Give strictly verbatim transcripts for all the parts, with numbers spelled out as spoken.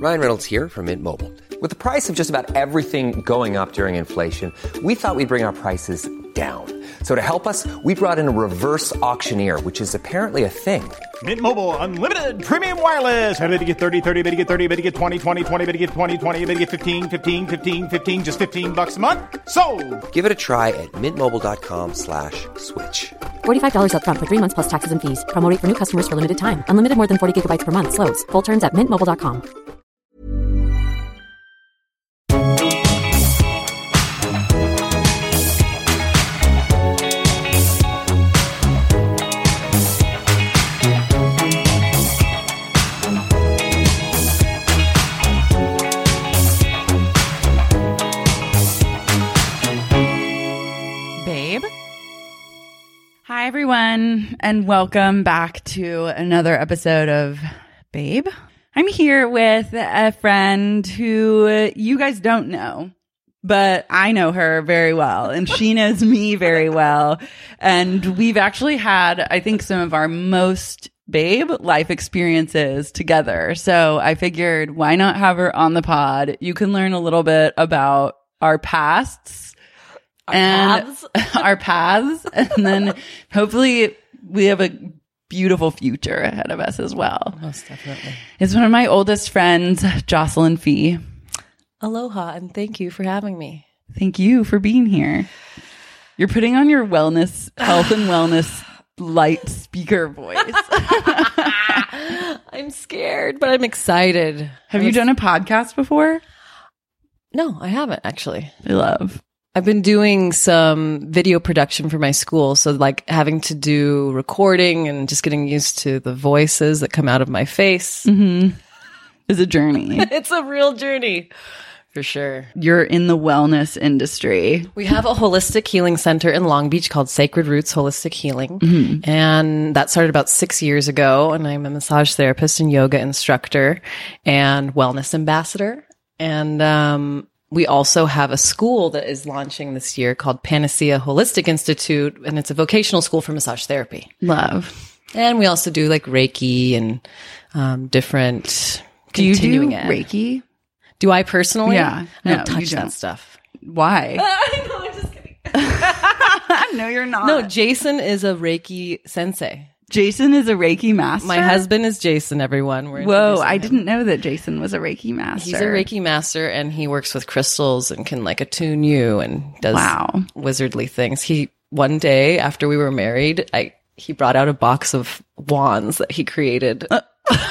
Ryan Reynolds here from Mint Mobile. With the price of just about everything going up during inflation, we thought we'd bring our prices down. So to help us, we brought in a reverse auctioneer, which is apparently a thing. Mint Mobile Unlimited Premium Wireless. How to get thirty, thirty, how to get thirty, how to get twenty, twenty, twenty, how to get twenty, twenty, how to get fifteen, fifteen, fifteen, fifteen, just fifteen bucks a month? Sold! Give it a try at mintmobile.com slash switch. forty-five dollars up front for three months plus taxes and fees. Promo rate for new customers for limited time. Unlimited more than forty gigabytes per month. Slows full terms at mint mobile dot com. Hi, everyone, and welcome back to another episode of Babe. I'm here with a friend who you guys don't know, but I know her very well, and she knows me very well. And we've actually had, I think, some of our most Babe life experiences together. So I figured, why not have her on the pod? You can learn a little bit about our pasts. Our and paths. our paths. And then hopefully we have a beautiful future ahead of us as well. Most definitely. It's one of my oldest friends, Jocelyn Fee. Aloha, and thank you for having me. Thank you for being here. You're putting on your wellness, health and wellness light speaker voice. I'm scared, but I'm excited. Have I'm you ex- done a podcast before? No, I haven't actually. I love. I've been doing some video production for my school. So like having to do recording and just getting used to the voices that come out of my face. Mm-hmm. It's a journey. It's a real journey for sure. You're in the wellness industry. We have a holistic healing center in Long Beach called Sacred Roots Holistic Healing. Mm-hmm. And that started about six years ago. And I'm a massage therapist and yoga instructor and wellness ambassador. And, um, we also have a school that is launching this year called Panacea Holistic Institute, and it's a vocational school for massage therapy. Love. And we also do like Reiki and um, different do you continuing do ed. Reiki? Do I personally? Yeah. I No, don't touch you don't. that stuff. Why? I know, I'm just kidding. No, you're not. No, Jason is a Reiki sensei. Jason is a Reiki master? My husband is Jason, everyone. We're Whoa, I him. didn't know that Jason was a Reiki master. He's a Reiki master, and he works with crystals and can like attune you and does wow. wizardly things. He one day after we were married, I he brought out a box of wands that he created. Uh-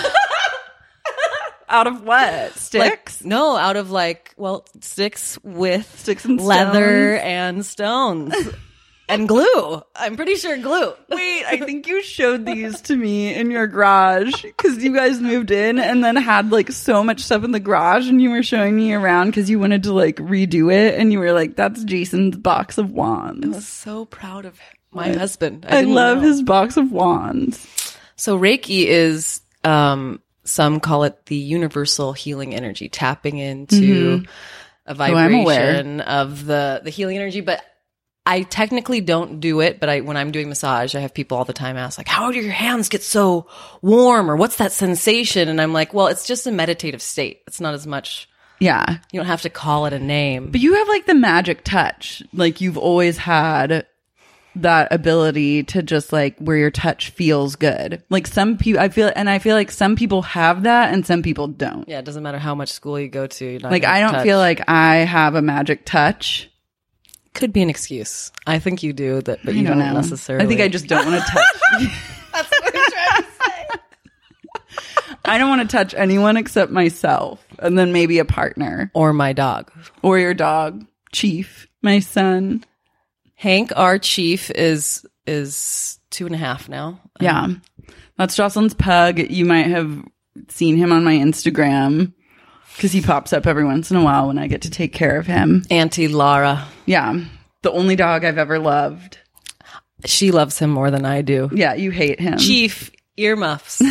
Out of what? Sticks? Like, no, out of like, well, sticks with sticks and leather stones. and stones. And glue. I'm pretty sure glue. Wait, I think you showed these to me in your garage because you guys moved in and then had like so much stuff in the garage and you were showing me around because you wanted to like redo it and you were like, that's Jason's box of wands. I was so proud of my I, husband. I, I love know. his box of wands. So Reiki is, um, some call it the universal healing energy, tapping into mm-hmm. a vibration oh, of the, the healing energy, but I technically don't do it, but I when I'm doing massage, I have people all the time ask, like, how do your hands get so warm? Or what's that sensation? And I'm like, well, it's just a meditative state. It's not as much. Yeah. You don't have to call it a name. But you have like the magic touch. Like you've always had that ability to just like where your touch feels good. Like some people, I feel, and I feel like some people have that and some people don't. Yeah. It doesn't matter how much school you go to. You're not like I don't touch. feel like I have a magic touch. Could be an excuse. I think you do that, but I you don't, don't know. necessarily. I think I just don't want to touch. That's what I'm trying to say. I don't want to touch anyone except myself, and then maybe a partner or my dog, or your dog, Chief, my son. Hank, our Chief, is is two and a half now. Yeah, um, that's Jocelyn's pug. You might have seen him on my Instagram. Because he pops up every once in a while when I get to take care of him. Auntie Lara. Yeah. The only dog I've ever loved. She loves him more than I do. Yeah, you hate him. Chief earmuffs.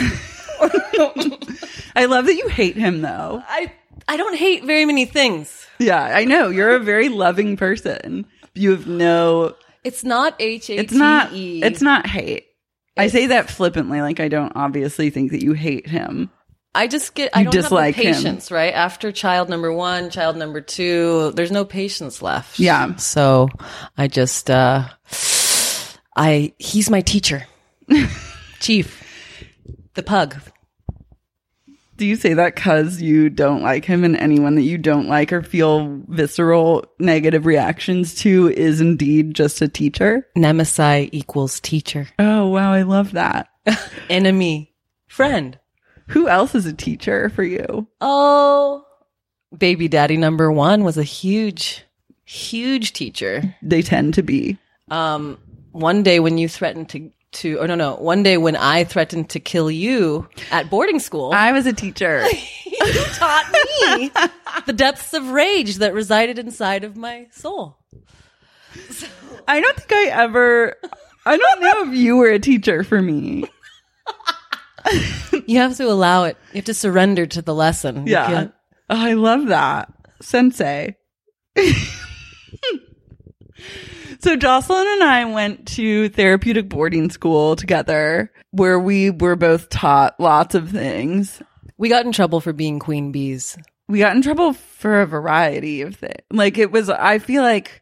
I love that you hate him, though. I, I don't hate very many things. Yeah, I know. You're a very loving person. You have no... It's not H A T E. It's not, it's not hate. I say that flippantly, like I don't obviously think that you hate him. I just get, I You don't dislike have the him. patience, right? After child number one, child number two, there's no patience left. Yeah. So I just, uh, I, he's my teacher. Chief. The pug. Do you say that because you don't like him, and anyone that you don't like or feel visceral negative reactions to is indeed just a teacher? Nemesis equals teacher. Oh, wow. I love that. Enemy. Friend. Who else is a teacher for you? Oh, baby daddy number one was a huge, huge teacher. They tend to be. Um, one day when you threatened to, to, or no, no, one day when I threatened to kill you at boarding school, I was a teacher. you taught me the depths of rage that resided inside of my soul. So, I don't think I ever, I don't know if you were a teacher for me. you have to allow it. You have to surrender to the lesson. You Yeah. can't- Oh, I love that. Sensei. So Jocelyn and I went to therapeutic boarding school together where we were both taught lots of things. We got in trouble for being queen bees. We got in trouble for a variety of things. Like it was, I feel like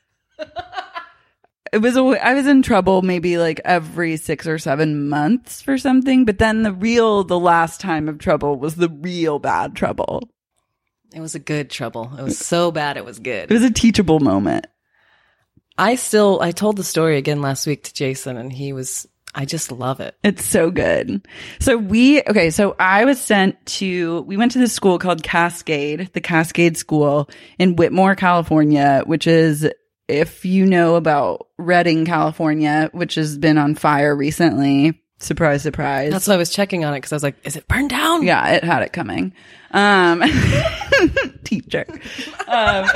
it was, a, I was in trouble maybe like every six or seven months for something. But then the real, the last time of trouble was the real bad trouble. It was a good trouble. It was so bad it was good. It was a teachable moment. I still, I told the story again last week to Jason, and he was, I just love it. It's so good. So we, okay, so I was sent to, we went to this school called Cascade, the Cascade School in Whitmore, California, which is, if you know about Redding, California, which has been on fire recently. Surprise, surprise. That's why I was checking on it, because I was like, is it burned down? Yeah, it had it coming. Um, teacher. Um,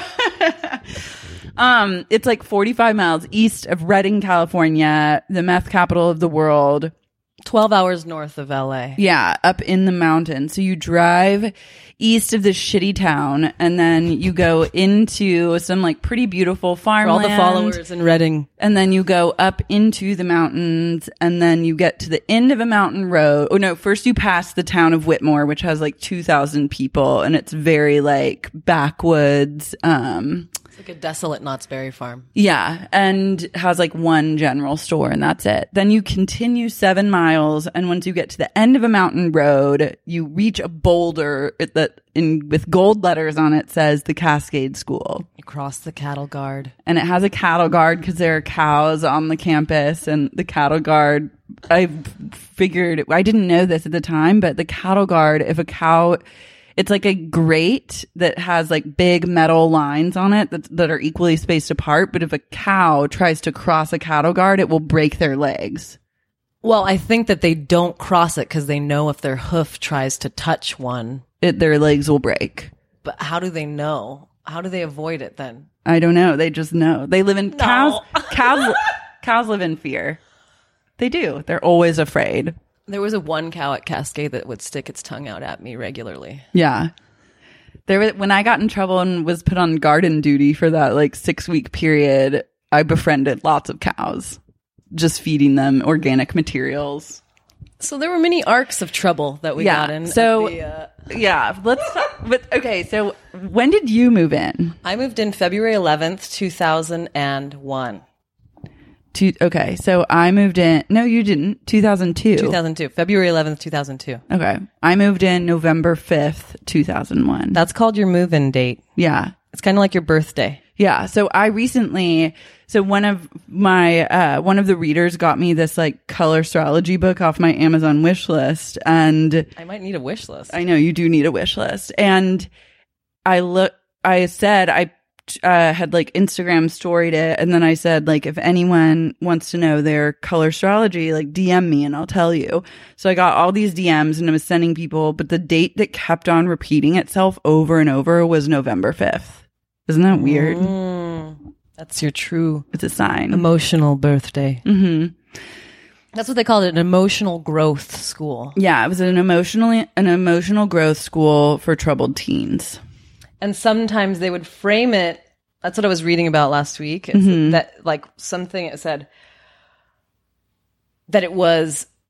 um, it's like forty-five miles east of Redding, California, the meth capital of the world. twelve hours north of L A. Yeah, up in the mountains. So you drive east of this shitty town, and then you go into some like pretty beautiful For farmland. all the followers in Redding. And then you go up into the mountains, and then you get to the end of a mountain road. Oh no, first you pass the town of Whitmore, which has like two thousand people, and it's very like backwoods. Um, It's like a desolate Knott's Berry farm. yeah, and has like one general store, and that's it. Then you continue seven miles, and once you get to the end of a mountain road, you reach a boulder that in with gold letters on it says the Cascade School. You cross the cattle guard. And it has a cattle guard because there are cows on the campus, and the cattle guard, I figured, I didn't know this at the time, but the cattle guard, if a cow, it's like a grate that has like big metal lines on it that, that are equally spaced apart. But if a cow tries to cross a cattle guard, it will break their legs. Well, I think that they don't cross it because they know if their hoof tries to touch one. It, their legs will break. But how do they know? How do they avoid it then? I don't know. They just know. They live in cows. Cows, cows live in fear. They do. They're always afraid. There was a one cow at Cascade that would stick its tongue out at me regularly. Yeah. There was, when I got in trouble and was put on garden duty for that like six week period, I befriended lots of cows, just feeding them organic materials. So there were many arcs of trouble that we Yeah, got in. at so- the, uh, Yeah. Let's talk, but okay. So when did you move in? I moved in February eleventh, two thousand one. To, okay. So I moved in. No, you didn't. two thousand two. two thousand two. February eleventh, two thousand two. Okay. I moved in November fifth, two thousand one. That's called your move-in date. Yeah. It's kind of like your birthday. Yeah. So I recently, so one of my, uh, one of the readers got me this like color astrology book off my Amazon wish list. And I might need a wish list. I know you do need a wish list. And I look, I said, I, uh, had like Instagram storied it. And then I said, like, if anyone wants to know their color astrology, like D M me and I'll tell you. So I got all these D Ms and I was sending people, but the date that kept on repeating itself over and over was November fifth. Isn't that weird? Mm, that's your true It's a sign. emotional birthday. Mm-hmm. That's what they called it, an emotional growth school. Yeah, it was an emotionally an emotional growth school for troubled teens. And sometimes they would frame it. That's what I was reading about last week. It's Mm-hmm. that like something it said that it was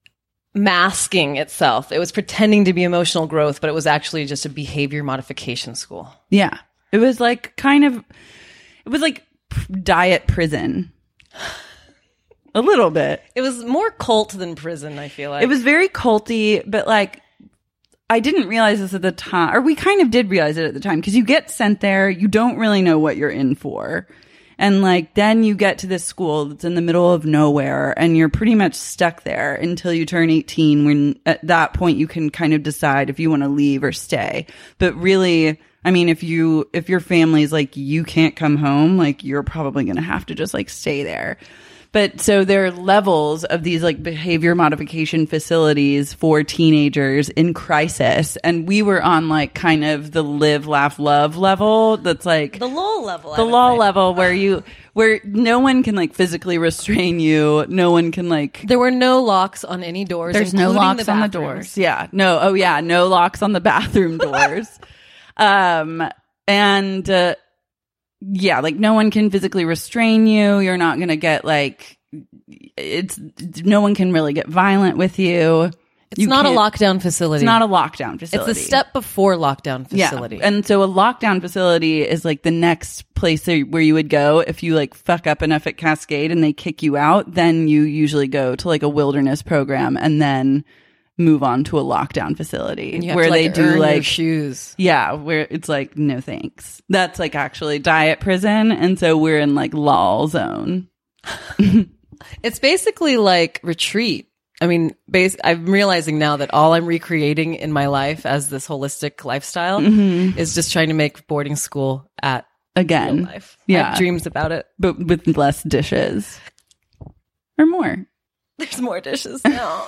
masking itself. It was pretending to be emotional growth, but it was actually just a behavior modification school. Yeah. It was like kind of, it was like diet prison. A little bit. It was more cult than prison, I feel like. It was very culty, but like, I didn't realize this at the time, or we kind of did realize it at the time, because you get sent there, you don't really know what you're in for. And like, then you get to this school that's in the middle of nowhere, and you're pretty much stuck there until you turn eighteen, when at that point you can kind of decide if you want to leave or stay. But really, I mean, if you, if your family's like, you can't come home, like, you're probably going to have to just like stay there. But so there are levels of these like behavior modification facilities for teenagers in crisis. And we were on like kind of the live, laugh, love level. That's like the lull level. The lull level where you, where no one can like physically restrain you. No one can like. There were no locks on any doors. There's no locks the on the doors. Yeah. No. Oh yeah. No locks on the bathroom doors. um, and, uh, yeah, like no one can physically restrain you. You're not going to get like, it's, no one can really get violent with you. It's you not a lockdown facility. It's not a lockdown facility. It's a step before lockdown facility. Yeah. And so a lockdown facility is like the next place where you would go if you like fuck up enough at Cascade and they kick you out. Then you usually go to like a wilderness program and then move on to a lockdown facility where to, like, they do like shoes. Yeah, where it's like, no thanks. That's like actually diet prison. And so we're in like lull zone. It's basically like retreat. I mean, base, I'm realizing now that all I'm recreating in my life as this holistic lifestyle mm-hmm. is just trying to make boarding school at again. Real life. Yeah. I have dreams about it. But with less dishes. Or more. There's more dishes now.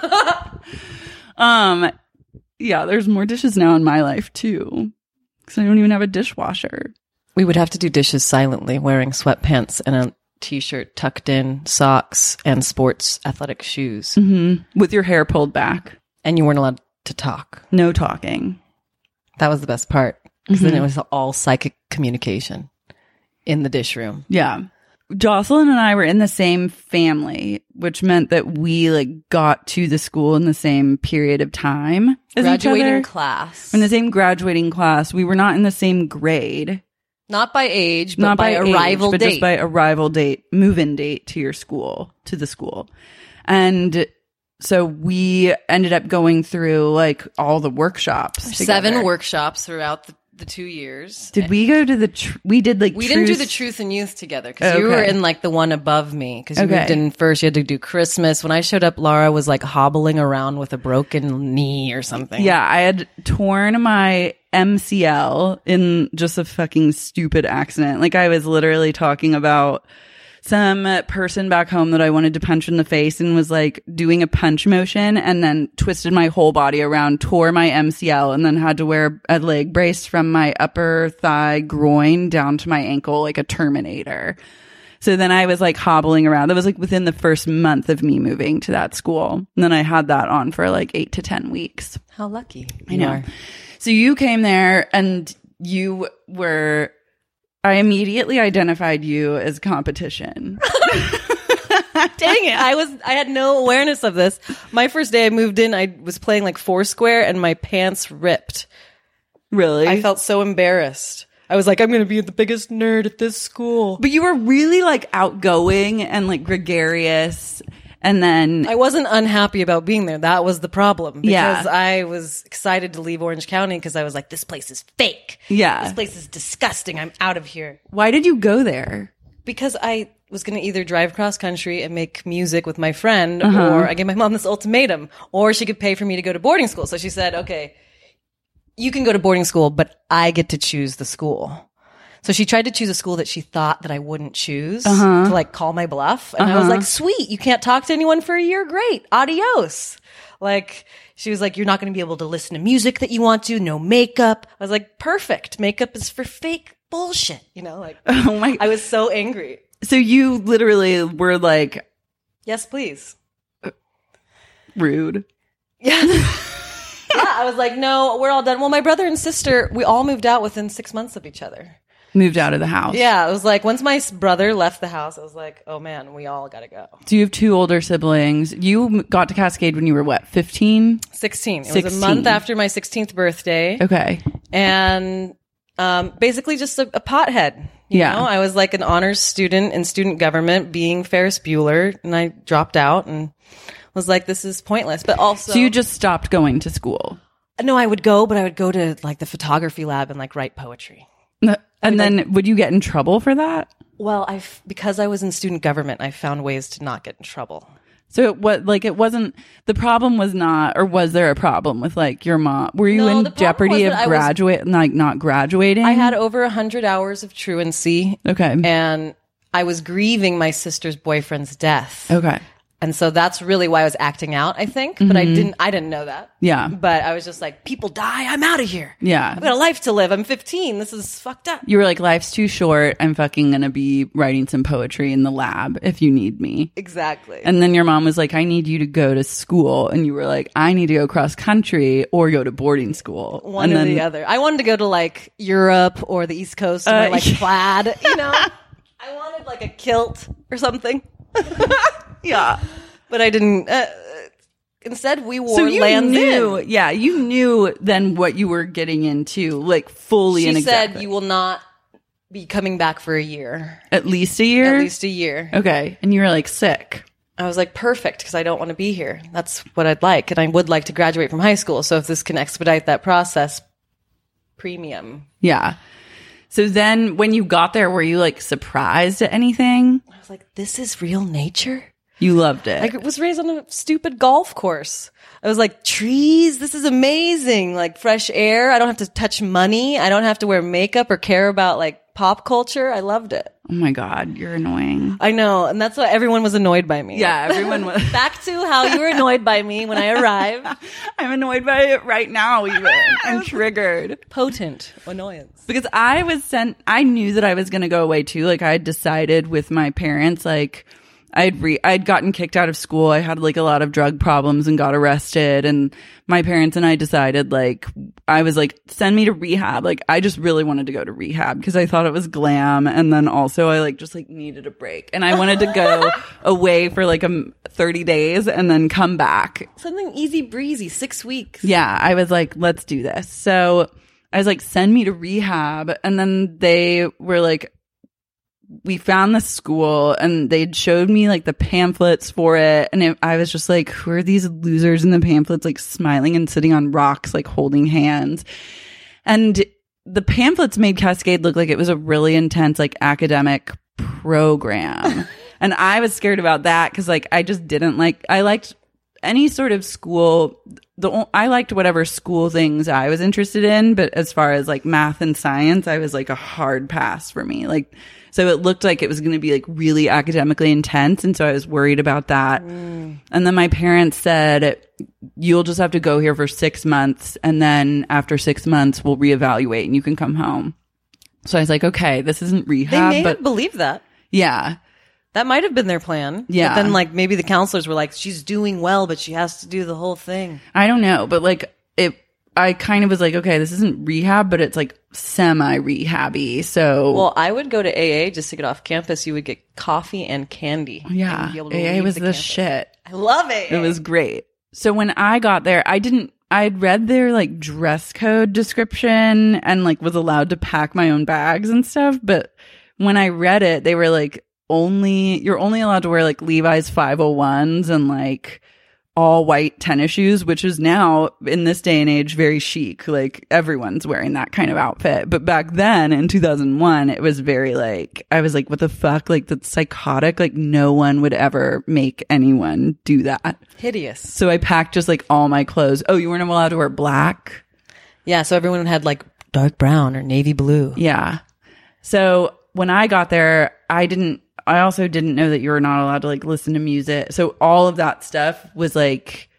um, yeah, there's more dishes now in my life too, because I don't even have a dishwasher. We would have to do dishes silently, wearing sweatpants and a t-shirt tucked in, socks, and sports athletic shoes, mm-hmm. with your hair pulled back, and you weren't allowed to talk. No talking. That was the best part, because mm-hmm. then it was all psychic communication in the dish room. Yeah. Jocelyn and I were in the same family, which meant that we like got to the school in the same period of time as graduating each other. class. In the same graduating class. We were not in the same grade. Not by age, but not by, by arrival age, but date. just by arrival date, move-in date to your school, to the school. And so we ended up going through like all the workshops. Seven together. workshops throughout the the two years. Did we go to the, tr- we did like, we truth- didn't do the truth and youth together because okay. you were in like the one above me because you okay. moved in first. You had to do Christmas. When I showed up, Laura was like hobbling around with a broken knee or something. Yeah. I had torn my M C L in just a fucking stupid accident. Like I was literally talking about some person back home that I wanted to punch in the face and was like doing a punch motion and then twisted my whole body around, tore my M C L, and then had to wear a leg brace from my upper thigh groin down to my ankle like a Terminator. So then I was like hobbling around. That was like within the first month of me moving to that school. And then I had that on for like eight to ten weeks. How lucky. I know. Are. So you came there and you were... I immediately identified you as competition. Dang it. I was, I had no awareness of this. My first day I moved in, I was playing like Foursquare and my pants ripped. Really? I felt so embarrassed. I was like, I'm going to be the biggest nerd at this school. But you were really like outgoing and like gregarious. And then I wasn't unhappy about being there. That was the problem. Because yeah. I was excited to leave Orange County because I was like, this place is fake. Yeah. This place is disgusting. I'm out of here. Why did you go there? Because I was going to either drive cross country and make music with my friend, uh-huh. or I gave my mom this ultimatum, or she could pay for me to go to boarding school. So she said, okay, you can go to boarding school, but I get to choose the school. So she tried to choose a school that she thought that I wouldn't choose uh-huh. to like call my bluff. And uh-huh. I was like, sweet, you can't talk to anyone for a year. Great. Adios. Like, she was like, you're not going to be able to listen to music that you want to. No makeup. I was like, perfect. Makeup is for fake bullshit. You know, like, oh my, I was so angry. So you literally were like, yes, please. Rude. Yeah. Yeah. I was like, no, we're all done. Well, my brother and sister, we all moved out within six months of each other. moved out of the house. Yeah, it was like once my brother left the house, I was like, oh man, we all got to go. So you have two older siblings. You got to Cascade when you were what, fifteen? sixteen. It sixteen. was a month after my sixteenth birthday. Okay. And um, basically just a, a pothead. You Yeah. know? I was like an honors student in student government being Ferris Bueller, and I dropped out and was like, this is pointless. But also... So you just stopped going to school? No, I would go, but I would go to like the photography lab and like write poetry. And then would you get in trouble for that? Well, I because I was in student government, I found ways to not get in trouble. So it was like it wasn't the problem was not, or was there a problem with like your mom? Were you No, in the problem jeopardy was of that I was- graduate, like not graduating? I had over a hundred hours of truancy. Okay. And I was grieving my sister's boyfriend's death. Okay. And so that's really why I was acting out, I think. But I didn't I didn't know that. Yeah. But I was just like, people die, I'm out of here. Yeah. I've got a life to live. I'm fifteen. This is fucked up. You were like, life's too short. I'm fucking gonna be writing some poetry in the lab if you need me. Exactly. And then your mom was like, I need you to go to school. And you were like, I need to go cross country or go to boarding school. One and or then, the other. I wanted to go to like Europe or the East Coast and Uh, wear like plaid, you know? I wanted like a kilt or something. Yeah. But I didn't. Uh, instead, we wore So you Lands knew, End. yeah, you knew then what you were getting into, like fully She and said exactly. you will not be coming back for a year. At least a year? At least a year. Okay. And you were like sick. I was like, perfect, because I don't want to be here. That's what I'd like. And I would like to graduate from high school. So if this can expedite that process, premium. Yeah. So then when you got there, were you like surprised at anything? I was like, this is real nature? You loved it. I was raised on a stupid golf course. I was like, trees, this is amazing. Like fresh air. I don't have to touch money. I don't have to wear makeup or care about like pop culture. I loved it. Oh my God, you're annoying. I know. And that's why everyone was annoyed by me. Yeah, everyone was. Back to how you were annoyed by me when I arrived. I'm annoyed by it right now, even. I'm triggered. Potent annoyance. Because I was sent, I knew that I was going to go away too. Like I had decided with my parents, like, I'd re- I'd gotten kicked out of school. I had like a lot of drug problems and got arrested. And my parents and I decided like, I was like, send me to rehab. Like I just really wanted to go to rehab because I thought it was glam. And then also I like just like needed a break. And I wanted to go away for like a thirty days and then come back. Something easy breezy, six weeks. Yeah. I was like, let's do this. So I was like, send me to rehab. And then they were like, we found the school and they'd showed me like the pamphlets for it. And it, I was just like, who are these losers in the pamphlets, like smiling and sitting on rocks, like holding hands. And the pamphlets made Cascade look like it was a really intense, like academic program. And I was scared about that because like, I just didn't like, I liked any sort of school. The I liked whatever school things I was interested in. But as far as like math and science, I was like a hard pass for me. Like, so it looked like it was going to be like really academically intense. And so I was worried about that. Mm. And then my parents said, you'll just have to go here for six months. And then after six months, we'll reevaluate and you can come home. So I was like, okay, this isn't rehab. They may but have believed that. Yeah. That might have been their plan. Yeah. But then like maybe the counselors were like, she's doing well, but she has to do the whole thing. I don't know. But like it, I kind of was like, okay, this isn't rehab, but it's like semi-rehabby. So, well, I would go to A A just to get off campus. You would get coffee and candy. Yeah, and be able to A A leave was the, the campus. shit. I love A A. It was great. So when I got there, I didn't. I'd read their like dress code description and like was allowed to pack my own bags and stuff. But when I read it, they were like, only you're only allowed to wear like Levi's five oh ones and like all white tennis shoes, which is now in this day and age very chic. Like everyone's wearing that kind of outfit. But back then in two thousand one, it was very like, I was like, what the fuck? Like that's psychotic. Like no one would ever make anyone do that. Hideous. So I packed just like all my clothes. Oh, you weren't allowed to wear black? Yeah. So everyone had like dark brown or navy blue. Yeah. So when I got there, I didn't, I also didn't know that you were not allowed to like listen to music. So all of that stuff was like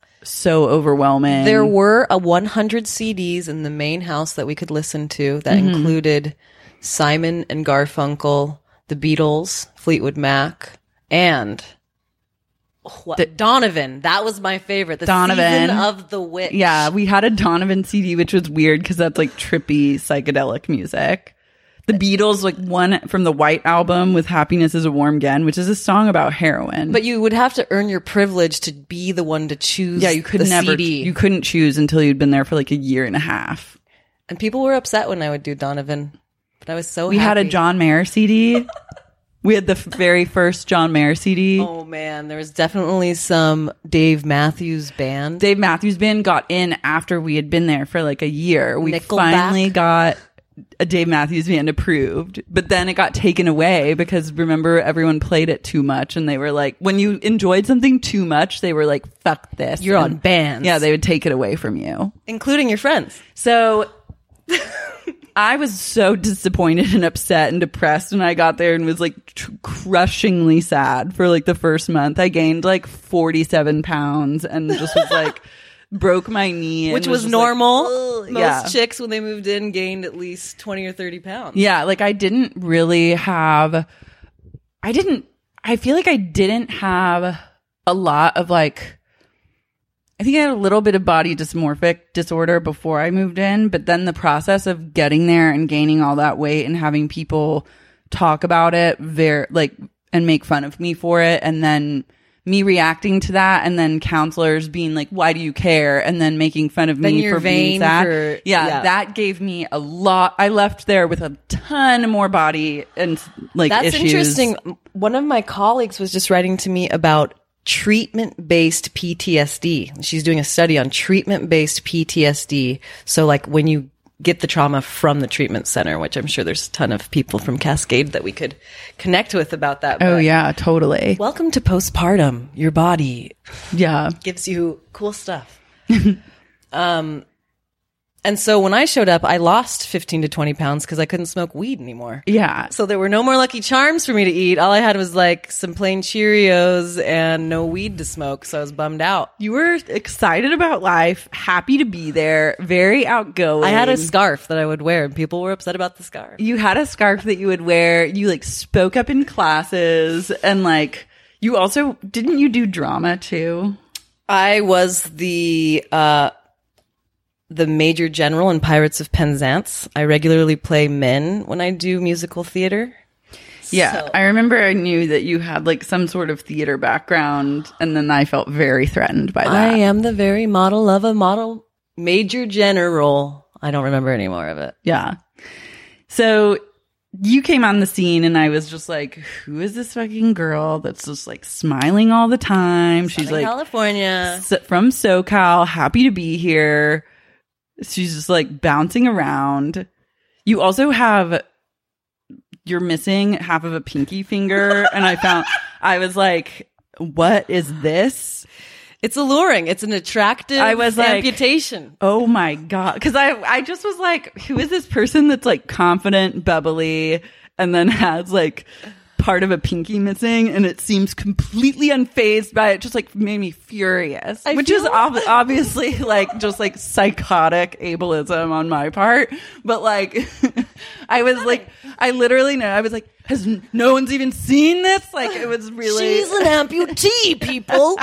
so overwhelming. There were a one hundred C Ds in the main house that we could listen to that mm-hmm. included Simon and Garfunkel, the Beatles, Fleetwood Mac, and what, the, Donovan. That was my favorite. The Donovan. Season of the Witch. Yeah, we had a Donovan C D, which was weird because that's like trippy psychedelic music. The Beatles, like one from the White Album with Happiness is a Warm Gun, which is a song about heroin. But you would have to earn your privilege to be the one to choose. Yeah, you could the never, C D. you couldn't choose until you'd been there for like a year and a half. And people were upset when I would do Donovan, but I was so We happy. had a John Mayer C D. We had the f- very first John Mayer C D. Oh man, there was definitely some Dave Matthews Band. Dave Matthews Band got in after we had been there for like a year. We Nickelback. finally got a Dave Matthews Band approved, but then it got taken away because remember everyone played it too much, and they were like, when you enjoyed something too much, they were like, fuck this. You're and, on bands. Yeah, they would take it away from you. Including your friends. So I was so disappointed and upset and depressed when I got there and was like tr- crushingly sad for like the first month. I gained like forty-seven pounds and just was like, broke my knee. Which and was, just normal. Like, Most yeah. chicks, when they moved in, gained at least twenty or thirty pounds. Yeah, like I didn't really have, I didn't, I feel like I didn't have a lot of like, I think I had a little bit of body dysmorphic disorder before I moved in, but then the process of getting there and gaining all that weight and having people talk about it very like and make fun of me for it, and then me reacting to that, and then counselors being like, why do you care? And then making fun of Then me you're for being vain sad. for- yeah, yeah. that gave me a lot. I left there with a ton more body and like That's issues. interesting. One of my colleagues was just writing to me about treatment-based P T S D. She's doing a study on treatment-based P T S D. So like when you get the trauma from the treatment center, which I'm sure there's a ton of people from Cascade that we could connect with about that. Oh but yeah, totally. welcome to postpartum. Your body Yeah. gives you cool stuff. um, and so when I showed up, I lost fifteen to twenty pounds because I couldn't smoke weed anymore. Yeah. So there were no more Lucky Charms for me to eat. All I had was like some plain Cheerios and no weed to smoke. So I was bummed out. You were excited about life, happy to be there, very outgoing. I had a scarf that I would wear and people were upset about the scarf. You had a scarf that you would wear. You like spoke up in classes, and like you also didn't you do drama too? I was the, uh, the major general in Pirates of Penzance. I regularly play men when I do musical theater. Yeah, So- I remember I knew that you had like some sort of theater background, and then I felt very threatened by that. I am the very model of a model major general. I don't remember any more of it. Yeah. So you came on the scene, and I was just like, who is this fucking girl that's just like smiling all the time? She's Southern like California. s- from SoCal, happy to be here. She's just like bouncing around. You also have, you're missing half of a pinky finger. And I found, I was like, what is this? It's alluring. It's an attractive I was like- amputation. Oh my God. Cause I, I just was like, who is this person that's like confident, bubbly, and then has like part of a pinky missing, and it seems completely unfazed by it. Just like made me furious, I which feel- is ob- obviously like just like psychotic ableism on my part. But like, I was like, I literally know, I was like, has n- no one's even seen this? Like it was really, She's an amputee, people.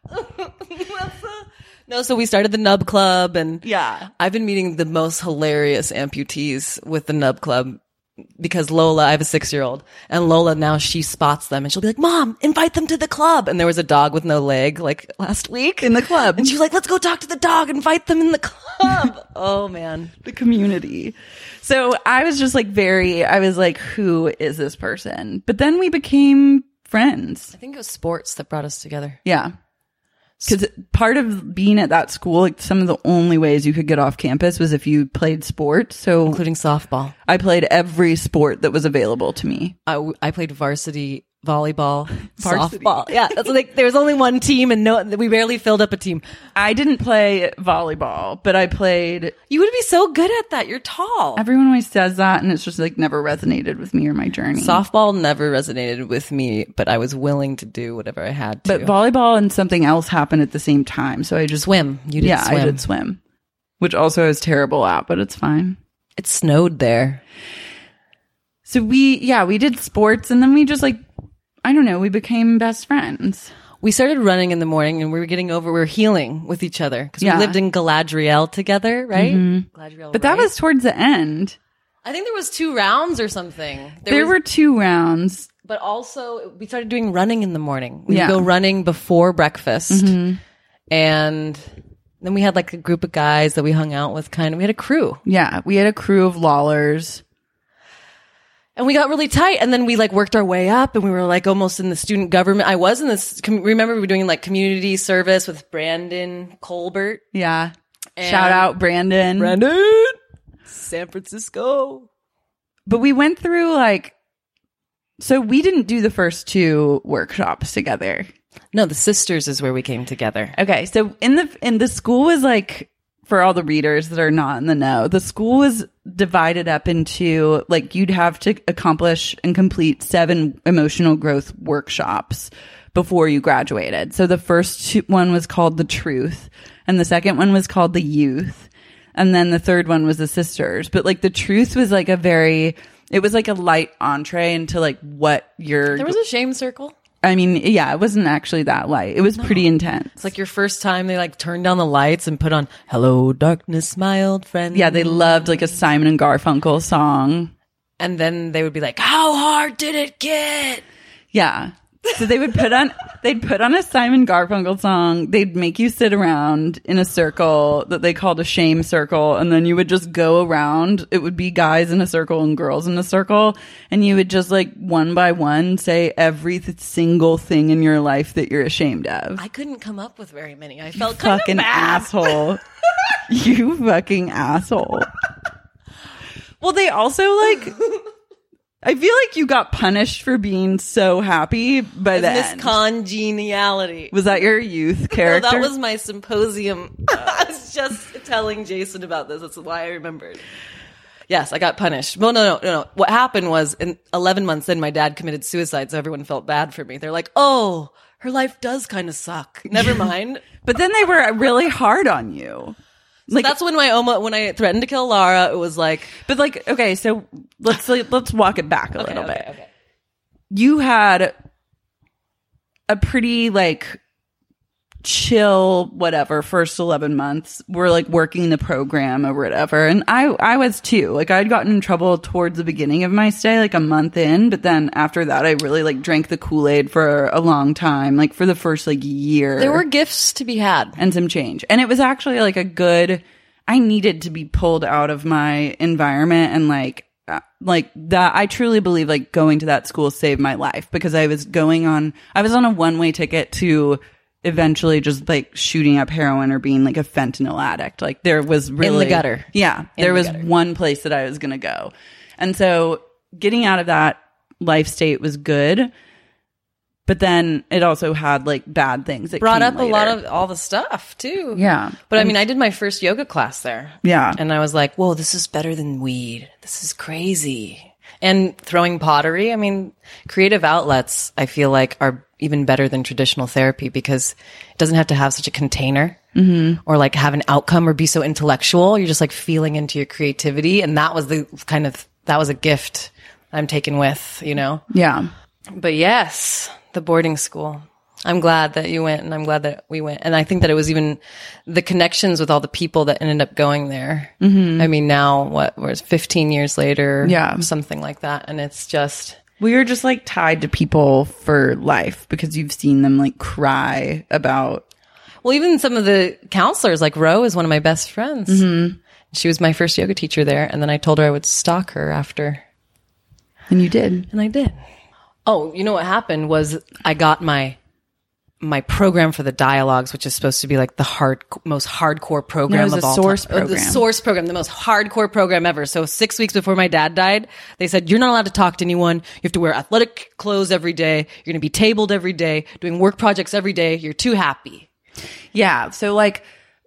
No, so we started the Nub Club, and yeah. I've been meeting the most hilarious amputees with the Nub Club because Lola, I have a six-year-old, and Lola now she spots them, and she'll be like, "Mom, invite them to the club." And there was a dog with no leg like last week In the club. and she's like, "Let's go talk to the dog, invite them in the club." Oh man, the community. So I was just like very, I was like, who is this person? But then we became friends. I think it was sports that brought us together. Yeah. Because part of being at that school, like some of the only ways you could get off campus was if you played sports. So Including softball. I played every sport that was available to me. I, I played varsity volleyball, Varsity. softball. Yeah, that's like there was only one team, and no, we barely filled up a team. I didn't play volleyball, but I played. You would be so good at that. You're tall. Everyone always says that, and it's just like never resonated with me or my journey. Softball never resonated with me, but I was willing to do whatever I had to. But volleyball and something else happened at the same time. So I just swim. You did yeah, swim. I did swim, which also I was terrible at, but it's fine. It snowed there. So we, yeah, we did sports, and then we just like, I don't know, we became best friends. We started running in the morning, and we were getting over. We were healing with each other because Yeah. we lived in Galadriel together, right? Galadriel, But that right? was towards the end. I think there was two rounds or something. There, there was, were two rounds. But also, we started doing running in the morning. We'd yeah. go running before breakfast. Mm-hmm. And then we had like a group of guys that we hung out with kind of. We had a crew. Yeah, we had a crew of lollers. And we got really tight. And then we like worked our way up and we were like almost in the student government. I was in this, com- remember we were doing like community service with Brandon Colbert. Yeah. And shout out Brandon. Brandon. San Francisco. But we went through like, so we didn't do the first two workshops together. No, the sisters is where we came together. Okay, so in the in the school was like, for all the readers that are not in the know, the school was divided up into like you'd have to accomplish and complete seven emotional growth workshops before you graduated. So the first two, one was called the Truth, and the second one was called the Youth, and then the third one was the Sisters. But like the Truth was like a very It was like a light entree into like what your... There was a shame circle. I mean, yeah, it wasn't actually that light. It was no. pretty intense. It's like your first time they like turned down the lights and put on Hello Darkness, My Old Friend. Yeah, they loved like a Simon and Garfunkel song. And then they would be like, how hard did it get? Yeah. So they would put on, they'd put on a Simon Garfunkel song. They'd make you sit around in a circle that they called a shame circle. And then you would just go around. It would be guys in a circle and girls in a circle. And you would just like one by one say every th- single thing in your life that you're ashamed of. I couldn't come up with very many. I felt you kind fucking of bad. asshole. You fucking asshole. Well, they also like... I feel like you got punished for being so happy by the end. Miscongeniality. Was that your youth character? No, that was my symposium. I was just telling Jason about this. That's why I remembered. Yes, I got punished. Well, no, no, no, no. What happened was in eleven months in, my dad committed suicide, so everyone felt bad for me. They're like, oh, her life does kind of suck. Never mind. But then they were really hard on you. So like, that's when my Oma, when I threatened to kill Lara, it was like, but like, okay, so let's like, let's walk it back a okay, little okay, bit. Okay. You had a pretty like chill, whatever, first eleven months. We're like working the program or whatever. And I, I was too. Like I'd gotten in trouble towards the beginning of my stay, like a month in. But then after that, I really like drank the Kool-Aid for a long time, like for the first like year. There were gifts to be had. And some change. And it was actually like a good, I needed to be pulled out of my environment and like, uh, like that. I truly believe like going to that school saved my life because I was going on, I was on a one-way ticket to eventually just like shooting up heroin or being like a fentanyl addict. Like there was really in the gutter. Yeah. In there the was gutter. one place that I was going to go. And so getting out of that life state was good. But then it also had like bad things that brought came up later. a lot of all the stuff too. Yeah. But I mean, I did my first yoga class there. Yeah. And I was like, whoa, this is better than weed. This is crazy. And throwing pottery. I mean, creative outlets, I feel like are even better than traditional therapy because it doesn't have to have such a container mm-hmm. or like have an outcome or be so intellectual. You're just like feeling into your creativity. And that was the kind of, that was a gift I'm taking with, you know? Yeah. But yes, the boarding school. I'm glad that you went and I'm glad that we went. And I think that it was even the connections with all the people that ended up going there. Mm-hmm. I mean, now what was fifteen years later? Yeah. Something like that. And it's just, we are just like tied to people for life because you've seen them like cry about. Well, even some of the counselors, like Ro is one of my best friends. Mm-hmm. She was my first yoga teacher there. And then I told her I would stalk her after. And you did. And I did. Oh, you know what happened was I got my my program for the dialogues, which is supposed to be like the hard, most hardcore program no, of a all source time. program. Oh, the source program, the most hardcore program ever. So six weeks before my dad died, they said, you're not allowed to talk to anyone. You have to wear athletic clothes every day. You're going to be tabled every day, doing work projects every day. You're too happy. Yeah. So like,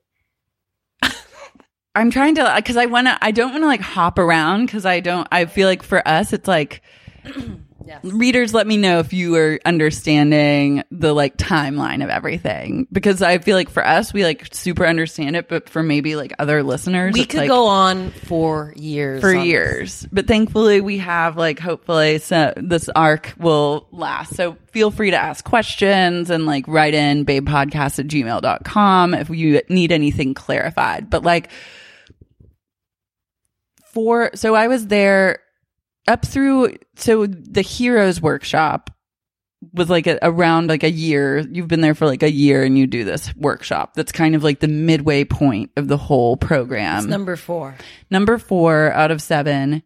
I'm trying to, cause I want to, I don't want to like hop around cause I don't, I feel like for us, it's like, yes. Readers, let me know if you are understanding the like timeline of everything because I feel like for us, we like super understand it, but for maybe like other listeners, we could like, go on for years, for years. This. But thankfully, we have like hopefully so this arc will last. So feel free to ask questions and like write in babepodcast at gmail dot com if you need anything clarified. But like for, so I was there up through, so the Heroes workshop was like a, around like a year. You've been there for like a year and you do this workshop. That's kind of like the midway point of the whole program. It's number four. Number four out of seven.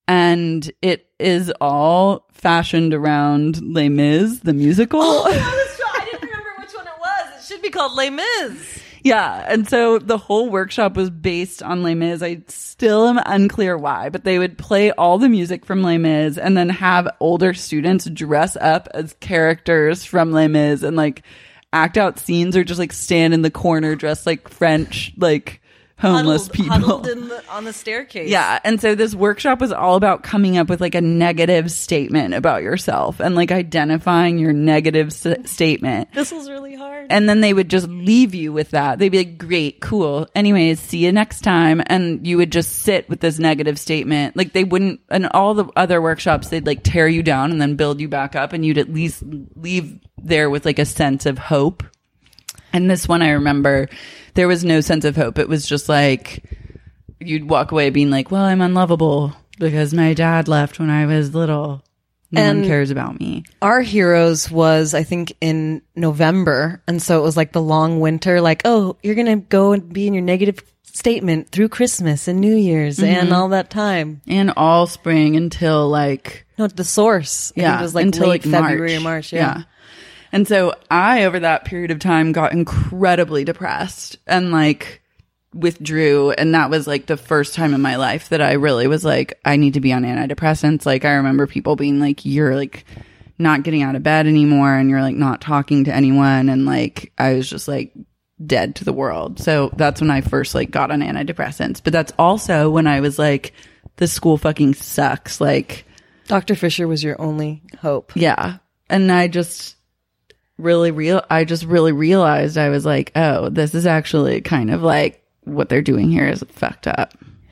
And it is all fashioned around Les Mis, the musical. Oh, that's true. I didn't remember which one it was. It should be called Les Mis. Yeah. And so the whole workshop was based on Les Mis. I still am unclear why, but they would play all the music from Les Mis and then have older students dress up as characters from Les Mis and like act out scenes or just like stand in the corner dressed like French, like homeless huddled, people huddled in the, on the staircase. Yeah. And so this workshop was all about coming up with like a negative statement about yourself and like identifying your negative s- statement. This was really hard. And then they would just leave you with that. They'd be like, great, cool. Anyways, see you next time. And you would just sit with this negative statement. Like they wouldn't, and all the other workshops, they'd like tear you down and then build you back up. And you'd at least leave there with like a sense of hope. And this one, I remember there was no sense of hope. It was just like you'd walk away being like, well, I'm unlovable because my dad left when I was little. No and one cares about me. Our Heroes was, I think, in November. And so it was like the long winter, like, oh, you're going to go and be in your negative statement through Christmas and New Year's mm-hmm. and all that time. And all spring until like... No, the source. I yeah, think it was like until late like February March. or March. Yeah. yeah. And so I, over that period of time, got incredibly depressed and like withdrew. And that was like the first time in my life that I really was like, I need to be on antidepressants. Like I remember people being like, you're like not getting out of bed anymore and you're like not talking to anyone. And like, I was just like dead to the world. So that's when I first like got on antidepressants. But that's also when I was like, this school fucking sucks. Like Doctor Fisher was your only hope. Yeah. And I just... really real I just really realized I was like, oh, this is actually kind of like what they're doing here is fucked up.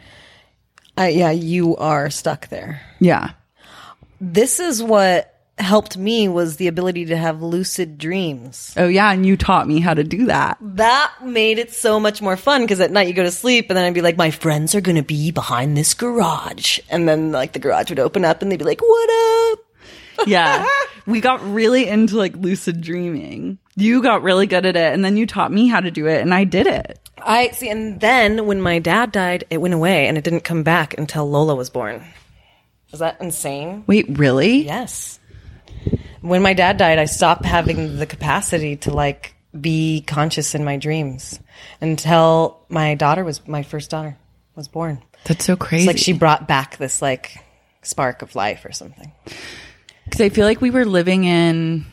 Uh, yeah, you are stuck there. Yeah. This is what helped me was the ability to have lucid dreams. Oh yeah, and you taught me how to do that. That made it so much more fun because at night you go to sleep and then I'd be like, my friends are going to be behind this garage. And then like the garage would open up and they'd be like, what up? Yeah. We got really into like lucid dreaming. You got really good at it and then you taught me how to do it and I did it. I see. And then when my dad died, it went away and it didn't come back until Lola was born. Is that insane? Wait, really? Yes. When my dad died, I stopped having the capacity to like be conscious in my dreams until my daughter was, my first daughter was born. That's so crazy. It's like she brought back this like spark of life or something. Because I feel like we were living in,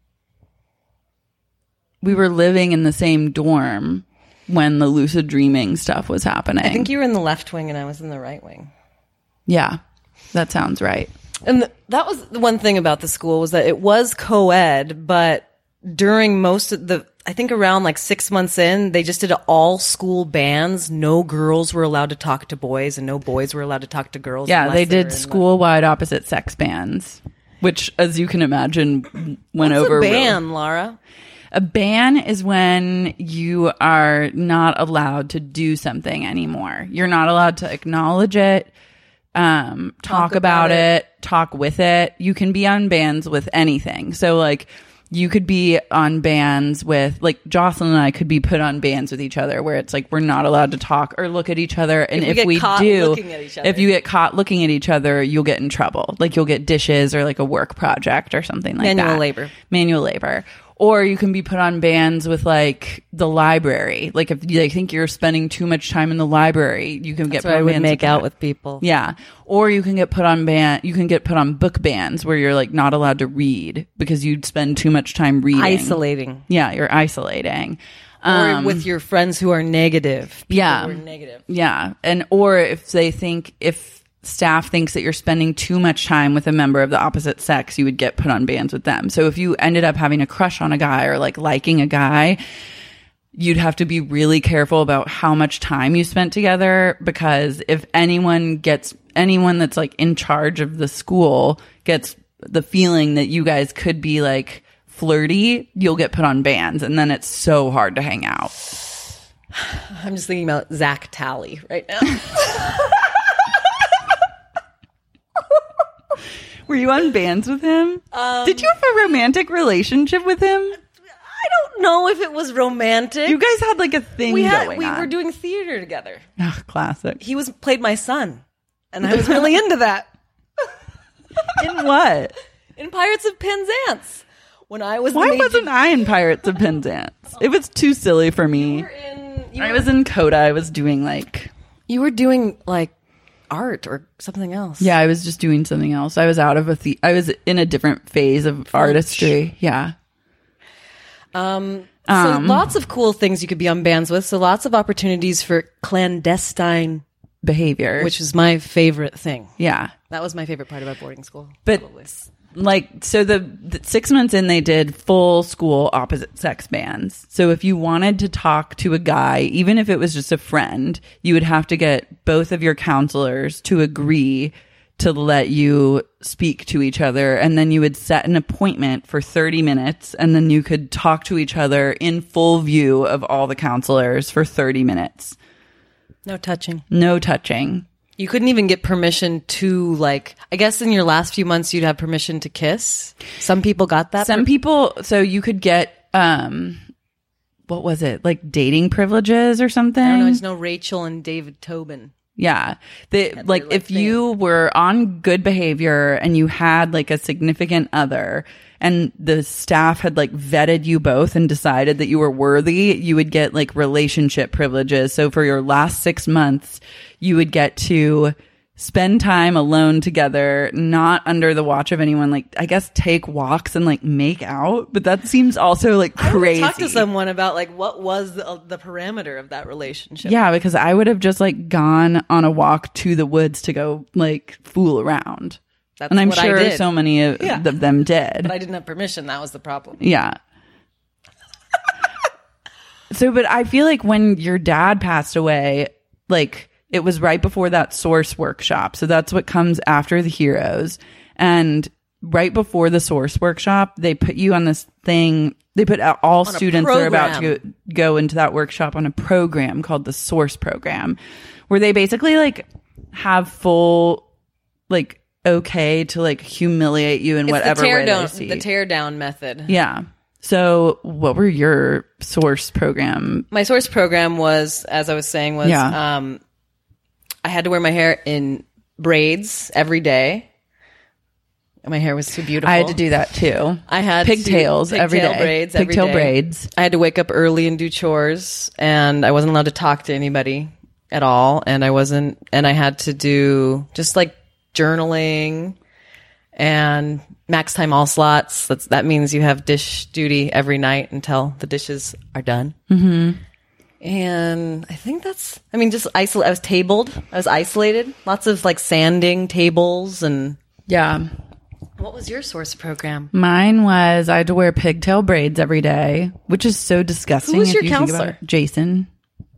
we were living in the same dorm when the lucid dreaming stuff was happening. I think you were in the left wing and I was in the right wing. Yeah, that sounds right. And th- that was the one thing about the school was that it was co-ed, but during most of the, I think around like six months in, they just did all school bands. No girls were allowed to talk to boys and no boys were allowed to talk to girls. Yeah, they they did school-wide opposite sex bands. Which, as you can imagine, went What's over. What's a ban, real. Laura? A ban is when you are not allowed to do something anymore. You're not allowed to acknowledge it, um, talk, talk about, about it, it, talk with it. You can be on bans with anything. So, like, you could be on bans with, like, Jocelyn and I could be put on bans with each other where it's like we're not allowed to talk or look at each other. And if, if we, we do, if you get caught looking at each other, you'll get in trouble. Like, you'll get dishes or like a work project or something like Manual that. Manual labor. Manual labor. Or you can be put on bans with like the library. Like if they think you're spending too much time in the library, you can That's get put where on I would bans make with out that. with people. Yeah. Or you can get put on ban. You can get put on book bans where you're like not allowed to read because you'd spend too much time reading. Isolating. Yeah, you're isolating. Um, or with your friends who are negative. People yeah. who are negative. Yeah. And or if they think if staff thinks that you're spending too much time with a member of the opposite sex, you would get put on bans with them. So if you ended up having a crush on a guy or like liking a guy, you'd have to be really careful about how much time you spent together, because if anyone gets anyone that's like in charge of the school gets the feeling that you guys could be like flirty, you'll get put on bans, and then it's so hard to hang out. I'm just thinking about Zach Talley right now. Were you on bands with him? Um, Did you have a romantic relationship with him? I don't know if it was romantic. You guys had like a thing we had, going we on. were doing theater together. Oh, classic. He was played my son, and I was really into that. In what? In Pirates of Penzance. When I was Why the major- wasn't I in Pirates of Penzance? It was too silly for me. You were in, you I were- was in Coda. I was doing like You were doing like art or something else. yeah, I was just doing something else. I was out of a the- I was in a different phase of artistry. Yeah. Um. So Um, lots of cool things you could be on bands with. So lots of opportunities for clandestine, Behavior. which is my favorite thing. yeah. That was my favorite part about boarding school. But probably. like, so the, the six months in, they did full school opposite sex bands. So if you wanted to talk to a guy, even if it was just a friend, you would have to get both of your counselors to agree to let you speak to each other. And then you would set an appointment for thirty minutes. And then you could talk to each other in full view of all the counselors for thirty minutes. No touching. No touching. You couldn't even get permission to, like, I guess in your last few months you'd have permission to kiss. Some people got that. Some people, so you could get, um, what was it? Like dating privileges or something? I don't know. I just know Rachel and David Tobin. Yeah. They, like, like, if thing. you were on good behavior and you had like a significant other and the staff had like vetted you both and decided that you were worthy, you would get like relationship privileges. So for your last six months, you would get to spend time alone together, not under the watch of anyone. Like, I guess take walks and like make out, but that seems also like crazy. I talk to someone about like what was the, the parameter of that relationship. Yeah, because I would have just like gone on a walk to the woods to go like fool around. That's and I'm what I sure did. so many of, Yeah. of them did. But I didn't have permission. That was the problem. Yeah. So, but I feel like when your dad passed away, like it was right before that Source workshop. So that's what comes after the Heroes. And right before the Source workshop, they put you on this thing. They put out all On a students that are about to program. go, go into that workshop on a program called the Source program, where they basically like have full, like, okay to like humiliate you in It's whatever the tear way down, they see. the tear down method. Yeah. So what were your Source program? My Source program was, as I was saying, was Yeah. um, I had to wear my hair in braids every day. And my hair was too beautiful. I had to do that too. I had pigtails to, every pigtail day. braids every Pigtail day. braids. I had to wake up early and do chores, and I wasn't allowed to talk to anybody at all. And I wasn't, and I had to do just like journaling and max time all slots. That's, that means you have dish duty every night until the dishes are done. Mm-hmm. And I think that's, I mean, just isolate. I was tabled. I was isolated. Lots of like sanding tables. And Yeah. what was your Source program? Mine was I had to wear pigtail braids every day, which is so disgusting. Who was if your you think about counselor? it. Jason.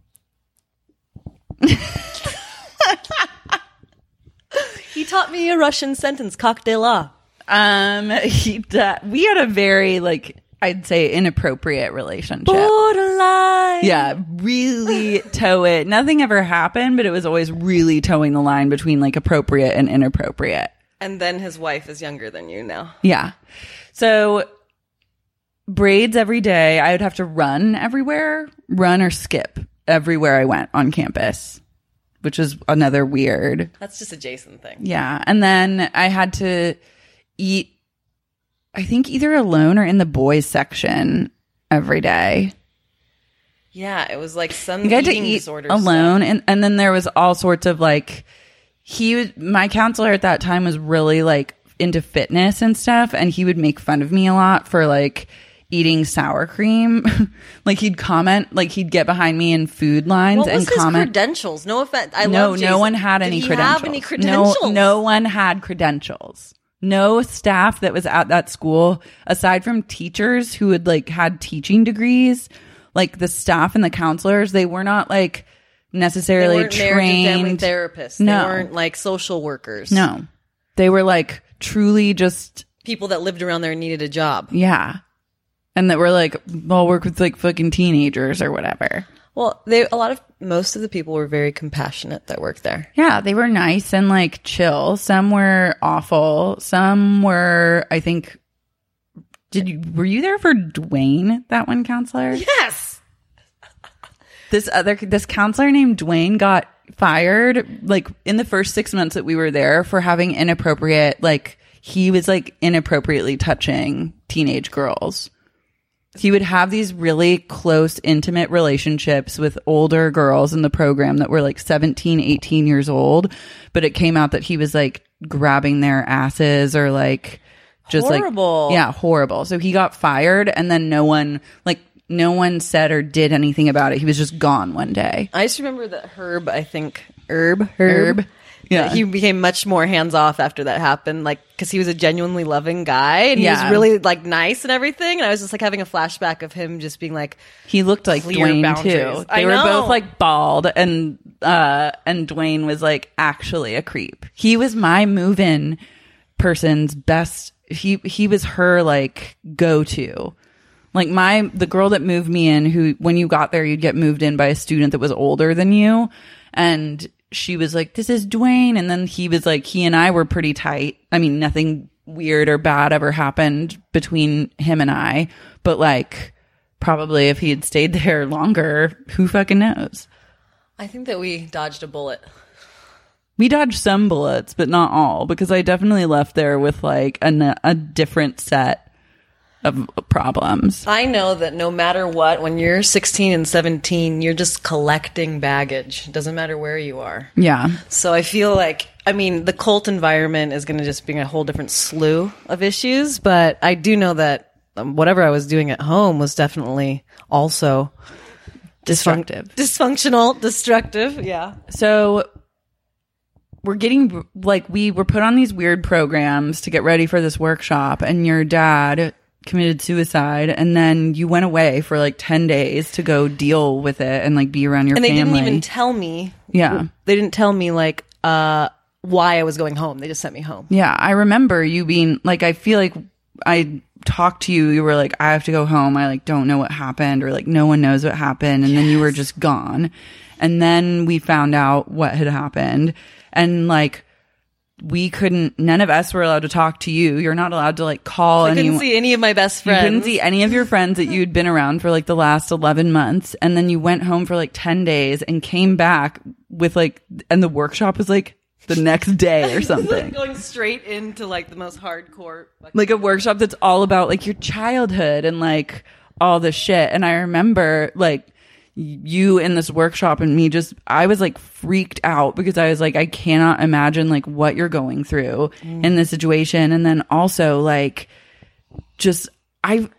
He taught me a Russian sentence, coq de la. Um, he d- we had a very like I'd say inappropriate relationship. Borderline. Yeah, really toe it. Nothing ever happened, but it was always really towing the line between like appropriate and inappropriate. And then his wife is younger than you now. Yeah. So braids every day. I would have to run everywhere, run or skip everywhere I went on campus, which is another weird. That's just a Jason thing. Yeah. And then I had to eat, I think either alone or in the boys section every day. Yeah, it was like some You had to eating eat disorder alone. stuff. And, and then there was all sorts of like, he was, my counselor at that time was really like into fitness and stuff. And he would make fun of me a lot for like eating sour cream. Like he'd comment, like he'd get behind me in food lines What and was his comment. credentials? No offense. I no, love no Jason. one had Did any he credentials. have any credentials? No, no one had credentials. No staff that was at that school, aside from teachers who had like had teaching degrees, like the staff and the counselors, they were not like They necessarily weren't marriage and family trained. therapists. No. They weren't like social workers. No, they were like truly just, People that lived around there and needed a job. yeah. And that were like, I'll work with like fucking teenagers or whatever. Well, they a lot of most of the people were very compassionate that worked there. Yeah, they were nice and like chill. Some were awful. Some were, I think, did you were you there for Dwayne, that one counselor? Yes. This other this counselor named Dwayne got fired like in the first six months that we were there for having inappropriate, like he was like inappropriately touching teenage girls. He would have these really close, intimate relationships with older girls in the program that were like seventeen, eighteen years old. But it came out that he was like grabbing their asses or like just horrible. like, yeah, horrible. So he got fired and then no one, like no one said or did anything about it. He was just gone one day. I just remember that Herb, I think, Herb, Herb. Herb. Yeah. He became much more hands off after that happened, like, because he was a genuinely loving guy and he Yeah. was really like nice and everything. And I was just like having a flashback of him just being like, He looked like clear Dwayne boundaries. too. They I were know. both like bald, and uh, and Dwayne was like actually a creep. He was my move-in person's best. He he was her like go-to. Like my the girl that moved me in, who when you got there you'd get moved in by a student that was older than you, and she was like, "This is Dwayne," and then he was like, he and I were pretty tight. I mean, nothing weird or bad ever happened between him and I, but like probably if he had stayed there longer, who fucking knows? I think that we dodged a bullet. We dodged some bullets, but not all, because I definitely left there with like a, a different set of problems. I know that no matter what, when you're sixteen and seventeen, you're just collecting baggage. It doesn't matter where you are. Yeah. So I feel like, I mean, the cult environment is going to just bring a whole different slew of issues, but I do know that um, whatever I was doing at home was definitely also Destructive. Dysfun- dysfunctional, destructive. Yeah. So we're getting like we were put on these weird programs to get ready for this workshop, and your dad committed suicide, and then you went away for like ten days to go deal with it and like be around your And they family. didn't even tell me. Yeah. They didn't tell me like uh, why I was going home. They just sent me home. Yeah, I remember you being like, I feel like I talked to you, you were like, I have to go home, I like don't know what happened, or like no one knows what happened, and yes. Then you were just gone. And then we found out what had happened, and like we couldn't, none of us were allowed to talk to you. You're not allowed to like call I couldn't anyone. see any of my best friends. You couldn't see any of your friends that you'd been around for like the last eleven months. And then you went home for like ten days and came back with like, and the workshop was like the next day or something. Like going straight into like the most hardcore. Like a workshop that's all about like your childhood and like all this shit. And I remember like you in this workshop and me just, I was like freaked out because I was like, I cannot imagine like what you're going through mm. in this situation. And then also like just, I,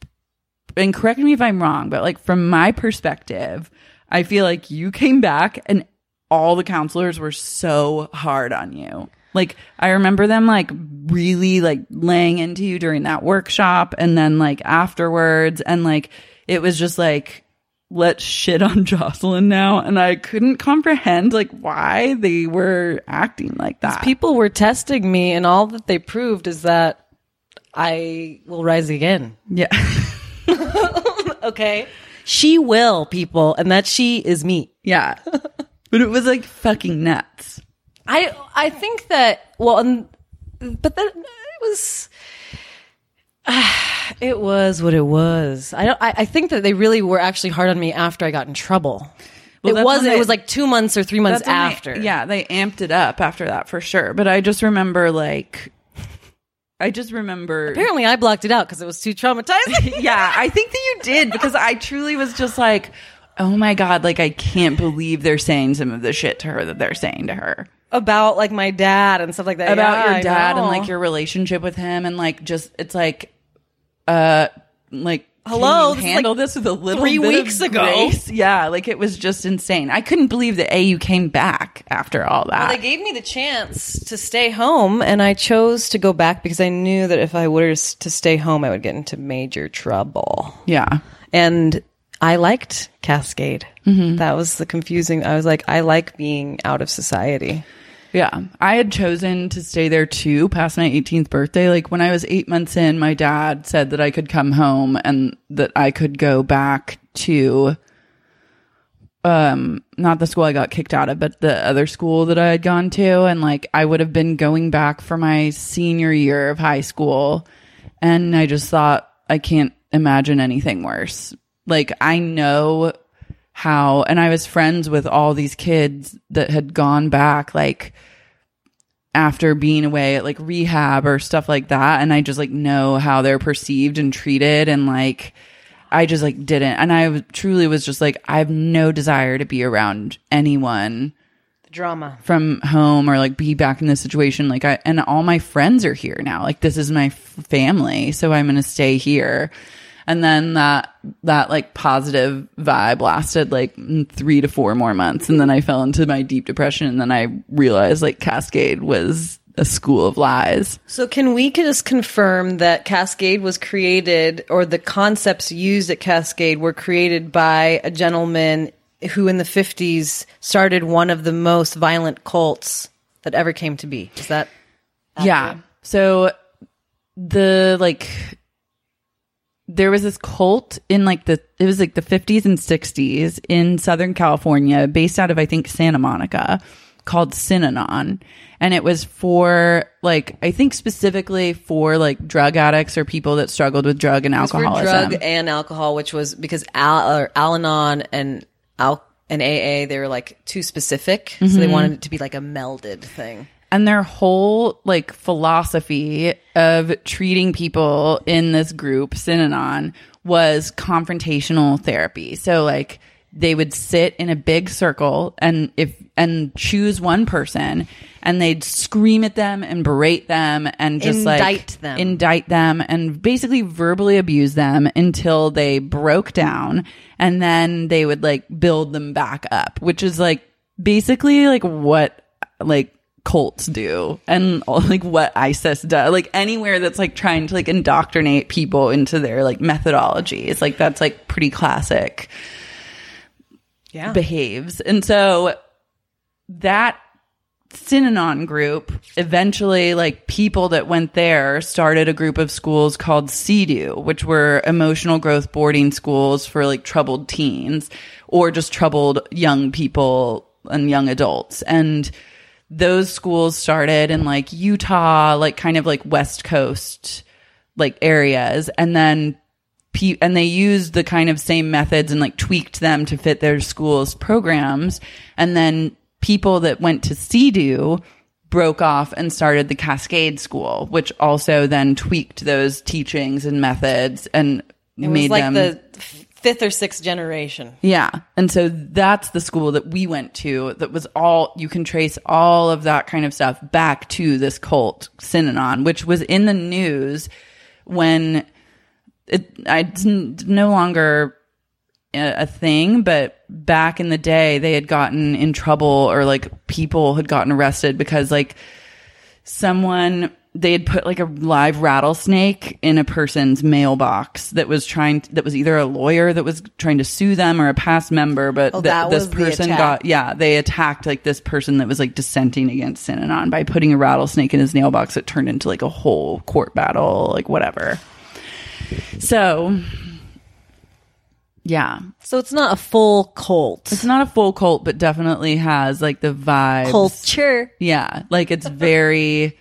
and correct me if I'm wrong, but like from my perspective, I feel like you came back and all the counselors were so hard on you. Like, I remember them like really like laying into you during that workshop and then like afterwards. And like, it was just like, let's shit on Jocelyn now. And I couldn't comprehend like why they were acting like that. People were testing me and all that they proved is that I will rise again. Yeah. Okay. She will, people. And that she is me. Yeah. But it was like fucking nuts. I I think that, well, um, but then it was, uh, it was what it was. I don't. I, I think that they really were actually hard on me after I got in trouble. Well, it was. It was like two months or three months after. They, yeah, they amped it up after that for sure. But I just remember like, I just remember. Apparently, I blocked it out because it was too traumatizing. Yeah, I think that you did because I truly was just like, oh my God, like I can't believe they're saying some of the shit to her that they're saying to her. About like my dad and stuff like that. About yeah, your dad and like your relationship with him and like just, it's like, uh, like, hello, can you handle like this with a little three bit weeks of ago. grace? Yeah, like it was just insane. I couldn't believe that A, you came back after all that. Well, they gave me the chance to stay home, and I chose to go back because I knew that if I were to stay home, I would get into major trouble. Yeah, and I liked Cascade. Mm-hmm. That was the confusing. I was like, I like being out of society. Yeah, I had chosen to stay there too past my eighteenth birthday. Like when I was eight months in, my dad said that I could come home and that I could go back to um, not the school I got kicked out of, but the other school that I had gone to. And like, I would have been going back for my senior year of high school. And I just thought, I can't imagine anything worse. Like, I know how, and I was friends with all these kids that had gone back, like, after being away at like rehab or stuff like that. And I just like know how they're perceived and treated. And like, I just like didn't. And I truly was just like, I have no desire to be around anyone. The drama. From home or like be back in this situation. Like I, and all my friends are here now. Like this is my f- family. So I'm going to stay here. And then that, that like positive vibe lasted like three to four more months. And then I fell into my deep depression. And then I realized like Cascade was a school of lies. So can we just confirm that Cascade was created, or the concepts used at Cascade were created by a gentleman who in the fifties started one of the most violent cults that ever came to be? Is that accurate? Yeah. So the like... there was this cult in like the, it was like the fifties and sixties in Southern California, based out of, I think, Santa Monica, called Synanon. And it was for like, I think specifically for like drug addicts or people that struggled with drug and alcoholism. For drug and alcohol, which was because Al, or Al-Anon and Al and A A, they were like too specific. Mm-hmm. So they wanted it to be like a melded thing. And their whole like philosophy of treating people in this group, Synanon, was confrontational therapy. So like they would sit in a big circle and if and choose one person, and they'd scream at them and berate them and just indict like them. indict them and basically verbally abuse them until they broke down, and then they would like build them back up, which is like basically like what like cults do and like what ISIS does, like anywhere that's like trying to like indoctrinate people into their like methodologies, like that's like pretty classic yeah behaves. And so that Synanon group eventually, like people that went there started a group of schools called C D U, which were emotional growth boarding schools for like troubled teens or just troubled young people and young adults. And those schools started in like Utah, like kind of like West Coast like areas. And then, pe- and they used the kind of same methods and like tweaked them to fit their schools' programs. And then people that went to C D U broke off and started the Cascade School, which also then tweaked those teachings and methods and it made was like them the fifth or sixth generation. Yeah. And so that's the school that we went to that was all, you can trace all of that kind of stuff back to this cult, Synanon, which was in the news when it, it's no longer a, a thing, but back in the day they had gotten in trouble or like people had gotten arrested because like someone, they had put like a live rattlesnake in a person's mailbox that was trying to, that was either a lawyer that was trying to sue them or a past member, but oh, th- that this was person the got, yeah, they attacked like this person that was like dissenting against Synanon by putting a rattlesnake in his mailbox that turned into like a whole court battle, like whatever. So, yeah. So it's not a full cult. It's not a full cult, but definitely has like the vibes. Culture. Yeah. Like it's very...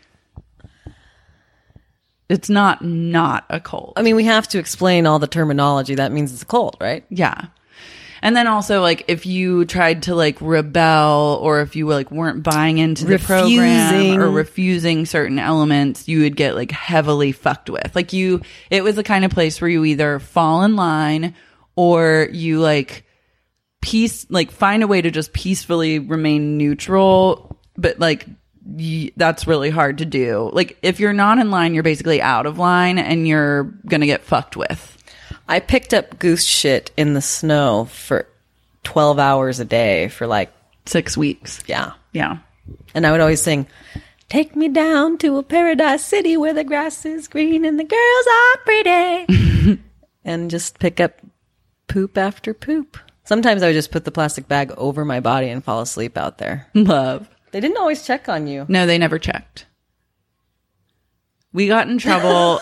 It's not not a cult. I mean, we have to explain all the terminology. That means it's a cult, right? Yeah. And then also, like, if you tried to, like, rebel or if you, like, weren't buying into the Refusing. program or refusing certain elements, you would get, like, heavily fucked with. Like, you, it was the kind of place where you either fall in line or you, like, peace, like, find a way to just peacefully remain neutral, but, like, y- that's really hard to do. Like, if you're not in line, you're basically out of line and you're gonna get fucked with. I picked up goose shit in the snow for twelve hours a day for like Six weeks. yeah. Yeah. And I would always sing, "Take me down to a paradise city where the grass is green and the girls are pretty." And just pick up poop after poop. Sometimes I would just put the plastic bag over my body and fall asleep out there. Love. They didn't always check on you. No, they never checked. We got in trouble.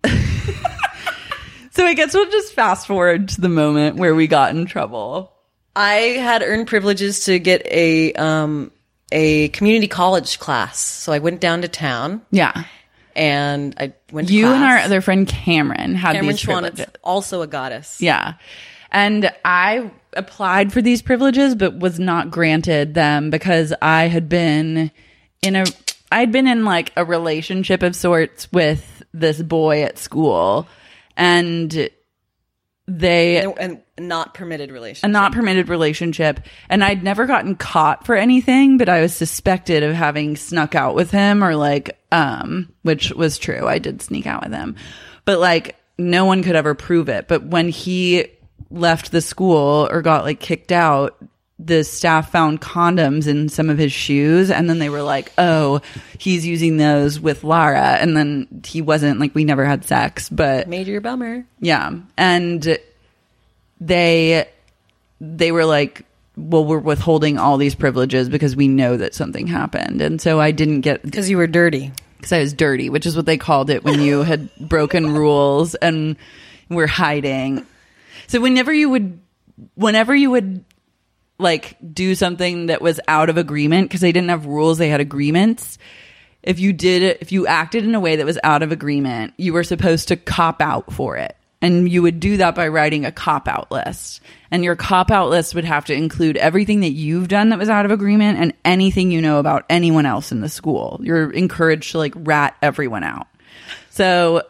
So I guess we'll just fast forward to the moment where we got in trouble. I had earned privileges to get a um, a community college class. So I went down to town. Yeah. And I went to You class. and our other friend Cameron had Cameron these privileges. Schwanitz, also a goddess. Yeah. And I applied for these privileges, but was not granted them because I had been in a, I'd been in like a relationship of sorts with this boy at school, and they, And, and not permitted relationship. a not permitted relationship. And I'd never gotten caught for anything, but I was suspected of having snuck out with him or like, um, which was true. I did sneak out with him, but like no one could ever prove it. But when he left the school or got like kicked out, the staff found condoms in some of his shoes, and then they were like, oh, he's using those with Lara. And then he wasn't, like, we never had sex, but Major bummer. yeah. And they they were like, well, we're withholding all these privileges because we know that something happened. And so I didn't get, Because you were dirty. because I was dirty, which is what they called it when you had broken rules and were hiding. So whenever you would, whenever you would like do something that was out of agreement, because they didn't have rules, they had agreements. If you did it, if you acted in a way that was out of agreement, you were supposed to cop out for it. And you would do that by writing a cop out list. And your cop out list would have to include everything that you've done that was out of agreement and anything you know about anyone else in the school. You're encouraged to like rat everyone out. So,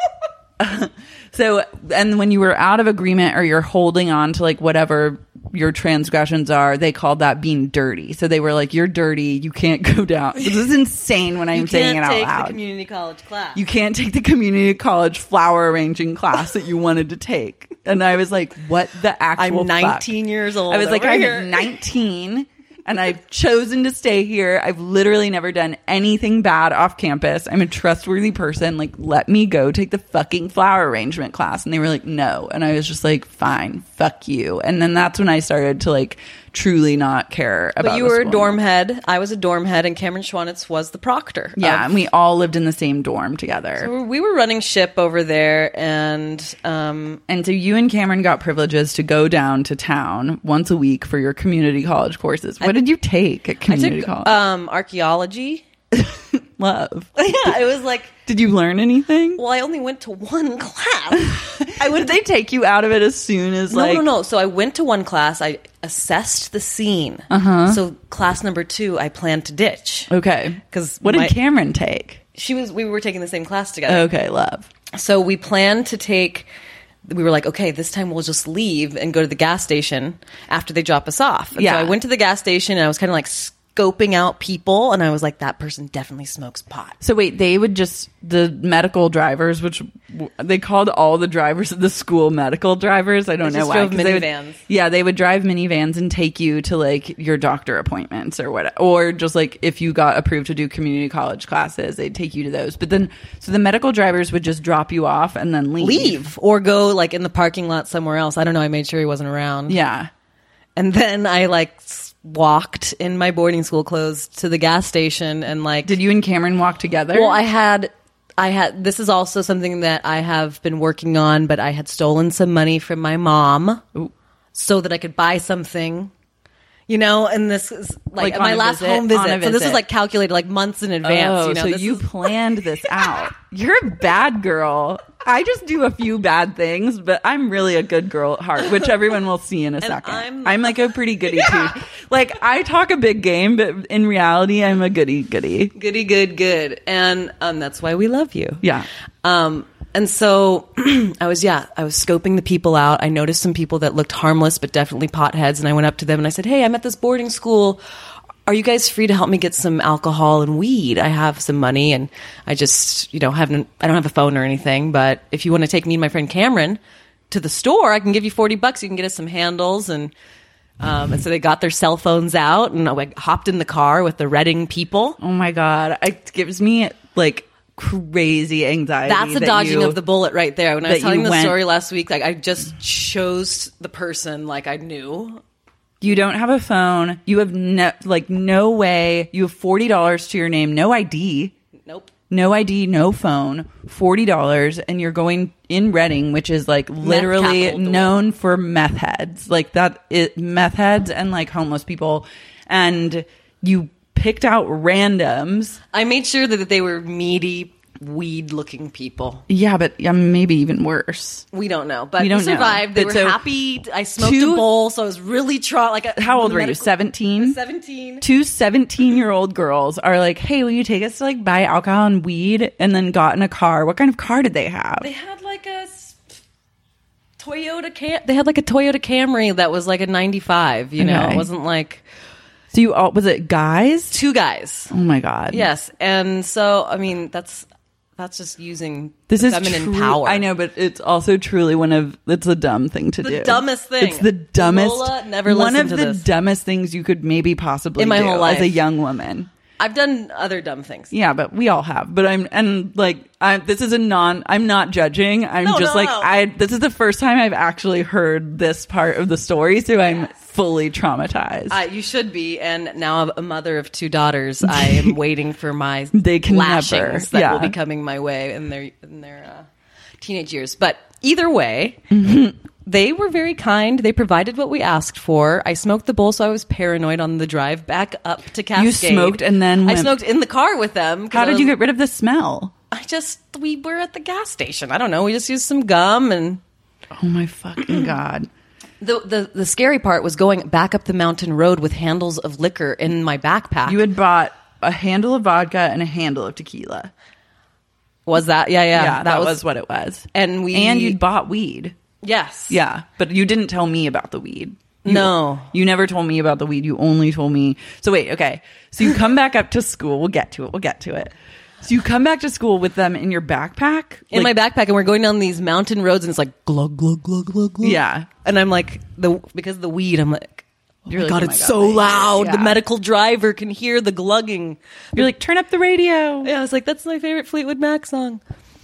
so, and when you were out of agreement or you're holding on to like whatever your transgressions are, they called that being dirty. So they were like, you're dirty. You can't go down. This is insane when I'm You saying it can't out take loud. the community college class. You can't take the community college flower arranging class that you wanted to take. And I was like, what the actual I'm nineteen fuck? years old. I was like, over I'm here. nineteen and I've chosen to stay here. I've literally never done anything bad off campus. I'm a trustworthy person. Like, let me go take the fucking flower arrangement class. And they were like, no. And I was just like, fine, fuck you. And then that's when I started to like truly not care about But you the were a school. dorm head. I was a dorm head, and Cameron Schwanitz was the proctor. Yeah, of- and we all lived in the same dorm together. So we were running ship over there, and um, And so you and Cameron got privileges to go down to town once a week for your community college courses. What did you take at I community took college? um, archaeology. Love. Yeah, it was like, Did you learn anything? well, I only went to one class. I Would they take you out of it as soon as No, like no, no. So I went to one class. I assessed the scene. Uh-huh. So class number two, I planned to ditch. Okay. 'Cause what my- did Cameron take? She was. We were taking the same class together. Okay, love. So we planned to take. We were like, okay, this time we'll just leave and go to the gas station after they drop us off. And Yeah. So I went to the gas station and I was kind of like scoping out people, and I was like, that person definitely smokes pot. So wait, they would just the medical drivers, which w- they called all the drivers of the school medical drivers. I don't They know just why. drove 'cause they would- minivans. yeah, they would drive minivans and take you to like your doctor appointments or what, or just like if you got approved to do community college classes, they'd take you to those. But then, so the medical drivers would just drop you off and then leave. Leave or go like in the parking lot somewhere else. I don't know. I made sure he wasn't around. Yeah. And then I like s- walked in my boarding school clothes to the gas station and like Did you and Cameron walk together? Well, I had I had this is also something that I have been working on, but I had stolen some money from my mom Ooh. so that I could buy something. You know, and this is like, Like on my a last visit? home On visit. a So this visit. is like calculated like months in advance. Oh, you know, so This you is- planned this out. You're a bad girl. I just do a few bad things, but I'm really a good girl at heart, which everyone will see in a second. I'm- I'm, like a pretty goody too. Like I talk a big game, but in reality, I'm a goody goody. goody good good, and um, that's why we love you. Yeah. Um, and so I was, yeah, I was scoping the people out. I noticed some people that looked harmless, but definitely potheads. And I went up to them and I said, hey, I'm at this boarding school. Are you guys free to help me get some alcohol and weed? I have some money and I just, you know, haven't, I don't have a phone or anything, but if you want to take me and my friend Cameron to the store, I can give you forty bucks. You can get us some handles. And, um, and so they got their cell phones out and I hopped in the car with the Reading people. Oh my God. It gives me like crazy anxiety. That's the that dodging you- of the bullet right there. When I was that telling you the went- story last week, like I just chose the person like I knew. You don't have a phone. You have no, like no way. You have forty dollars to your name. No I D. Nope. no I D, no phone, forty dollars, and you're going in Reading, which is like literally known for meth heads, like that, it, meth heads and like homeless people, and you picked out randoms. I made sure that they were meaty, weed-looking people. Yeah, but yeah, maybe even worse. We don't know, but we, don't we survived. Know. They but were so happy. I smoked two, a bowl, so I was really trying. Like, a, how old were you? seventeen. Seventeen. Two seventeen-year-old girls are like, "Hey, will you take us to like buy alcohol and weed?" And then got in a car. What kind of car did they have? They had like a Toyota Cam. They had like a Toyota Camry that was like a ninety-five. You know, okay. It wasn't like. So you all was it guys? Two guys. Oh my god. Yes, and so I mean that's. That's just using this is feminine tru- power. I know, but it's also truly one of it's a dumb thing to the do. The dumbest thing. It's the dumbest. Lola never one of to the this. dumbest things you could maybe possibly in my do whole life as a young woman. I've done other dumb things. Yeah, but we all have. But I'm and like I this is a non. I'm not judging. I'm no, just no, like no. I. This is the first time I've actually heard this part of the story, so I'm yes. fully traumatized. Uh, you should be. And now I'm a mother of two daughters. I am waiting for my they can lashings never. that Yeah. will be coming my way in their in their uh, teenage years. But either way. Mm-hmm. They were very kind. They provided what we asked for. I smoked the bowl, so I was paranoid on the drive back up to Cascade. You smoked and then went- I smoked in the car with them. How did was, you get rid of the smell? I just, we were at the gas station. I don't know. We just used some gum and... Oh my fucking god. The, the the scary part was going back up the mountain road with handles of liquor in my backpack. You had bought a handle of vodka and a handle of tequila. Was that? Yeah, yeah. Yeah, that, that was, was what it was. And we... And you'd bought weed. Yes. Yeah, but you didn't tell me about the weed. You, no. You never told me about the weed. You only told me... So wait, okay. So you come back up to school. We'll get to it. We'll get to it. So you come back to school with them in your backpack? In like, my backpack, and we're going down these mountain roads, and it's like glug, glug, glug, glug, glug. Yeah. And I'm like, the because of the weed, I'm like, oh You're my like, God, oh my it's God, so like, loud. yeah. The medical driver can hear the glugging. You're like, turn up the radio. Yeah, I was like, that's my favorite Fleetwood Mac song.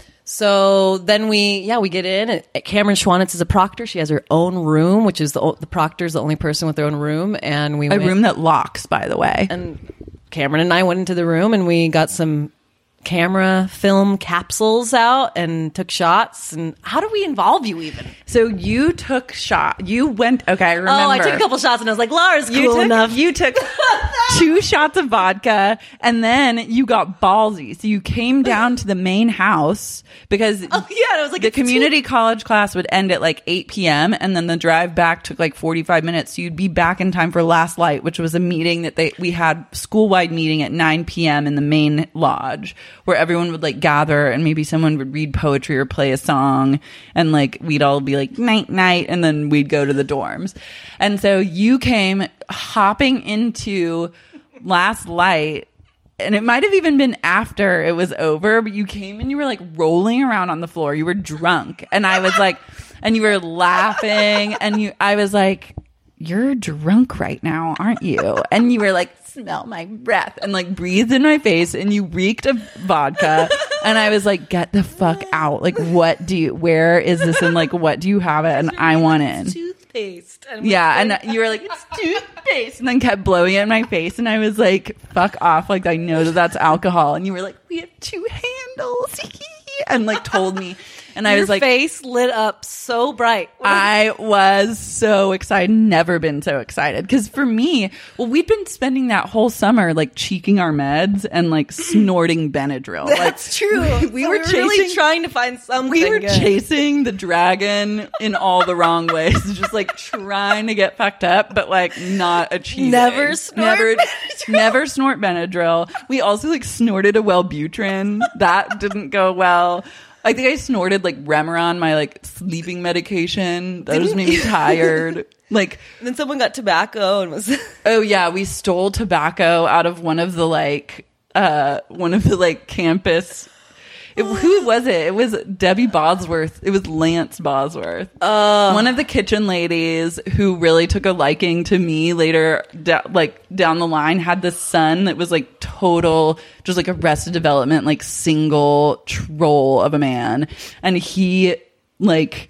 So then we, yeah, we get in. And Cameron Schwanitz is a proctor. She has her own room, which is the the proctor's the only person with their own room. And we A went, room that locks, by the way. and Cameron and I went into the room and we got some camera film capsules out and took shots. And how do we involve you even? So you took shot. You went. Okay, I remember. Oh, I took a couple shots and I was like, Laura's cool you took, enough. You took two shots of vodka and then you got ballsy. So you came down to the main house because Oh, yeah, it was like the it's community too- college class would end at like eight p.m. and then the drive back took like forty-five minutes. So you'd be back in time for Last Light, which was a meeting that they we had school-wide meeting at nine p.m. in the main lodge where everyone would like gather and maybe someone would read poetry or play a song and like we'd all be like night night and then we'd go to the dorms. And so you came hopping into Last Light, and it might have even been after it was over, but you came and you were like rolling around on the floor. You were drunk, and I was like, and you were laughing, and you I was like, you're drunk right now, aren't you? And you were like, smell my breath, and like breathed in my face, and you reeked of vodka. And I was like, get the fuck out. Like, what do you, where is this? And like, what do you have it? And I want in. Toothpaste. And Yeah. And you were like, it's toothpaste. And then kept blowing it in my face. And I was like, fuck off. Like, I know that that's alcohol. And you were like, we have two handles. And like told me. And I Your was like, face lit up so bright. I was so excited. Never been so excited. Because for me, well, we'd been spending that whole summer like cheeking our meds and like snorting Benadryl. That's like, true. We, we So were we chasing, really trying to find something. we were good. chasing the dragon in all the wrong ways. Just like trying to get fucked up, but like not achieving. Never snort never, Benadryl. never snort Benadryl. We also like snorted a Wellbutrin. That didn't go well. I think I snorted like Remeron, my like sleeping medication. That just made me tired. Like, And then someone got tobacco and was. oh yeah, we stole tobacco out of one of the like, uh, one of the like campus. It, who was it? It was Debbie Bosworth. It was Lance Bosworth. Uh, one of the kitchen ladies who really took a liking to me later, da- like down the line, had this son that was like total, just like Arrested Development, like single troll of a man. And he like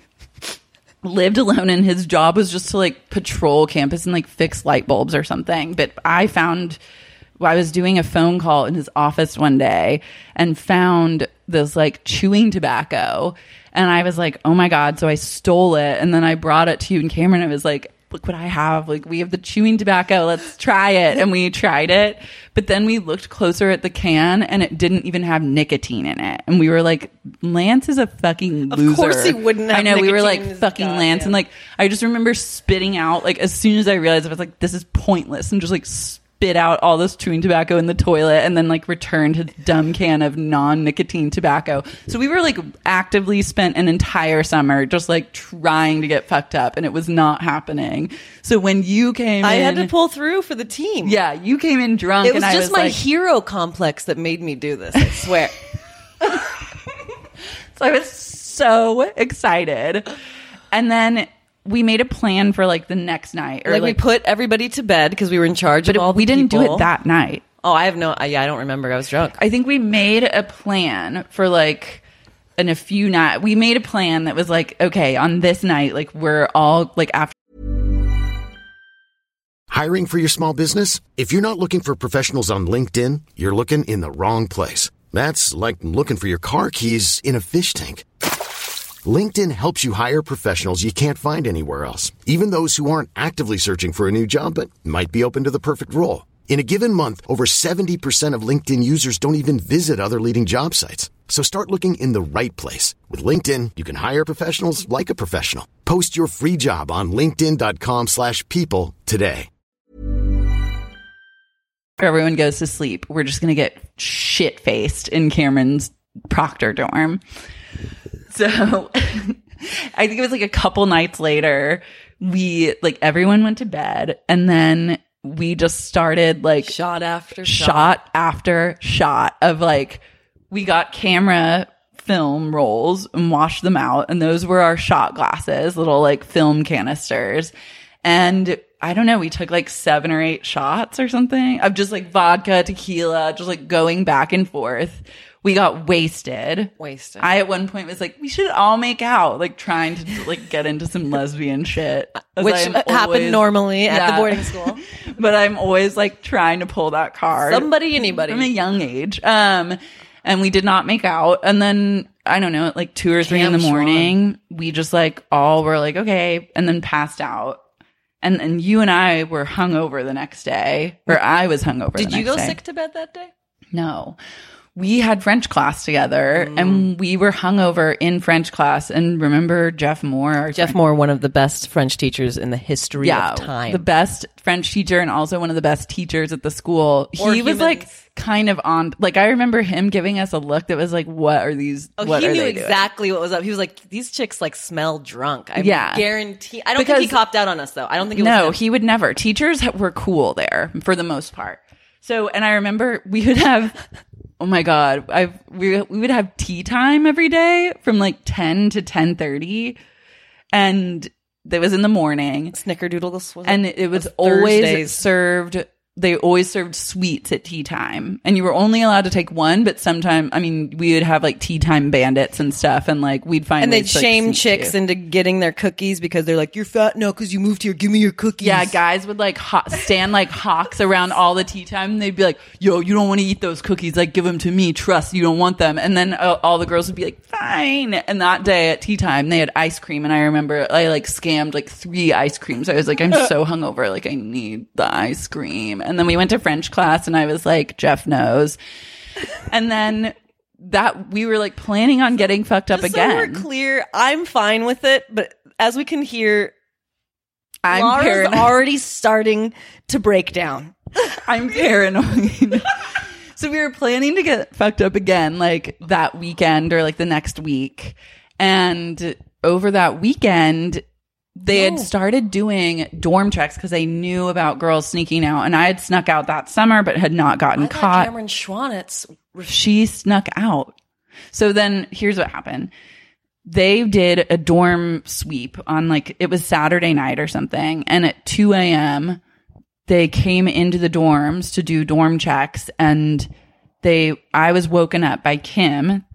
lived alone and his job was just to like patrol campus and like fix light bulbs or something. But I found I was doing a phone call in his office one day and found this like chewing tobacco. And I was like, oh my God. So I stole it. And then I brought it to you and Cameron. I was like, look what I have. Like, we have the chewing tobacco. Let's try it. And we tried it. But then we looked closer at the can and it didn't even have nicotine in it. And we were like, Lance is a fucking loser. Of course he wouldn't have I know. We were like, fucking God, Lance. yeah. And like, I just remember spitting out, like, as soon as I realized, I was like, this is pointless. And just like, spit out all this chewing tobacco in the toilet and then like returned his dumb can of non-nicotine tobacco. So we were like actively spent an entire summer just like trying to get fucked up and it was not happening. So when you came I in, had to pull through for the team. yeah, you came in drunk. It was and just I was my like, hero complex that made me do this, I swear. so I was so excited. And then we made a plan for like the next night. Or like, like we put everybody to bed because we were in charge but of all we the didn't do people. it that night. Oh, I have no, I, yeah, I don't remember. I was drunk. I think we made a plan for like in a few nights. We made a plan that was like, okay, on this night, like we're all like after. Hiring for your small business? If you're not looking for professionals on LinkedIn, you're looking in the wrong place. That's like looking for your car keys in a fish tank. LinkedIn helps you hire professionals you can't find anywhere else, even those who aren't actively searching for a new job but might be open to the perfect role. In a given month, over seventy percent of LinkedIn users don't even visit other leading job sites. So start looking in the right place. With LinkedIn, you can hire professionals like a professional. Post your free job on linkedin.com slash people today. Everyone goes to sleep. We're just going to get shit-faced in Cameron's Proctor dorm. So I think it was like a couple nights later, we like everyone went to bed and then we just started like Shot after shot. shot after shot of like, we got camera film rolls and washed them out. And those were our shot glasses, little like film canisters. And I don't know, we took like seven or eight shots or something of just like vodka, tequila, just like going back and forth. We got wasted. Wasted. I at one point was like, we should all make out, like trying to like get into some lesbian shit. Which I'm happened always- normally at Yeah. the boarding school. But I'm always like trying to pull that card. Somebody, anybody. From a young age. Um, and we did not make out. And then, I don't know, at like two or three Cam in the Schwan. morning, we just like all were like, okay, and then passed out. And and you and I were hungover the next day, or I was hungover. Did the you next go day. sick to bed that day? No. We had French class together Mm. and we were hungover in French class. And remember Jeff Moore? Our Jeff French- Moore, one of the best French teachers in the history yeah, of time. the best French teacher and also one of the best teachers at the school. Or he was humans. like kind of on, like I remember him giving us a look that was like, what are these? Oh, what he are knew they doing? exactly what was up. He was like, these chicks like smell drunk. I Yeah. guarantee. I don't think he Because- copped out on us though. I don't think it was No, him. he would never. Teachers were cool there for the most part. So, and I remember we would have, oh my God, I we we would have tea time every day from like ten to ten thirty, and that was in the morning, Snickerdoodles was and it was was always Thursdays. served. They always served sweets at tea time, and you were only allowed to take one. But sometimes, I mean, we would have like tea time bandits and stuff, and like we'd find and they'd ways to, like, shame sneak chicks too. into getting their cookies because they're like, you're fat now because you moved here. Give me your cookies. Yeah, guys would like ho- stand like hawks around all the tea time. And they'd be like, yo, you don't want to eat those cookies. Like, give them to me. Trust, you don't want them. And then uh, all the girls would be like, fine. And that day at tea time, they had ice cream. And I remember I like scammed like three ice creams. I was like, I'm so hungover. Like, I need the ice cream. And then we went to French class and I was like, Jeff knows. And then that we were like planning on getting fucked up Just again. so we're clear, I'm fine with it, but as we can hear, I'm Laura's paranoid. already starting to break down. I'm paranoid. So we were planning to get fucked up again, like that weekend or like the next week. And over that weekend, they had No. started doing dorm checks because they knew about girls sneaking out. And I had snuck out that summer, but had not gotten I thought caught. Cameron Schwanitz. She snuck out. So then here's what happened. They did a dorm sweep on like, it was Saturday night or something. And at two a.m., they came into the dorms to do dorm checks. And they, I was woken up by Kim,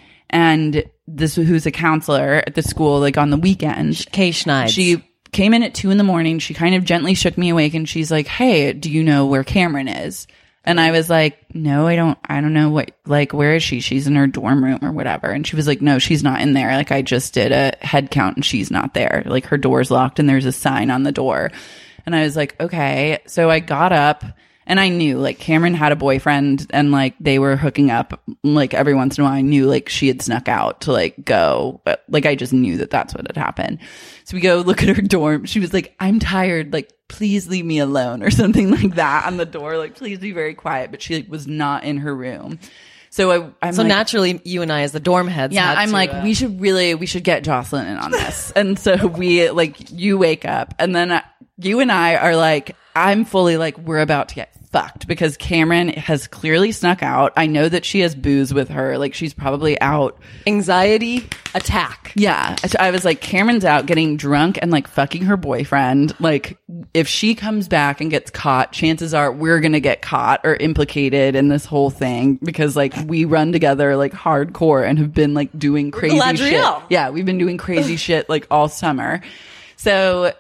and this, who's a counselor at the school, like on the weekends. Kay Schneid. She came in at two in the morning. She kind of gently shook me awake and she's like, hey, do you know where Cameron is? And I was like, no, I don't, I don't know what, like, where is she? She's in her dorm room or whatever. And she was like, no, she's not in there. Like, I just did a head count and she's not there. Like, her door's locked and there's a sign on the door. And I was like, okay. So I got up and I knew, like, Cameron had a boyfriend and, like, they were hooking up. Like, every once in a while, I knew, like, she had snuck out to, like, go. But, like, I just knew that that's what had happened. So we go look at her dorm. She was like, I'm tired. Like, please leave me alone or something like that on the door. Like, please be very quiet. But she, like, was not in her room. So I, I'm so like, naturally, you and I, as the dorm heads, yeah, had I'm to, like, uh, we should really, we should get Jocelyn in on this. And so we, like, you wake up and then I, you and I are like, I'm fully like, we're about to get fucked because Cameron has clearly snuck out. I know that she has booze with her. Like, she's probably out. Anxiety attack. Yeah. So I was like, Cameron's out getting drunk and, like, fucking her boyfriend. Like, if she comes back and gets caught, chances are we're going to get caught or implicated in this whole thing because, like, we run together, like, hardcore and have been, like, doing crazy shit. Yeah. We've been doing crazy shit, like, all summer. So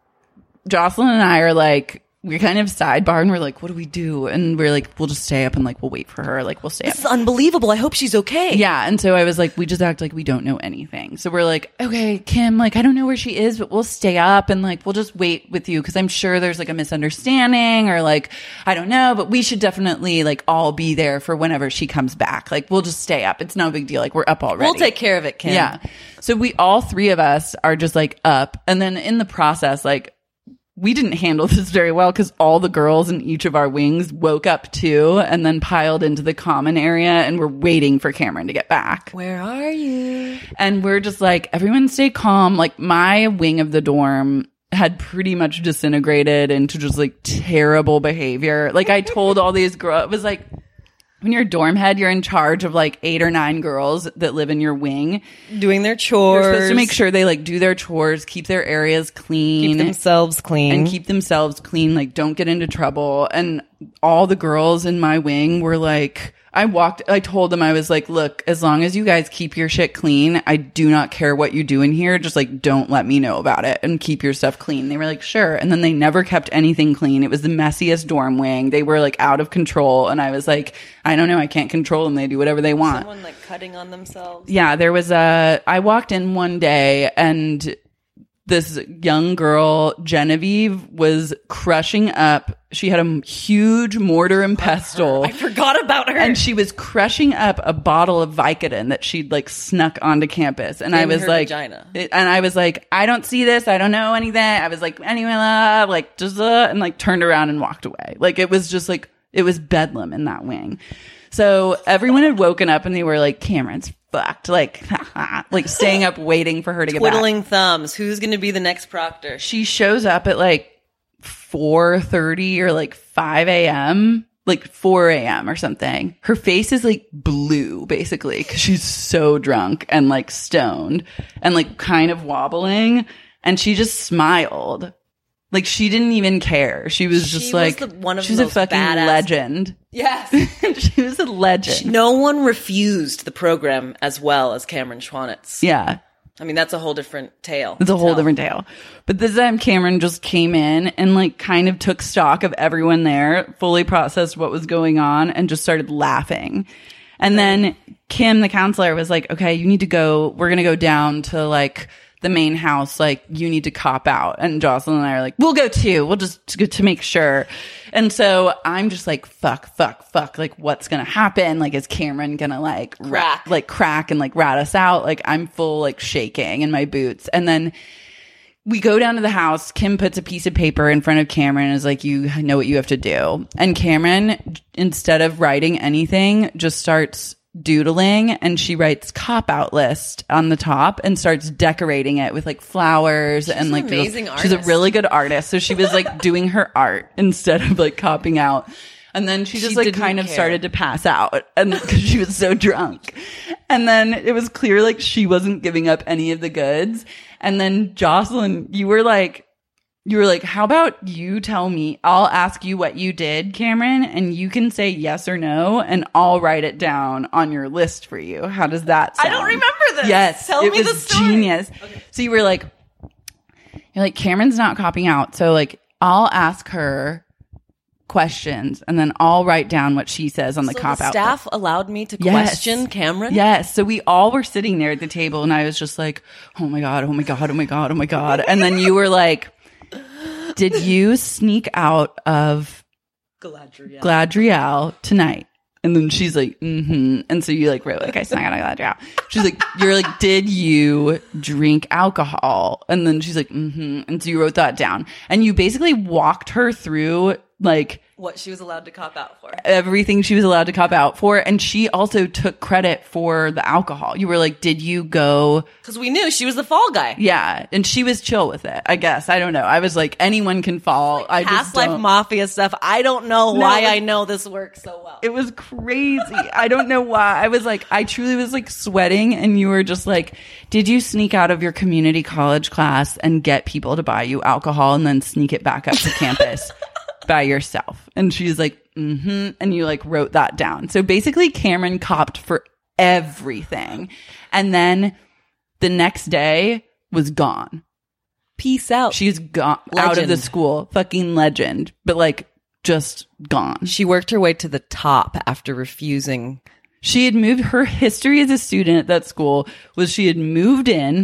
Jocelyn and I are like, we're kind of sidebar and we're like, what do we do? And we're like, we'll just stay up and, like, we'll wait for her. Like, we'll stay This up. is unbelievable. I hope she's okay. Yeah. And so I was like, we just act like we don't know anything. So we're like, okay, Kim, like, I don't know where she is, but we'll stay up and, like, we'll just wait with you because I'm sure there's, like, a misunderstanding or, like, I don't know, but we should definitely, like, all be there for whenever she comes back. Like, we'll just stay up. It's no big deal. Like, we're up already. We'll take care of it, Kim. Yeah. So we, all three of us are just, like, up. And then in the process, like, we didn't handle this very well because all the girls in each of our wings woke up too and then piled into the common area and we're waiting for Cameron to get back. Where are you? And we're just like, everyone stay calm. Like, my wing of the dorm had pretty much disintegrated into just, like, terrible behavior. Like, I told all these girls, it was like, when you're a dorm head, you're in charge of, like, eight or nine girls that live in your wing. Doing their chores. You're supposed to make sure they, like, do their chores, keep their areas clean. Keep themselves clean. And keep themselves clean, like, don't get into trouble. And all the girls in my wing were like, I walked, I told them, I was like, look, as long as you guys keep your shit clean, I do not care what you do in here. Just, like, don't let me know about it and keep your stuff clean. They were like, sure. And then they never kept anything clean. It was the messiest dorm wing. They were, like, out of control. And I was like, I don't know. I can't control them. They do whatever they want. Someone, like, cutting on themselves. Yeah. There was a, I walked in one day and this young girl, Genevieve, was crushing up. She had a huge mortar and pestle. I forgot about her. And she was crushing up a bottle of Vicodin that she'd, like, snuck onto campus. And In I was her like, vagina. it, and I was like, I don't see this. I don't know anything. I was like, anyway, uh, like, just, uh, and, like, turned around and walked away. Like, it was just like, it was bedlam in that wing. So everyone had woken up and they were like, Cameron's fucked. Like, like staying up waiting for her to get back. Twiddling thumbs. Who's going to be the next proctor? She shows up at like four thirty or like five a.m., like four a.m. or something. Her face is like blue, basically, because she's so drunk and like stoned and like kind of wobbling. And she just smiled. Like, she didn't even care. She was just She like, was the- one of she's the a most fucking badass- legend. Yes. She was a legend. No one refused the program as well as Cameron Schwanitz. Yeah. I mean, that's a whole different tale. It's a whole Tell. different tale. But this time Cameron just came in and like kind of took stock of everyone there, fully processed what was going on, and just started laughing. And then Kim, the counselor, was like, okay, you need to go, we're going to go down to like the main house. Like, you need to cop out. And Jocelyn and I are like, we'll go too. We'll just to, to make sure. And so I'm just like, fuck, fuck, fuck. Like, what's going to happen? Like, is Cameron going to like Crack. Ra- like crack and like rat us out? Like, I'm full like shaking in my boots. And then we go down to the house. Kim puts a piece of paper in front of Cameron and is like, you know what you have to do. And Cameron, instead of writing anything, just starts doodling, and she writes cop out list on the top and starts decorating it with like flowers. She's and like an amazing little, she's a artist. really good artist. So she was like doing her art instead of like copying out. And then she just She like didn't kind of care. started to pass out, and because she was so drunk. And then it was clear like she wasn't giving up any of the goods. And then Jocelyn, you were like, you were like, how about you tell me, I'll ask you what you did, Cameron, and you can say yes or no, and I'll write it down on your list for you. How does that sound? I don't remember this. Yes. Tell it me was the story. genius. Okay. So you were like, you're like, Cameron's not copying out. So like, I'll ask her questions, and then I'll write down what she says on the so cop the out. Staff allowed me to Yes. question Cameron? Yes. So we all were sitting there at the table, and I was just like, oh my God, oh my God, oh my God, oh my God. And then you were like, did you sneak out of Galadriel. Galadriel tonight? And then she's like, mm-hmm. And so you like wrote like, I snuck out of Galadriel. She's like, you're like, did you drink alcohol? And then she's like, mm-hmm. And so you wrote that down. And you basically walked her through like what she was allowed to cop out for. Everything she was allowed to cop out for. And she also took credit for the alcohol. You were like, did you go? Because we knew she was the fall guy. Yeah. And she was chill with it, I guess. I don't know. I was like, anyone can fall. Like I past just life don't. mafia stuff. I don't know No, why it was- I know this works so well. It was crazy. I don't know why. I was like, I truly was like sweating, and you were just like, did you sneak out of your community college class and get people to buy you alcohol and then sneak it back up to campus by yourself? And she's like, mm-hmm. And you like wrote that down. So basically Cameron copped for everything. And then the next day was gone. Peace out. She's gone out of the Legend. school. Fucking legend. But like just gone. She worked her way to the top after refusing. She had moved, her history as a student at that school was she had moved in,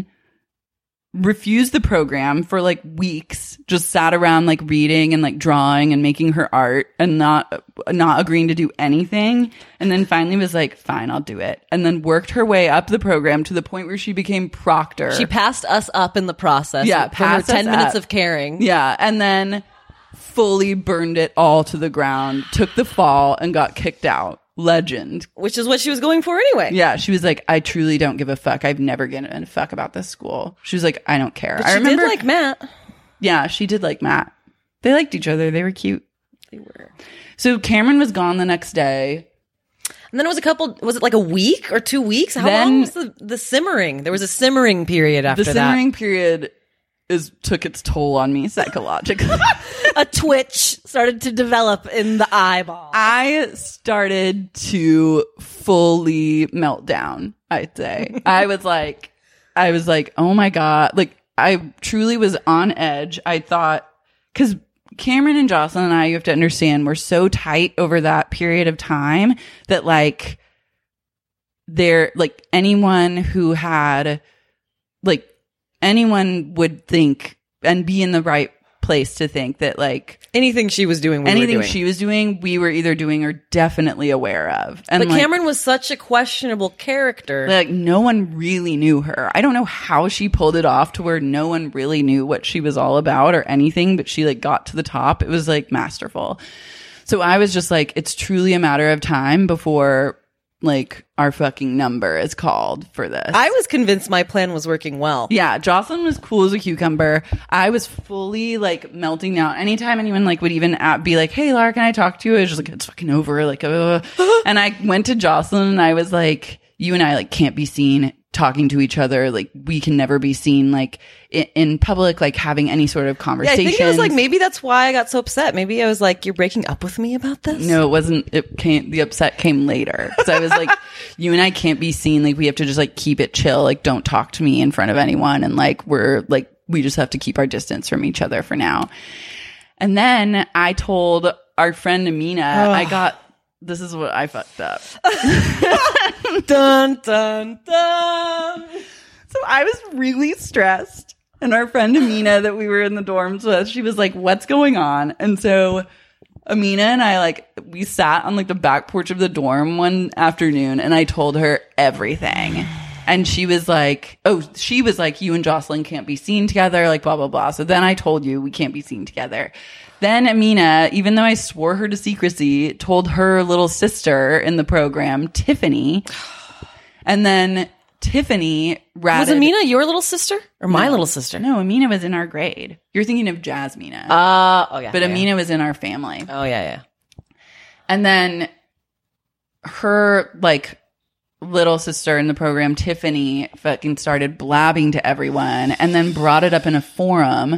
refused the program for like weeks, just sat around like reading and like drawing and making her art and not, not agreeing to do anything. And then finally was like, fine, I'll do it. And then worked her way up the program to the point where she became proctor. She passed us up in the process. Yeah, for her passed us ten minutes up. of caring. Yeah. And then fully burned it all to the ground, took the fall and got kicked out. Legend. Which is what she was going for anyway. Yeah, she was like, I truly don't give a fuck. I've never given a fuck about this school. She was like, I don't care. But I she remember, did like Matt. yeah, she did like Matt. They liked each other. They were cute. They were. So Cameron was gone the next day. And then it was a couple, was it like a week or two weeks? How Then- long was the, the simmering? There was a simmering period after The that. simmering period is took its toll on me psychologically. A twitch started to develop in the eyeball. I started to fully melt down, I'd say. I was like, I was like, oh my God. Like, I truly was on edge. I thought, because Cameron and Jocelyn and I, you have to understand, we're so tight over that period of time that, like, they're like anyone who had, like, anyone would think and be in the right place to think that, like, Anything she was doing, we anything were doing. she was doing, we were either doing or definitely aware of. And But like, Cameron was such a questionable character. like, no one really knew her. I don't know how she pulled it off to where no one really knew what she was all about or anything, but she like got to the top. It was like masterful. So I was just like, it's truly a matter of time before like our fucking number is called for this. I was convinced my plan was working well. Yeah, Jocelyn was cool as a cucumber. I was fully like melting down. Anytime anyone like would even at, be like, "Hey, Laura, can I talk to you?" I was just like, "It's fucking over." Like, uh. And I went to Jocelyn and I was like, "You and I like can't be seen talking to each other. Like, we can never be seen like in, in public, like having any sort of Yeah, I conversation." think it was like, maybe that's why I got so upset. Maybe I was like, you're breaking up with me about this? No, it wasn't. It came. The upset came later. So I was like, "You and I can't be seen. Like, we have to just like keep it chill. Like, don't talk to me in front of anyone. And like, we're like, we just have to keep our distance from each other for now." And then I told our friend Amina, I got. This is what I fucked up. Dun, dun, dun. So I was really stressed. And our friend Amina that we were in the dorms with, she was like, "What's going on?" And so Amina and I, like, we sat on like the back porch of the dorm one afternoon and I told her everything. And she was like, oh, she was like, "You and Jocelyn can't be seen together," like blah, blah, blah. So then I told you we can't be seen together. Then Amina, even though I swore her to secrecy, told her little sister in the program, Tiffany. And then Tiffany ratted. Was Amina your little sister or my No. little sister? No, Amina was in our grade. You're thinking of Jasmina. Uh, oh, yeah. but yeah, Amina was in our family. Yeah. Oh, yeah, yeah. And then her, like, little sister in the program, Tiffany, fucking started blabbing to everyone and then brought it up in a forum,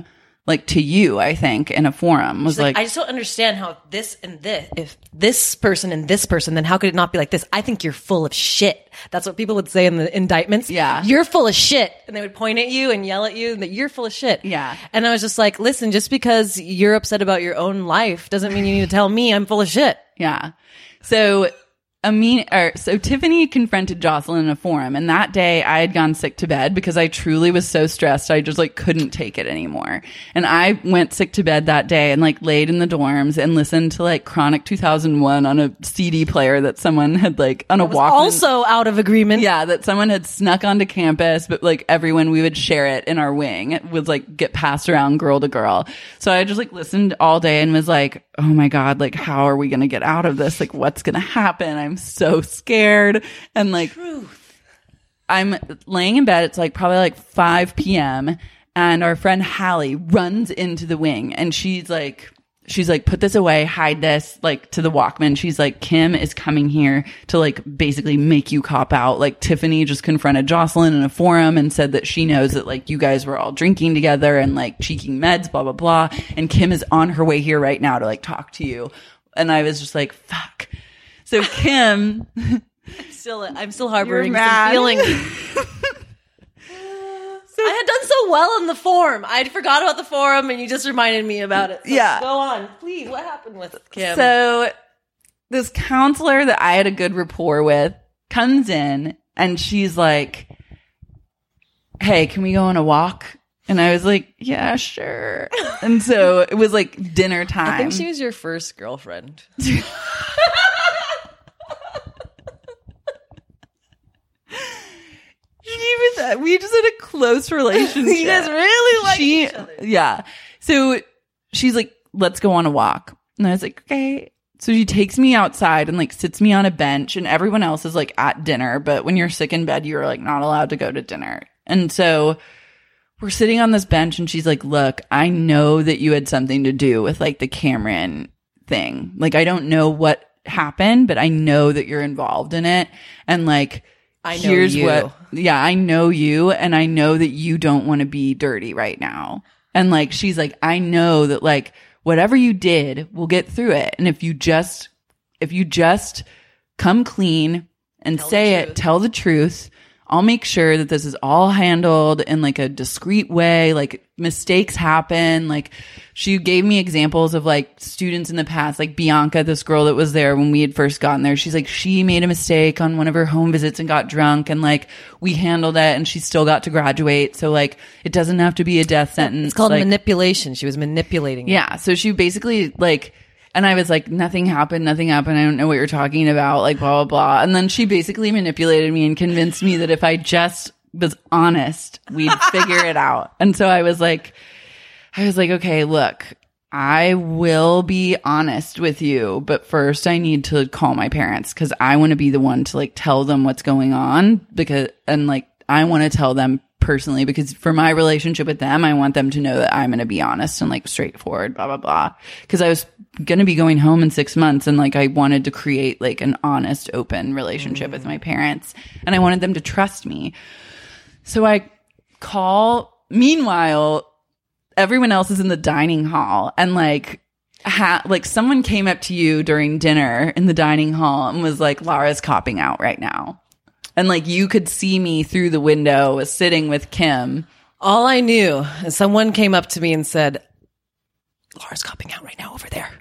like to you, I think, in a forum was like, like, I just don't understand how this and this, if this person and this person, then how could it not be like this? I think you're full of shit. That's what people would say in the indictments. Yeah. You're full of shit. And they would point at you and yell at you that you're full of shit. Yeah. And I was just like, listen, just because you're upset about your own life doesn't mean you need to tell me I'm full of shit. Yeah. So Amin, or so Tiffany confronted Jocelyn in a forum, and that day I had gone sick to bed because I truly was so stressed. I just like couldn't take it anymore. And I went sick to bed that day and like laid in the dorms and listened to like Chronic two thousand one on a C D player that someone had like on a Walkman. Also out of agreement. Yeah, that someone had snuck onto campus, but like everyone, we would share it in our wing. It would like get passed around girl to girl. So I just like listened all day and was like, oh my God, like how are we going to get out of this? Like what's going to happen? I'm so scared. And like, Truth. I'm laying in bed. It's like probably like five p.m. and our friend Hallie runs into the wing and she's like, she's like, put this away, hide this, like to the Walkman. She's like, Kim is coming here to like basically make you cop out. Like Tiffany just confronted Jocelyn in a forum and said that she knows that like you guys were all drinking together and like cheeking meds, blah, blah, blah. And Kim is on her way here right now to like talk to you. And I was just like, fuck. So Kim, still, I'm still harboring some feelings. I had done so well in the forum. I forgot about the forum, and you just reminded me about it. So yeah, go on, please. What happened with Kim? So this counselor that I had a good rapport with comes in, and she's like, "Hey, can we go on a walk?" And I was like, "Yeah, sure." And so it was like dinner time. I think she was your first girlfriend. She was, we just had a close relationship. You guys really like each other. Yeah. So she's like, let's go on a walk. And I was like, okay. So she takes me outside and like sits me on a bench and everyone else is like at dinner. But when you're sick in bed, you're like not allowed to go to dinner. And so we're sitting on this bench and she's like, look, I know that you had something to do with like the Cameron thing. Like, I don't know what happened, but I know that you're involved in it. And like, I know here's you. what, yeah, I know you and I know that you don't want to be dirty right now. And like, she's like, I know that like whatever you did, we'll get through it. And if you just, if you just come clean and tell say it, tell the truth, I'll make sure that this is all handled in like a discreet way. Like mistakes happen. Like she gave me examples of like students in the past, like Bianca, this girl that was there when we had first gotten there. She's like, she made a mistake on one of her home visits and got drunk and like we handled it and she still got to graduate. So like it doesn't have to be a death sentence. It's called like, manipulation. She was manipulating you. Yeah. So she basically like, and I was like, nothing happened, nothing happened. I don't know what you're talking about, like blah, blah, blah. And then she basically manipulated me and convinced me that if I just was honest, we'd figure it out. And so I was like, I was like, okay, look, I will be honest with you, but first I need to call my parents because I want to be the one to like tell them what's going on because, and like, I want to tell them personally because for my relationship with them, I want them to know that I'm going to be honest and like straightforward, blah, blah, blah. Because I was going to be going home in six months and like I wanted to create like an honest, open relationship mm. with my parents and I wanted them to trust me. So I call, meanwhile, everyone else is in the dining hall and like, ha- like someone came up to you during dinner in the dining hall and was like, Laura's copping out right now. And like you could see me through the window sitting with Kim. All I knew is someone came up to me and said, Laura's copping out right now over there.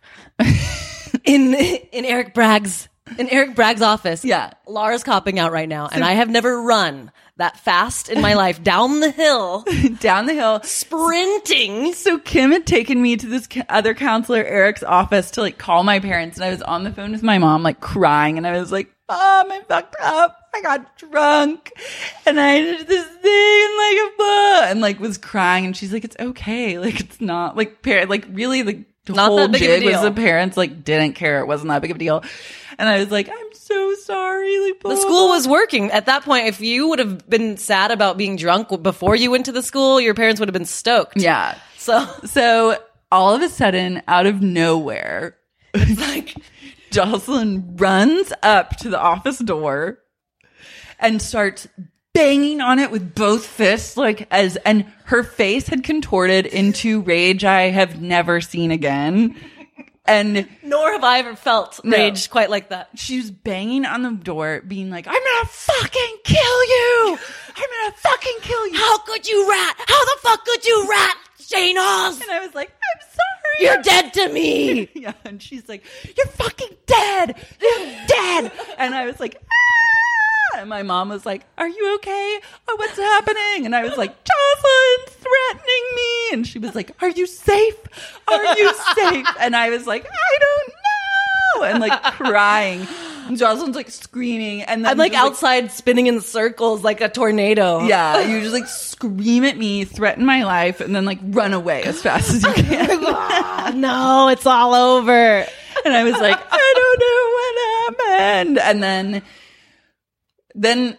in in Eric Bragg's in Eric Bragg's office. Yeah. Laura's copping out right now. So, and I have never run that fast in my life down the hill. down the hill. Sprinting. So Kim had taken me to this other counselor, Eric's office to like call my parents. And I was on the phone with my mom, like crying. And I was like, Mom, I fucked up. I got drunk and I did this thing and like a blah, and like was crying and she's like, it's okay. Like it's not like parent, like really the not whole jig was the deal. parents like didn't care. It wasn't that big of a deal. And I was like, I'm so sorry. Like blah, the school blah. was working at that point. If you would have been sad about being drunk before you went to the school, your parents would have been stoked. Yeah. So, so all of a sudden out of nowhere, it's like Jocelyn runs up to the office door and starts banging on it with both fists, like as, and her face had contorted into rage I have never seen again. And nor have I ever felt rage no. quite like that. She was banging on the door, being like, I'm gonna fucking kill you! I'm gonna fucking kill you! How could you rat? How the fuck could you rat, Jane Halls? And I was like, I'm sorry. You're dead to me! Yeah, and she's like, you're fucking dead! You're dead! And I was like, ah! And my mom was like, are you okay? Oh, what's happening? And I was like, Jocelyn's threatening me. And she was like, are you safe? Are you safe? And I was like, I don't know. And like crying. And Jocelyn's like screaming. And then I'm like outside like, spinning in circles like a tornado. Yeah. You just like scream at me, threaten my life, and then like run away as fast as you can. Oh, no, it's all over. And I was like, I don't know what happened. And then... Then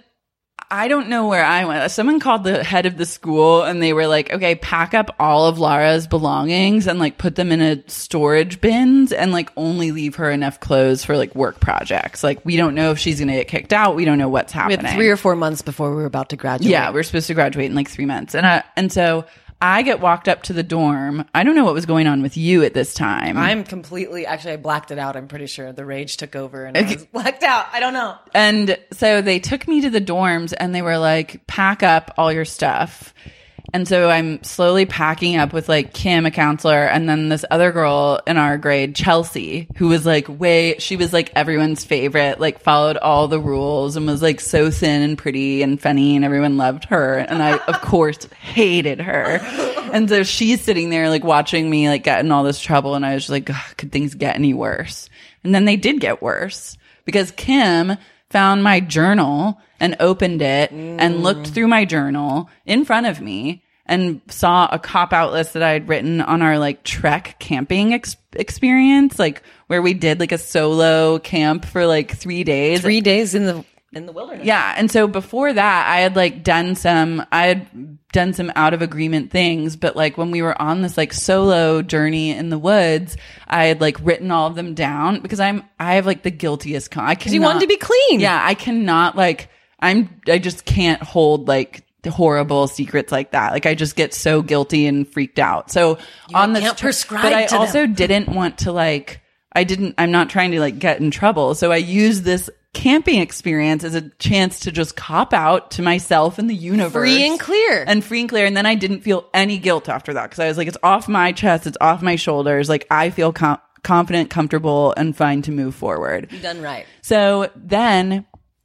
I don't know where I went. Someone called the head of the school and they were like, okay, pack up all of Lara's belongings and like put them in a storage bins and like only leave her enough clothes for like work projects. Like we don't know if she's going to get kicked out. We don't know what's happening. We had three or four months before we were about to graduate. Yeah, we we're supposed to graduate in like three months. And I, and so I get walked up to the dorm. I don't know what was going on with you at this time. I'm completely, actually I blacked it out. I'm pretty sure the rage took over and I was blacked out. I don't know. And so they took me to the dorms and they were like, pack up all your stuff. And so I'm slowly packing up with like Kim, a counselor, and then this other girl in our grade, Chelsea, who was like way, she was like everyone's favorite, like followed all the rules and was like so thin and pretty and funny and everyone loved her. And I, of course, hated her. And so she's sitting there like watching me like get in all this trouble. And I was just like, could things get any worse? And then they did get worse because Kim found my journal and opened it mm. and looked through my journal in front of me and saw a cop-out list that I had written on our like Trek camping ex- experience, like where we did like a solo camp for like three days. Three days in the in the wilderness. Yeah. And so before that, I had like done some, I had done some out of agreement things, but like when we were on this like solo journey in the woods, I had like written all of them down because I'm, I have like the guiltiest con. I cannot, you wanted to be clean. Yeah. I cannot like, I'm, I just can't hold like horrible secrets like that. Like I just get so guilty and freaked out. So you on this, can't prescribe but I to also them. didn't want to like, I didn't, I'm not trying to like get in trouble. So I used this camping experience as a chance to just cop out to myself and the universe. Free and clear. And free and clear. And then I didn't feel any guilt after that because I was like, it's off my chest. It's off my shoulders. Like I feel com- confident, comfortable, and fine to move forward. You've done right. So then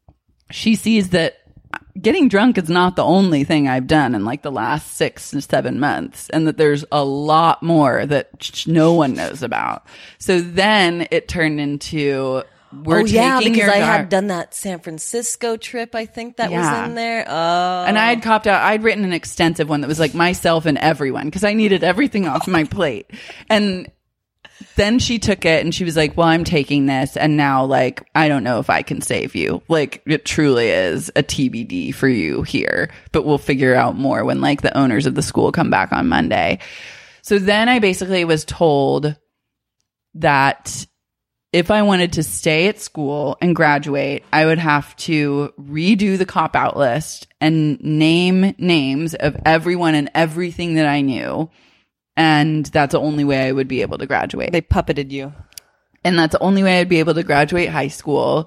she sees that getting drunk is not the only thing I've done in like the last six to seven months and that there's a lot more that no one knows about. So then it turned into... We're oh yeah, taking because your I dar- had done that San Francisco trip. I think that yeah. was in there. Oh, and I had copped out. I'd written an extensive one that was like myself and everyone because I needed everything off my plate. And then she took it and she was like, "Well, I'm taking this, and now like I don't know if I can save you. Like it truly is a T B D for you here, but we'll figure out more when like the owners of the school come back on Monday." So then I basically was told that if I wanted to stay at school and graduate, I would have to redo the cop-out list and name names of everyone and everything that I knew. And that's the only way I would be able to graduate. They puppeted you. And that's the only way I'd be able to graduate high school.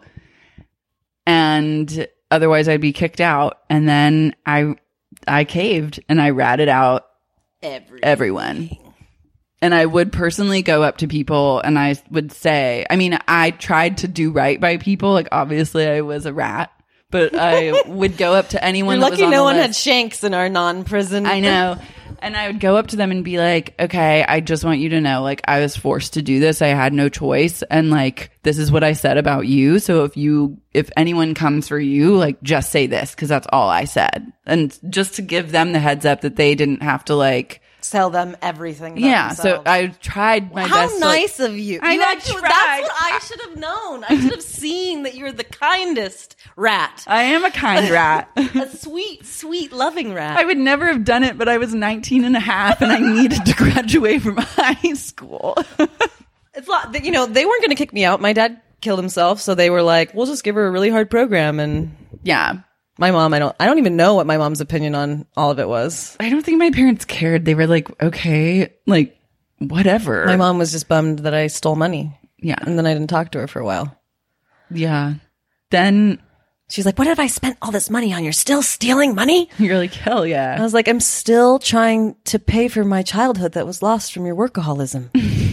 And otherwise I'd be kicked out. And then I I caved and I ratted out Everything. everyone. And I would personally go up to people and I would say, I mean, I tried to do right by people. Like, obviously, I was a rat, but I would go up to anyone You're that lucky was on no the one list. had shanks in our non-prison. I know. And I would go up to them and be like, okay, I just want you to know, like, I was forced to do this. I had no choice. And like, this is what I said about you. So if you, if anyone comes for you, like, just say this, because that's all I said. And just to give them the heads up that they didn't have to like, tell them everything. About yeah, themselves. so I tried my How best. How nice to, like, of you! I you know, actually, tried. That's what I should have known. I should have seen that you're the kindest rat. I am a kind rat. A sweet, sweet, loving rat. I would never have done it, but I was nineteen and a half and I needed to graduate from high school. It's like, you know, they weren't going to kick me out. My dad killed himself, so they were like, "We'll just give her a really hard program." And yeah. My mom, I don't I don't even know what my mom's opinion on all of it was. I don't think my parents cared. They were like, okay, like, whatever. My mom was just bummed that I stole money. Yeah. And then I didn't talk to her for a while. Yeah. Then she's like, what have I spent all this money on? You're still stealing money? You're like, hell yeah. I was like, I'm still trying to pay for my childhood that was lost from your workaholism.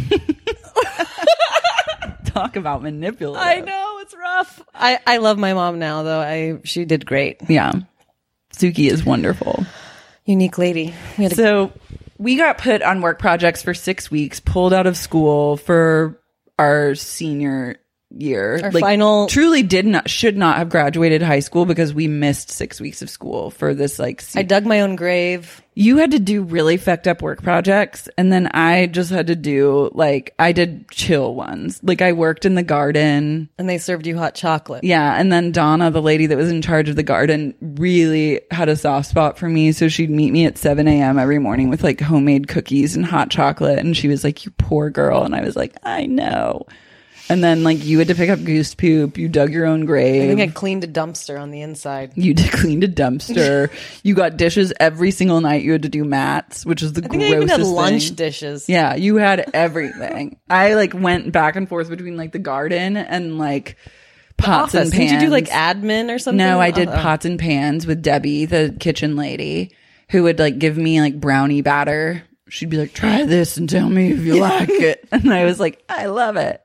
Talk about manipulative. I know, it's rough. I, I love my mom now, though. I She did great. Yeah. Suki is wonderful. Unique lady. We had a- so we got put on work projects for six weeks, pulled out of school for our senior year. Our like, final truly did not should not have graduated high school because we missed six weeks of school for this like se- I dug my own grave. You had to do really fucked up work projects, and then I just had to do like I did chill ones. Like I worked in the garden, and they served you hot chocolate. Yeah, and then Donna, the lady that was in charge of the garden, really had a soft spot for me, so she'd meet me at seven a.m. every morning with like homemade cookies and hot chocolate, and she was like, "You poor girl," and I was like, "I know." And then, like, you had to pick up goose poop. You dug your own grave. I think I cleaned a dumpster on the inside. You did cleaned a dumpster. You got dishes every single night. You had to do mats, which is the I think grossest I even had lunch thing. dishes. Yeah, you had everything. I, like, went back and forth between, like, the garden and, like, pots and pans. Did you do, like, admin or something? No, I did oh, pots and pans with Debbie, the kitchen lady, who would, like, give me, like, brownie batter. She'd be like, try this and tell me if you like it. And I was like, I love it.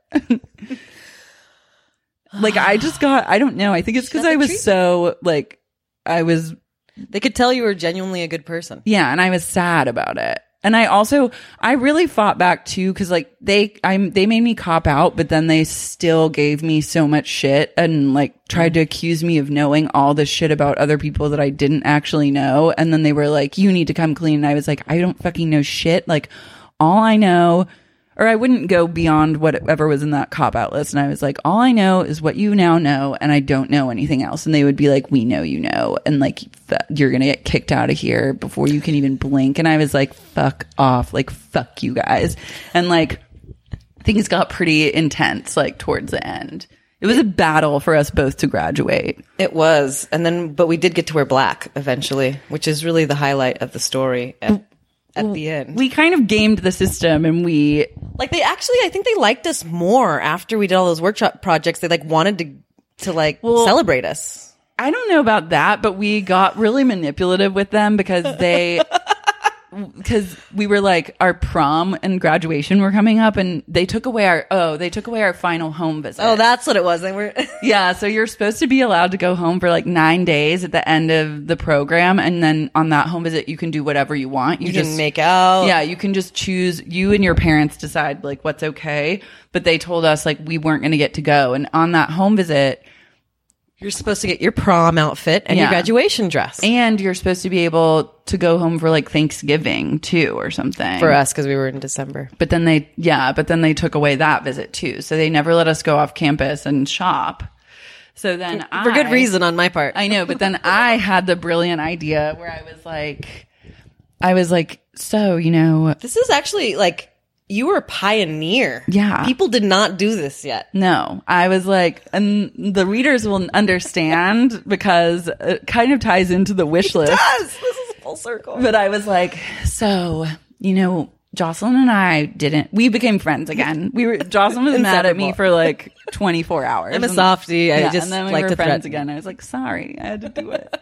Like, I just got, I don't know. I think it's because I was so, like, I was. They could tell you were genuinely a good person. Yeah, and I was sad about it. And I also, I really fought back too, because like they, I'm, they made me cop out, but then they still gave me so much shit and like tried to accuse me of knowing all this shit about other people that I didn't actually know. And then they were like, you need to come clean. And I was like, I don't fucking know shit. Like all I know, or I wouldn't go beyond whatever was in that cop out list. And I was like, all I know is what you now know. And I don't know anything else. And they would be like, we know, you know, and like, th- you're going to get kicked out of here before you can even blink. And I was like, fuck off. Like, fuck you guys. And like, things got pretty intense, like towards the end. It was a battle for us both to graduate. It was. And then, but we did get to wear black eventually, which is really the highlight of the story. At- At the end, we kind of gamed the system, and we like they actually. I think they liked us more after we did all those workshop projects. They like wanted to to like well, celebrate us. I don't know about that, but we got really manipulative with them because they because we were like our prom and graduation were coming up, and they took away our oh they took away our final home visit. Oh, that's what it was. They were yeah. So you're supposed to be allowed to go home for like nine days at the end of the program, and then on that home visit you can do whatever you want. You, you just can make out. Yeah, you can just choose. You and your parents decide like what's okay. But they told us like we weren't going to get to go, and on that home visit. You're supposed to get your prom outfit and yeah. your graduation dress. And you're supposed to be able to go home for like Thanksgiving too or something. For us, because we were in December. But then they, yeah, but then they took away that visit too. So they never let us go off campus and shop. So then For I. good reason on my part. I know, but then I had the brilliant idea where I was like, I was like, so, you know. This is actually like. You were a pioneer. Yeah. People did not do this yet. No. I was like, and the readers will understand because it kind of ties into the wish list. It does. This is a full circle. But I was like, so, you know, Jocelyn and I didn't, we became friends again. We were, Jocelyn was mad at me for like twenty-four hours. I'm a softie. I yeah, just and then we like were to friends threaten. again. I was like, sorry, I had to do it.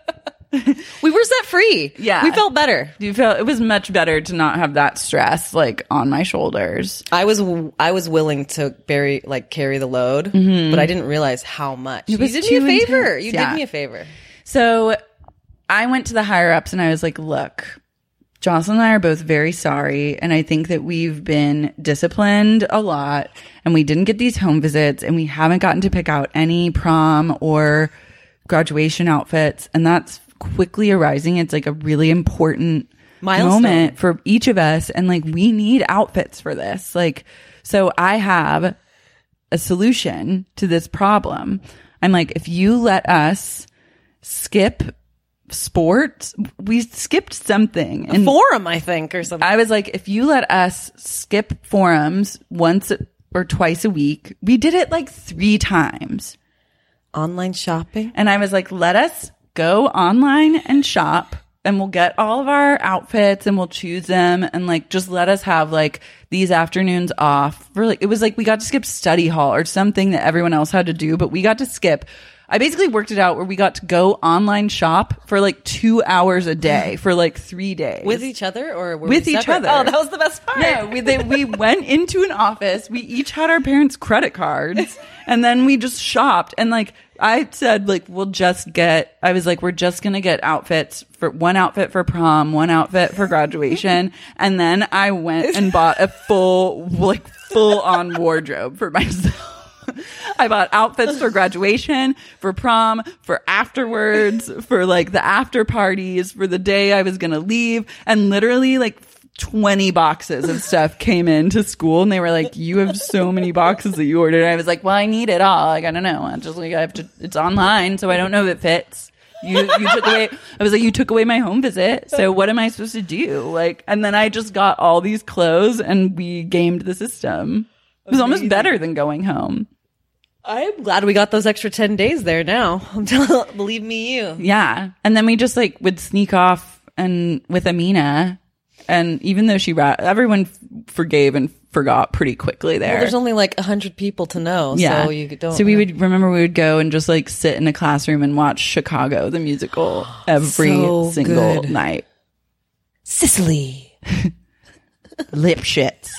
We were set free. Yeah. We felt better. You felt it was much better to not have that stress like on my shoulders. I was I was willing to bury like carry the load, mm-hmm. but I didn't realize how much. It was you did me a favor. Intense. You yeah. did me a favor. So I went to the higher ups and I was like, look, Jocelyn and I are both very sorry. And I think that we've been disciplined a lot and we didn't get these home visits and we haven't gotten to pick out any prom or graduation outfits. And that's quickly arising. It's like a really important milestone moment for each of us. And like, we need outfits for this. Like, so I have a solution to this problem. I'm like, if you let us skip sports, we skipped something. A forum, I think, or something. I was like, if you let us skip forums once or twice a week, we did it like three times. Online shopping. And I was like, let us go online and shop, and we'll get all of our outfits and we'll choose them, and like just let us have like these afternoons off for like, it was like we got to skip study hall or something that everyone else had to do, but we got to skip. I basically worked it out where we got to go online shop for like two hours a day for like three days. With each other or were with we each separate? other? Oh, that was the best part. Yeah, we they, we went into an office. We each had our parents' credit cards, and then we just shopped. And like I said, like we'll just get. I was like, we're just gonna get outfits for one outfit for prom, one outfit for graduation, and then I went and bought a full like full on wardrobe for myself. I bought outfits for graduation, for prom, for afterwards, for like the after parties, for the day I was going to leave. And literally like twenty boxes of stuff came into school, and they were like, you have so many boxes that you ordered. And I was like, well, I need it all. Like, I don't know. I just like, I have to, it's online. So I don't know if it fits. You, you took away, I was like, you took away my home visit. So what am I supposed to do? Like, and then I just got all these clothes and we gamed the system. It was almost better than going home. I'm glad we got those extra ten days there now. I'm telling, believe me, you. Yeah. And then we just like would sneak off and with Amina. And even though she, ra- everyone f- forgave and forgot pretty quickly there. Well, there's only like a hundred people to know. Yeah. So you don't. So we would, remember we would go and just like sit in a classroom and watch Chicago, the musical, every So single good. night. Sicily. Lipschitz.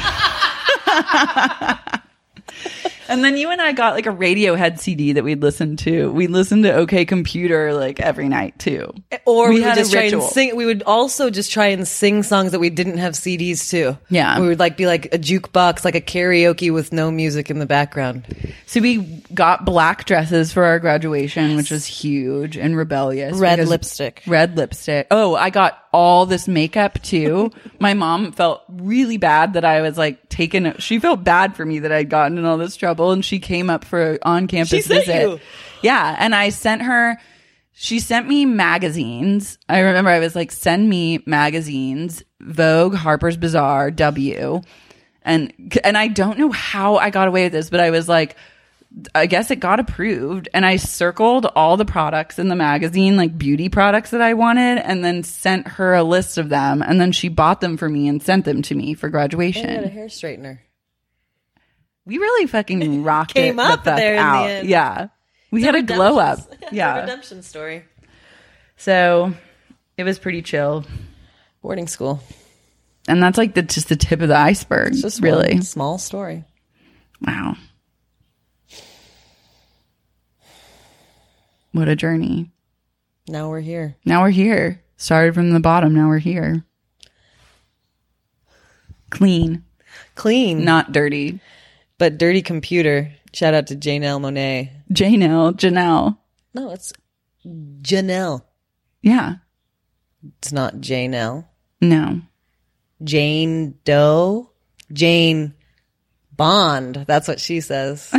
And then you and I got like a Radiohead C D that we'd listen to. We'd listen to OK Computer like every night too. Or we we, would had a just try and ritual. sing. We would also just try and sing songs that we didn't have C Ds to. Yeah. We would like be like a jukebox, like a karaoke with no music in the background. So we got black dresses for our graduation, which was huge and rebellious. Red because- lipstick. Red lipstick. Oh, I got all this makeup too. My mom felt really bad that I was like taken. She felt bad for me that I'd gotten in all this trouble, and she came up for an on-campus She sent visit. you. Yeah, and I sent her. She sent me magazines. I remember I was like, send me magazines, Vogue, Harper's Bazaar, W. And and I don't know how I got away with this, but I was like, I guess it got approved, and I circled all the products in the magazine, like beauty products that I wanted, and then sent her a list of them, and then she bought them for me and sent them to me for graduation. I got a hair straightener. We really fucking rocked Came it up the fuck there in the out. end. Yeah. We It's had a a glow up. redemption- Yeah. redemption story. So it was pretty chill. Boarding school. And that's like the just the tip of the iceberg. It's just really. one small story. Wow. What a journey. Now we're here. Now we're here. Started from the bottom. Now we're here. Clean, Clean. not dirty. But dirty computer. Shout out to Janelle Monáe. Janelle, Janelle. No, it's Janelle. Yeah. It's not Janelle. No. Jane Doe. Jane Bond. That's what she says.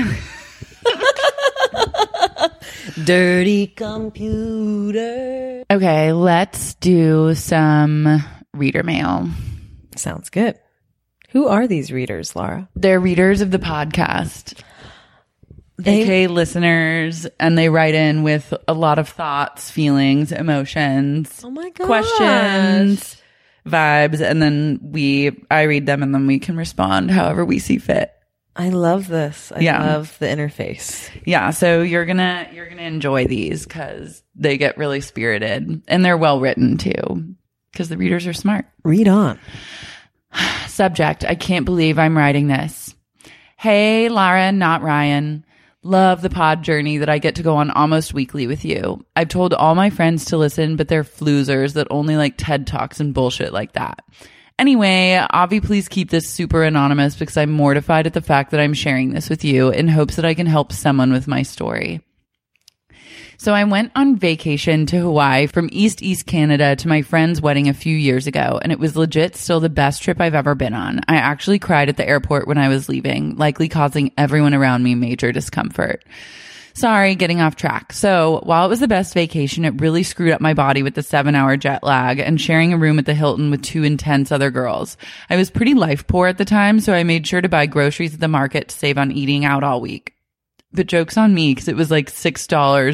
Dirty computer. Okay, let's do some reader mail. Sounds good. Who are these readers, Laura? They're readers of the podcast. They- A K A listeners, and they write in with a lot of thoughts, feelings, emotions, Oh my gosh. questions, vibes, and then we I read them and then we can respond however we see fit. I love this. I Yeah. love the interface. Yeah, so you're gonna you're gonna enjoy these because they get really spirited and they're well written too because the readers are smart. Read on. Subject: I can't believe I'm writing this. Hey, Lara, not Ryan. Love the pod journey that I get to go on almost weekly with you. I've told all my friends to listen, but they're floozers that only like TED Talks and bullshit like that. Anyway, Avi, please keep this super anonymous because I'm mortified at the fact that I'm sharing this with you in hopes that I can help someone with my story. So I went on vacation to Hawaii from East East Canada to my friend's wedding a few years ago, and it was legit still the best trip I've ever been on. I actually cried at the airport when I was leaving, likely causing everyone around me major discomfort. Sorry, getting off track. So while it was the best vacation, it really screwed up my body with the seven hour jet lag and sharing a room at the Hilton with two intense other girls. I was pretty life poor at the time, so I made sure to buy groceries at the market to save on eating out all week. But joke's on me because it was like six dollars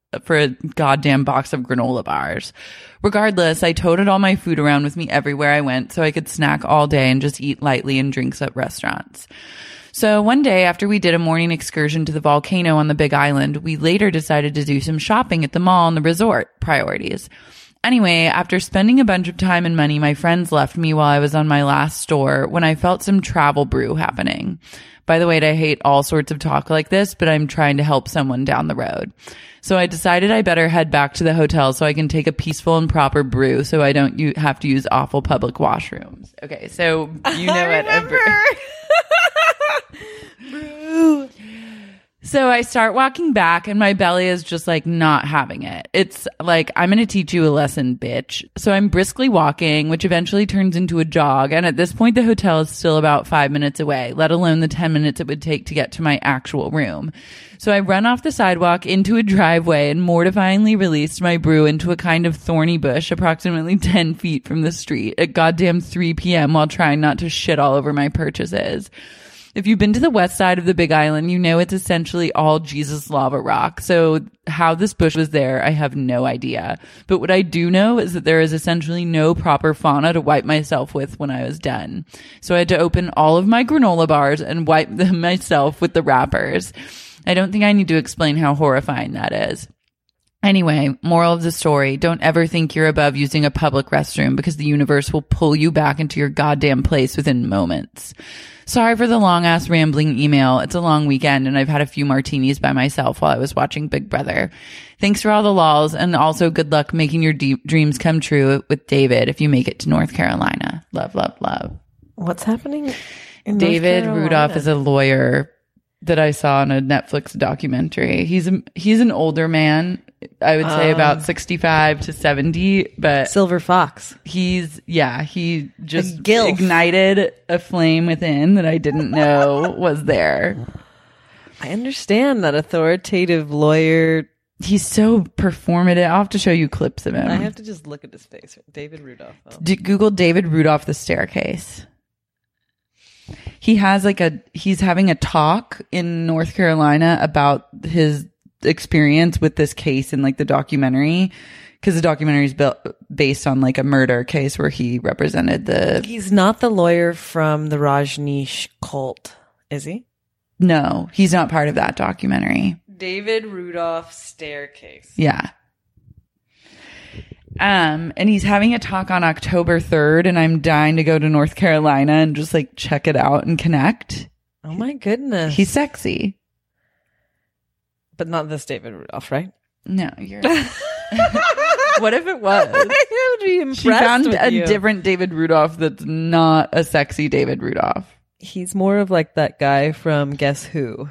for a goddamn box of granola bars. Regardless, I toted all my food around with me everywhere I went so I could snack all day and just eat lightly and drinks at restaurants. So one day after we did a morning excursion to the volcano on the Big Island, we later decided to do some shopping at the mall and the resort. Priorities. Anyway, after spending a bunch of time and money, my friends left me while I was on my last store when I felt some travel brew happening. By the way, I hate all sorts of talk like this, but I'm trying to help someone down the road. So I decided I better head back to the hotel so I can take a peaceful and proper brew so I don't u- have to use awful public washrooms. Okay, so you know I it. remember. Brew. So I start walking back and my belly is just like not having it. It's like, I'm going to teach you a lesson, bitch. So I'm briskly walking, which eventually turns into a jog. And at this point, the hotel is still about five minutes away, let alone the ten minutes it would take to get to my actual room. So I run off the sidewalk into a driveway and mortifyingly released my brew into a kind of thorny bush approximately ten feet from the street at goddamn three p.m. while trying not to shit all over my purchases. If you've been to the west side of the Big Island, you know it's essentially all Jesus lava rock. So how this bush was there, I have no idea. But what I do know is that there is essentially no proper fauna to wipe myself with when I was done. So I had to open all of my granola bars and wipe them myself with the wrappers. I don't think I need to explain how horrifying that is. Anyway, moral of the story, don't ever think you're above using a public restroom because the universe will pull you back into your goddamn place within moments. Sorry for the long-ass rambling email. It's a long weekend, and I've had a few martinis by myself while I was watching Big Brother. Thanks for all the lols, and also good luck making your de- dreams come true with David if you make it to North Carolina. Love, love, love. What's happening in David North Carolina? Rudolph is a lawyer that I saw in a Netflix documentary. He's a, he's an older man. I would say um, about sixty-five to seventy, but Silver Fox. He's, yeah, he just ignited a flame within that I didn't know was there. I understand that authoritative lawyer. He's so performative. I'll have to show you clips of him. I have to just look at his face. David Rudolph. Oh. D- Google David Rudolph the staircase. He has like a, he's having a talk in North Carolina about his experience with this case in like the documentary, because the documentary is built based on like a murder case where he represented the. He's not the lawyer from the Rajneesh cult, is he? No, he's not part of that documentary. David Rudolph staircase. Yeah. Um, and he's having a talk on October third, and I'm dying to go to North Carolina and just like check it out and connect. Oh my goodness. He's sexy. But not this David Rudolph, right? No, you're. What if it was? I would be impressed. She found with a you. different David Rudolph that's not a sexy David Rudolph. He's more of like that guy from Guess Who.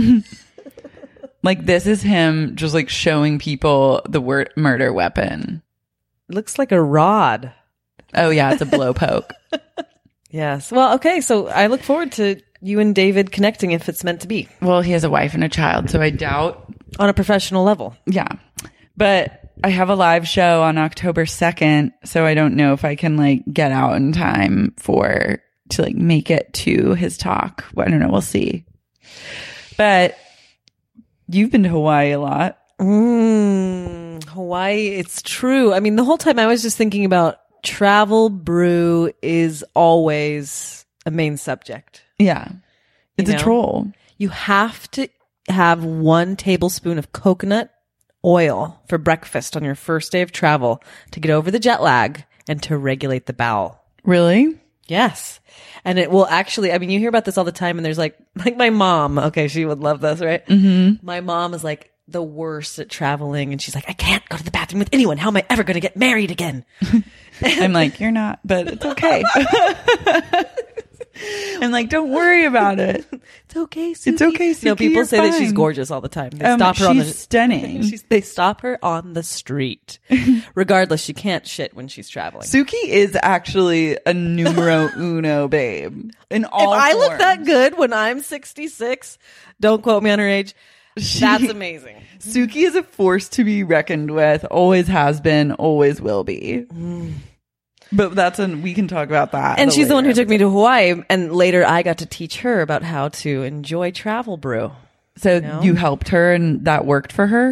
Like this is him just like showing people the word murder weapon. Looks like a rod. Oh yeah, it's a blow poke. Yes. Well, okay. So I look forward to you and David connecting if it's meant to be. Well, he has a wife and a child, so I doubt. On a professional level. Yeah. But I have a live show on October second, so I don't know if I can like get out in time for to like make it to his talk. Well, I don't know. We'll see. But you've been to Hawaii a lot. Mm, Hawaii, it's true. I mean, the whole time I was just thinking about travel brew is always a main subject. Yeah. It's You a know? troll. You have to have one tablespoon of coconut oil for breakfast on your first day of travel to get over the jet lag and to regulate the bowel. Really? Yes. And it will actually, I mean, you hear about this all the time and there's like, like my mom, okay, she would love this, right? Mm-hmm. My mom is like the worst at traveling and she's like, I can't go to the bathroom with anyone. How am I ever going to get married again? I'm like, you're not, but it's okay. I'm like, don't worry about it. It's okay, Suki. It's okay, Suki. No, people you're say fine. that she's gorgeous all the time. They Um, stop her on the she's stunning. she's, they stop her on the street. Regardless, she can't shit when she's traveling. Suki is actually a numero uno babe in all If I look forms. that good when I'm sixty-six, don't quote me on her age. She- That's amazing. Suki is a force to be reckoned with. Always has been. Always will be. But that's an we can talk about that. And at a she's the one who later took me to Hawaii, and later I got to teach her about how to enjoy travel brew. So know? you helped her, and that worked for her.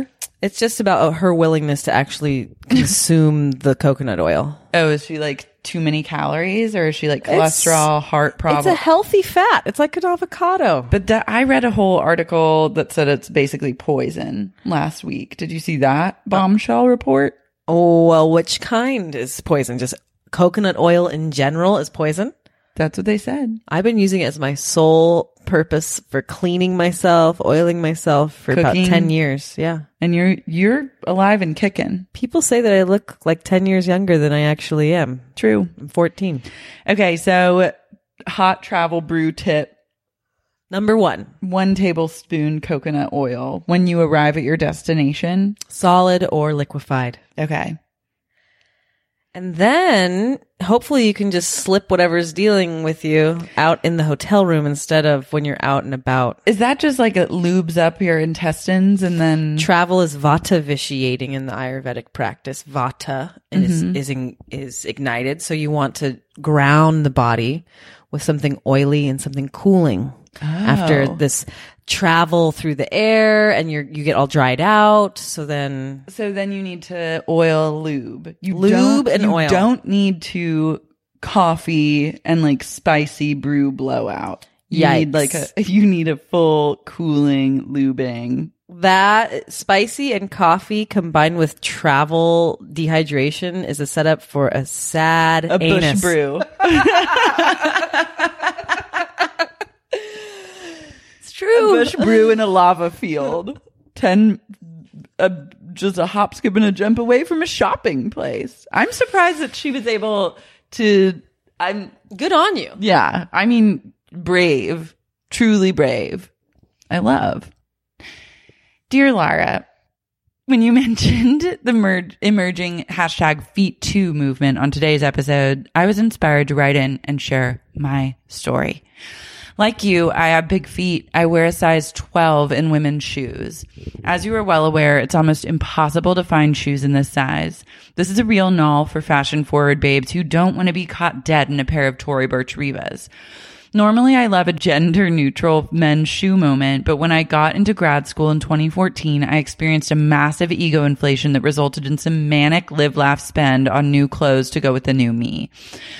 It's just about her willingness to actually consume the coconut oil. Oh, is she like too many calories, or is she like cholesterol, it's, heart problem? It's a healthy fat. It's like an avocado. But that, I read a whole article that said it's basically poison last week. Did you see that bombshell report? Oh, well, which kind is poison? Just coconut oil in general is poison? That's what they said. I've been using it as my sole purpose for cleaning myself, oiling myself for Cooking. about ten years. Yeah. And you're you're alive and kicking. People say that I look like ten years younger than I actually am. True. I'm fourteen. Okay, so hot travel brew tip. Number one. One tablespoon coconut oil when you arrive at your destination. Solid or liquefied. Okay. And then hopefully you can just slip whatever's dealing with you out in the hotel room instead of when you're out and about. Is that just like it lubes up your intestines and then... Travel is vata vitiating in the Ayurvedic practice. Vata mm-hmm. is, is, in, is ignited. So you want to ground the body with something oily and something cooling. Oh. After this travel through the air and you're you get all dried out, so then so then you need to oil lube you lube and you oil. Don't need to coffee and like spicy brew blowout. You Yikes. need like a you need a full cooling lubing. That spicy and coffee combined with travel dehydration is a setup for a sad a anus. Bush brew. True. A bush brew in a lava field. Ten, a, just a hop, skip, and a jump away from a shopping place. I'm surprised that she was able to. I'm good on you. Yeah, I mean, brave, truly brave. I love. Dear Lara, when you mentioned the mer- emerging hashtag feet two movement on today's episode, I was inspired to write in and share my story. Like you, I have big feet. I wear a size twelve in women's shoes. As you are well aware, it's almost impossible to find shoes in this size. This is a real null for fashion-forward babes who don't want to be caught dead in a pair of Tory Burch Revas. Normally, I love a gender-neutral men's shoe moment, but when I got into grad school in twenty fourteen, I experienced a massive ego inflation that resulted in some manic live, laugh, spend on new clothes to go with the new me.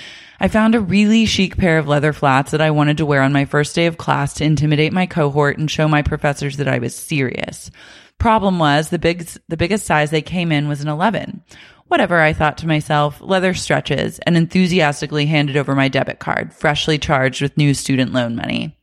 I found a really chic pair of leather flats that I wanted to wear on my first day of class to intimidate my cohort and show my professors that I was serious. Problem was, the big, the biggest size they came in was an eleven. Whatever, I thought to myself, leather stretches, and enthusiastically handed over my debit card, freshly charged with new student loan money.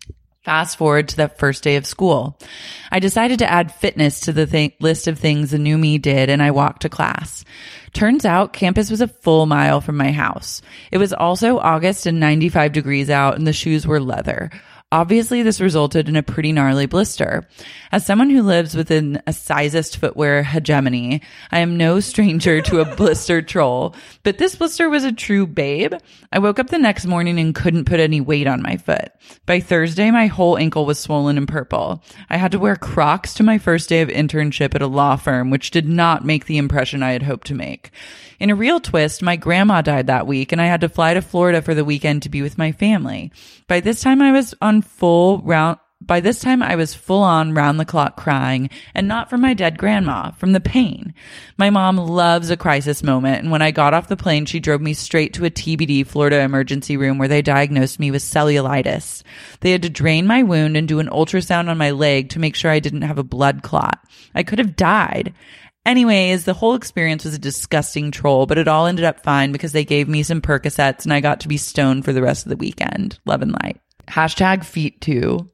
Fast forward to that first day of school. I decided to add fitness to the th- list of things the new me did, and I walked to class. Turns out campus was a full mile from my house. It was also August and ninety-five degrees out, and the shoes were leather. Obviously, this resulted in a pretty gnarly blister. As someone who lives within a sizest footwear hegemony, I am no stranger to a blister troll, but this blister was a true babe. I woke up the next morning and couldn't put any weight on my foot. By Thursday, my whole ankle was swollen and purple. I had to wear Crocs to my first day of internship at a law firm, which did not make the impression I had hoped to make. In a real twist, my grandma died that week, and I had to fly to Florida for the weekend to be with my family. By this time, I was on full round. By this time, I was full on round the clock crying, and not from my dead grandma, from the pain. My mom loves a crisis moment, and when I got off the plane, she drove me straight to a T B D Florida emergency room where they diagnosed me with cellulitis. They had to drain my wound and do an ultrasound on my leg to make sure I didn't have a blood clot. I could have died. Anyways, the whole experience was a disgusting troll, but it all ended up fine because they gave me some Percocets and I got to be stoned for the rest of the weekend. Love and light. Hashtag feet two.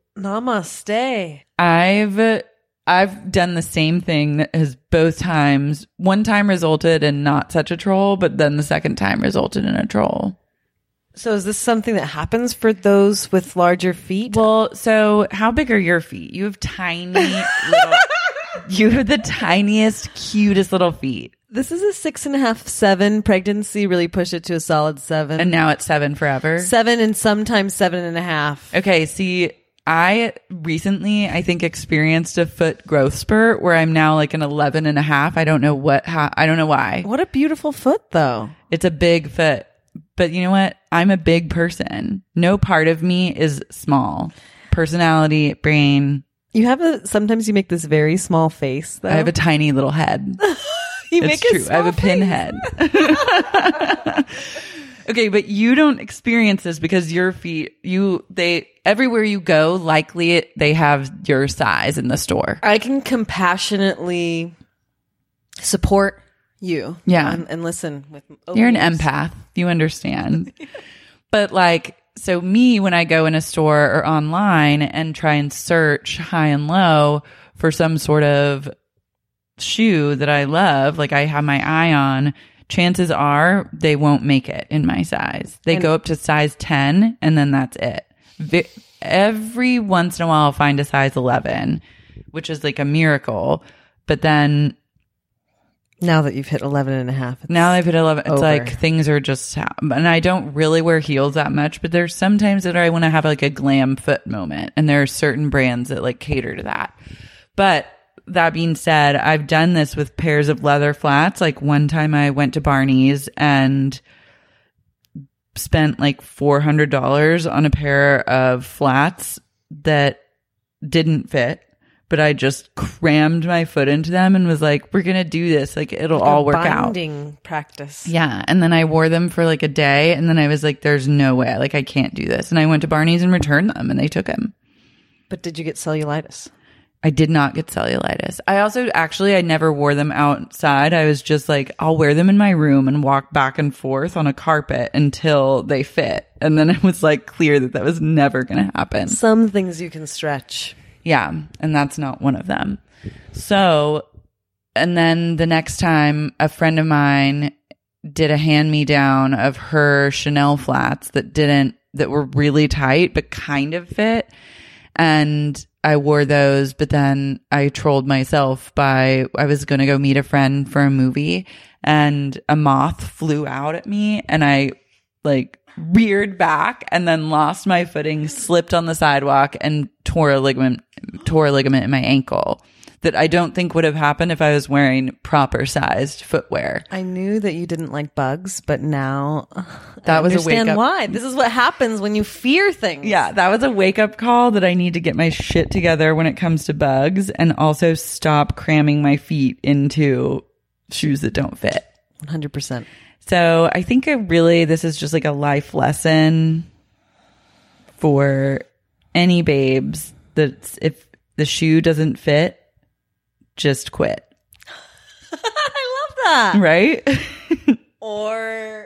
Namaste. I've I've done the same thing that has both times. One time resulted in not such a troll, but then the second time resulted in a troll. So is this something that happens for those with larger feet? Well, so how big are your feet? You have tiny little... You have the tiniest, cutest little feet. This is a six and a half, seven. Pregnancy really pushed it to a solid seven. And now it's seven forever? Seven and sometimes seven and a half. Okay, see, I recently, I think, experienced a foot growth spurt where I'm now like an eleven and a half. I don't know what, ha- I don't know why. What a beautiful foot, though. It's a big foot. But you know what? I'm a big person. No part of me is small. Personality, brain, You have a, sometimes you make this very small face, though. I have a tiny little head. You it's make true. a small I have a pinhead. Okay, but you don't experience this because your feet, you, they, everywhere you go, likely it, they have your size in the store. I can compassionately support you. Yeah. And, and listen with open You're an ears. empath. You understand. But like, so me, when I go in a store or online and try and search high and low for some sort of shoe that I love, like I have my eye on, chances are they won't make it in my size. They and go up to size ten and then that's it. Vi- every once in a while I'll find a size eleven, which is like a miracle. But then now that you've hit eleven and a half, now I've hit eleven, it's over. like things are just, and I don't really wear heels that much, but there's sometimes that I want to have like a glam foot moment. And there are certain brands that like cater to that. But that being said, I've done this with pairs of leather flats. Like one time I went to Barney's and spent like four hundred dollars on a pair of flats that didn't fit, but I just crammed my foot into them and was like, we're going to do this. Like it'll like all work out. Binding practice. Yeah. And then I wore them for like a day and then I was like, there's no way. Like I can't do this. And I went to Barney's and returned them and they took them. But did you get cellulitis? I did not get cellulitis. I also actually, I never wore them outside. I was just like, I'll wear them in my room and walk back and forth on a carpet until they fit. And then it was like clear that that was never going to happen. Some things you can stretch. Yeah. And that's not one of them. So, and then the next time a friend of mine did a hand me down of her Chanel flats that didn't, that were really tight, but kind of fit. And I wore those, but then I trolled myself by, I was going to go meet a friend for a movie and a moth flew out at me and I like reared back and then lost my footing, slipped on the sidewalk and tore a ligament, tore a ligament in my ankle that I don't think would have happened if I was wearing proper sized footwear. I knew that you didn't like bugs, but now that I was understand a wake up. Why. This is what happens when you fear things. Yeah, that was a wake up call that I need to get my shit together when it comes to bugs and also stop cramming my feet into shoes that don't fit. one hundred percent. So I think I really, this is just like a life lesson for any babes that if the shoe doesn't fit, just quit. I love that. Right? Or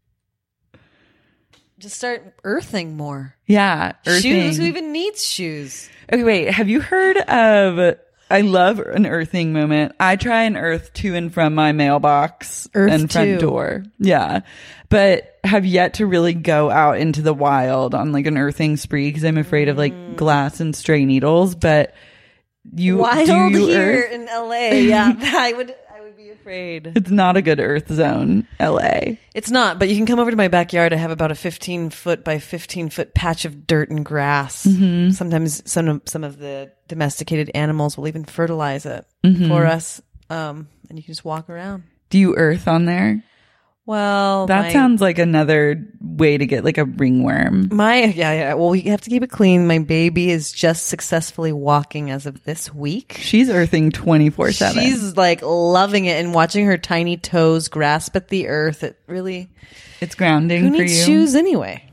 just start earthing more. Yeah. Earthing. Shoes? Who even needs shoes? Okay, wait. Have you heard of, I love an earthing moment. I try and earth to and from my mailbox Earth and front to. door. Yeah. But have yet to really go out into the wild on like an earthing spree because I'm afraid of like glass and stray needles. But you Wild do you here earth? in L A. Yeah, I would I would be afraid. It's not a good earth zone, L A. It's not, but you can come over to my backyard. I have about a fifteen foot by fifteen foot patch of dirt and grass. Mm-hmm. Sometimes some of, some of the domesticated animals will even fertilize it mm-hmm. for us. Um, and you can just walk around. Do you earth on there? Well, that my, sounds like another way to get like a ringworm. My, yeah, yeah. Well, we have to keep it clean. My baby is just successfully walking as of this week. She's earthing twenty-four seven. She's like loving it and watching her tiny toes grasp at the earth. It really, it's grounding who for needs you. shoes anyway?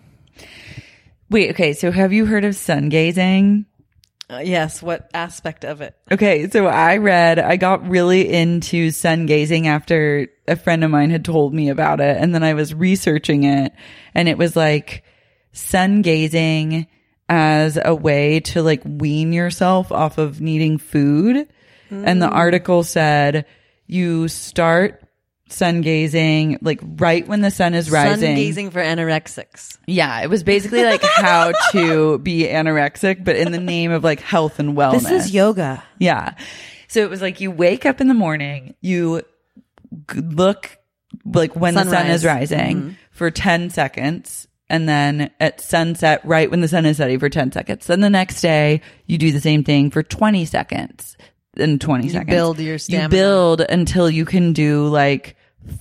Wait, okay. So have you heard of sun gazing? Uh, yes. What aspect of it? Okay. So I read, I got really into sun gazing after a friend of mine had told me about it. And then I was researching it and it was like sun gazing as a way to like wean yourself off of needing food. Mm. And the article said you start sun gazing like right when the sun is rising. Sun gazing for anorexics. Yeah, it was basically like how to be anorexic, but in the name of like health and wellness. This is yoga. Yeah. So it was like you wake up in the morning, you g- look like when Sunrise. the sun is rising mm-hmm. for ten seconds. And then at sunset, right when the sun is setting for ten seconds. Then the next day, you do the same thing for twenty seconds. In twenty you seconds. Build your stamina. You build until you can do like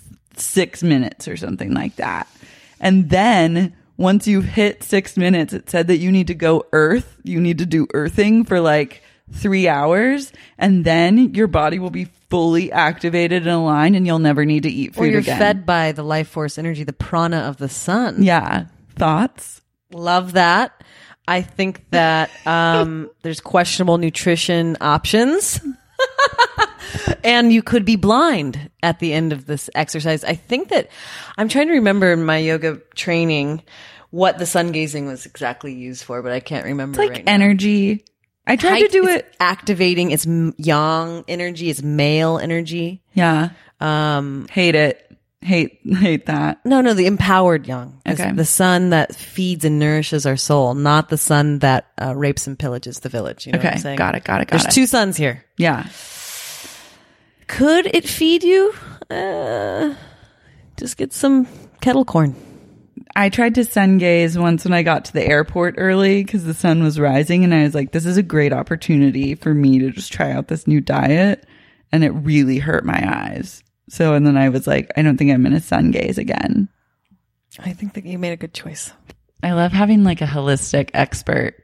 six minutes or something like that. And then once you hit six minutes, it said that you need to go earth. You need to do earthing for like three hours, and then your body will be fully activated and aligned, and you'll never need to eat food or you're again. fed by the life force energy, the prana of the sun. Yeah. Thoughts? Love that. I think that um, there's questionable nutrition options. And you could be blind at the end of this exercise. I think that I'm trying to remember in my yoga training what the sun gazing was exactly used for, but I can't remember It's like right now. energy. I tried Height, to do it's it. activating. It's m- yang energy. It's male energy. Yeah. Um, Hate it. Hate hate that. no, no, the empowered yang. It's Okay. the sun that feeds and nourishes our soul, not the sun that uh, rapes and pillages the village. You know what Okay. I'm saying? Got it. Got it. Got There's it. two suns here. Yeah. Could it feed you? Uh, just get some kettle corn. I tried to sun gaze once when I got to the airport early because the sun was rising, and I was like, this is a great opportunity for me to just try out this new diet. And it really hurt my eyes. So, and then I was like, I don't think I'm going to sun gaze again. I think that you made a good choice. I love having like a holistic expert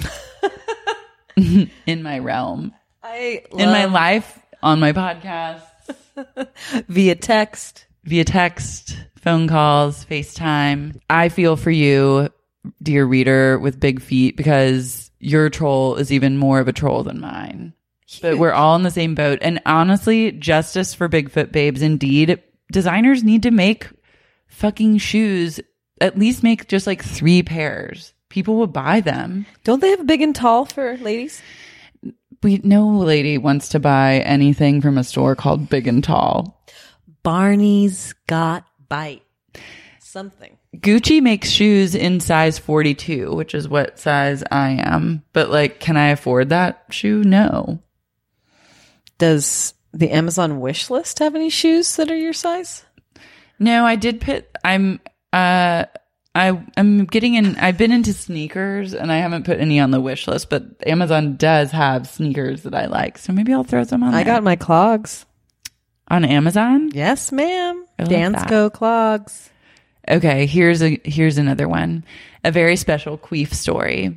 in my realm, I in my life, on my podcast, via text. via text, phone calls, FaceTime. I feel for you, dear reader with big feet, because your troll is even more of a troll than mine. But we're all in the same boat. And honestly, justice for Bigfoot babes. Indeed, designers need to make fucking shoes, at least make just like three pairs. People will buy them. Don't they have big and tall for ladies? We no lady wants to buy anything from a store called Big and Tall. Barney's Got Bite. Something. Gucci makes shoes in size forty-two, which is what size I am. But like, can I afford that shoe? No. Does the Amazon wish list have any shoes that are your size? No, I did put, I'm, uh, I, I'm getting in, I've been into sneakers and I haven't put any on the wish list, but Amazon does have sneakers that I like. So maybe I'll throw some on I there. got my clogs. On Amazon? Yes, ma'am. I love Dansko clogs. Okay, here's a here's another one. A very special queef story.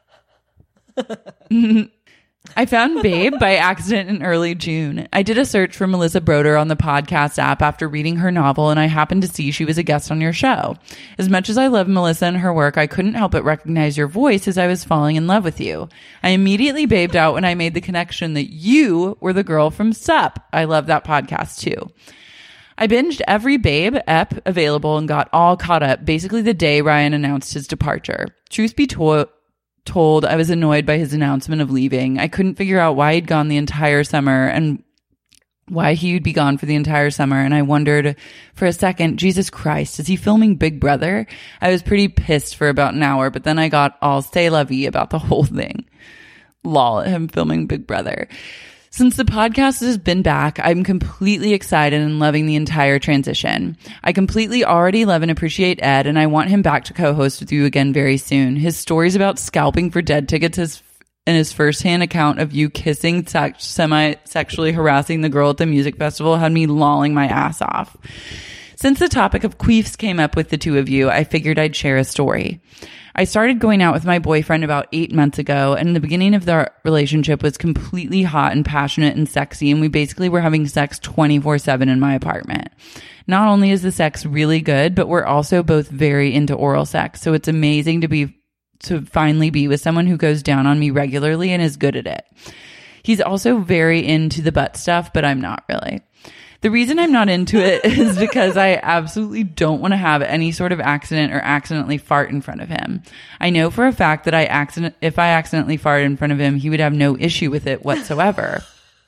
I found Babe by accident in early June. I did a search for Melissa Broder on the podcast app after reading her novel, and I happened to see she was a guest on your show. As much as I love Melissa and her work, I couldn't help but recognize your voice as I was falling in love with you. I immediately babed out when I made the connection that you were the girl from Sup. I love that podcast too. I binged every Babe ep available and got all caught up basically the day Ryan announced his departure. Truth be told, told, I was annoyed by his announcement of leaving. I couldn't figure out why he'd gone the entire summer and why he would be gone for the entire summer. And I wondered for a second, Jesus Christ, is he filming Big Brother? I was pretty pissed for about an hour, but then I got all c'est la vie about the whole thing. Lol at him filming Big Brother. Since the podcast has been back, I'm completely excited and loving the entire transition. I completely already love and appreciate Ed, and I want him back to co-host with you again very soon. His stories about scalping for dead tickets is, and his firsthand account of you kissing, sex, semi-sexually harassing the girl at the music festival had me lolling my ass off. Since the topic of queefs came up with the two of you, I figured I'd share a story. I started going out with my boyfriend about eight months ago, and the beginning of the relationship was completely hot and passionate and sexy, and we basically were having sex twenty-four seven in my apartment. Not only is the sex really good, but we're also both very into oral sex, so it's amazing to be to finally be with someone who goes down on me regularly and is good at it. He's also very into the butt stuff, but I'm not really. The reason I'm not into it is because I absolutely don't want to have any sort of accident or accidentally fart in front of him. I know for a fact that I accident if I accidentally fart in front of him, he would have no issue with it whatsoever.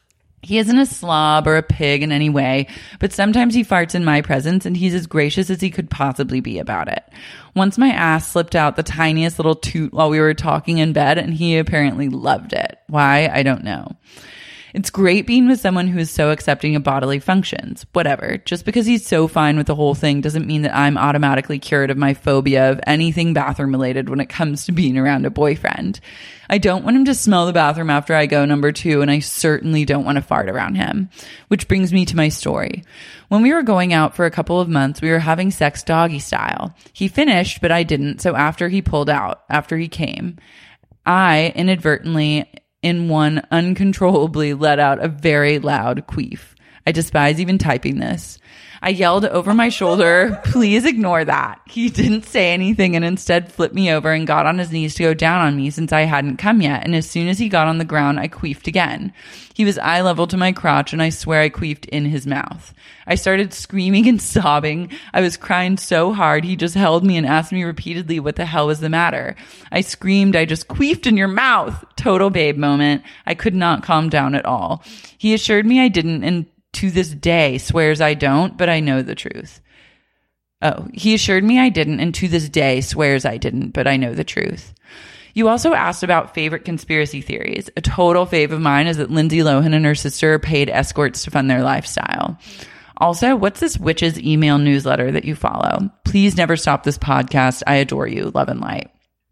He isn't a slob or a pig in any way, but sometimes he farts in my presence and he's as gracious as he could possibly be about it. Once my ass slipped out the tiniest little toot while we were talking in bed, and he apparently loved it. Why? I don't know. It's great being with someone who is so accepting of bodily functions. Whatever. Just because he's so fine with the whole thing doesn't mean that I'm automatically cured of my phobia of anything bathroom related when it comes to being around a boyfriend. I don't want him to smell the bathroom after I go, number two, and I certainly don't want to fart around him. Which brings me to my story. When we were going out for a couple of months, we were having sex doggy style. He finished, but I didn't, so after he pulled out, after he came, I inadvertently in one uncontrollably let out a very loud queef. I despise even typing this. I yelled over my shoulder, please ignore that. He didn't say anything and instead flipped me over and got on his knees to go down on me since I hadn't come yet. And as soon as he got on the ground, I queefed again. He was eye level to my crotch and I swear I queefed in his mouth. I started screaming and sobbing. I was crying so hard. He just held me and asked me repeatedly what the hell was the matter. I screamed, I just queefed in your mouth. Total babe moment. I could not calm down at all. He assured me I didn't and to this day swears I don't, but I know the truth. Oh, he assured me I didn't, and to this day swears I didn't, but I know the truth. You also asked about favorite conspiracy theories. A total fave of mine is that Lindsay Lohan and her sister are paid escorts to fund their lifestyle. Also, what's this witch's email newsletter that you follow? Please never stop this podcast. I adore you. Love and light.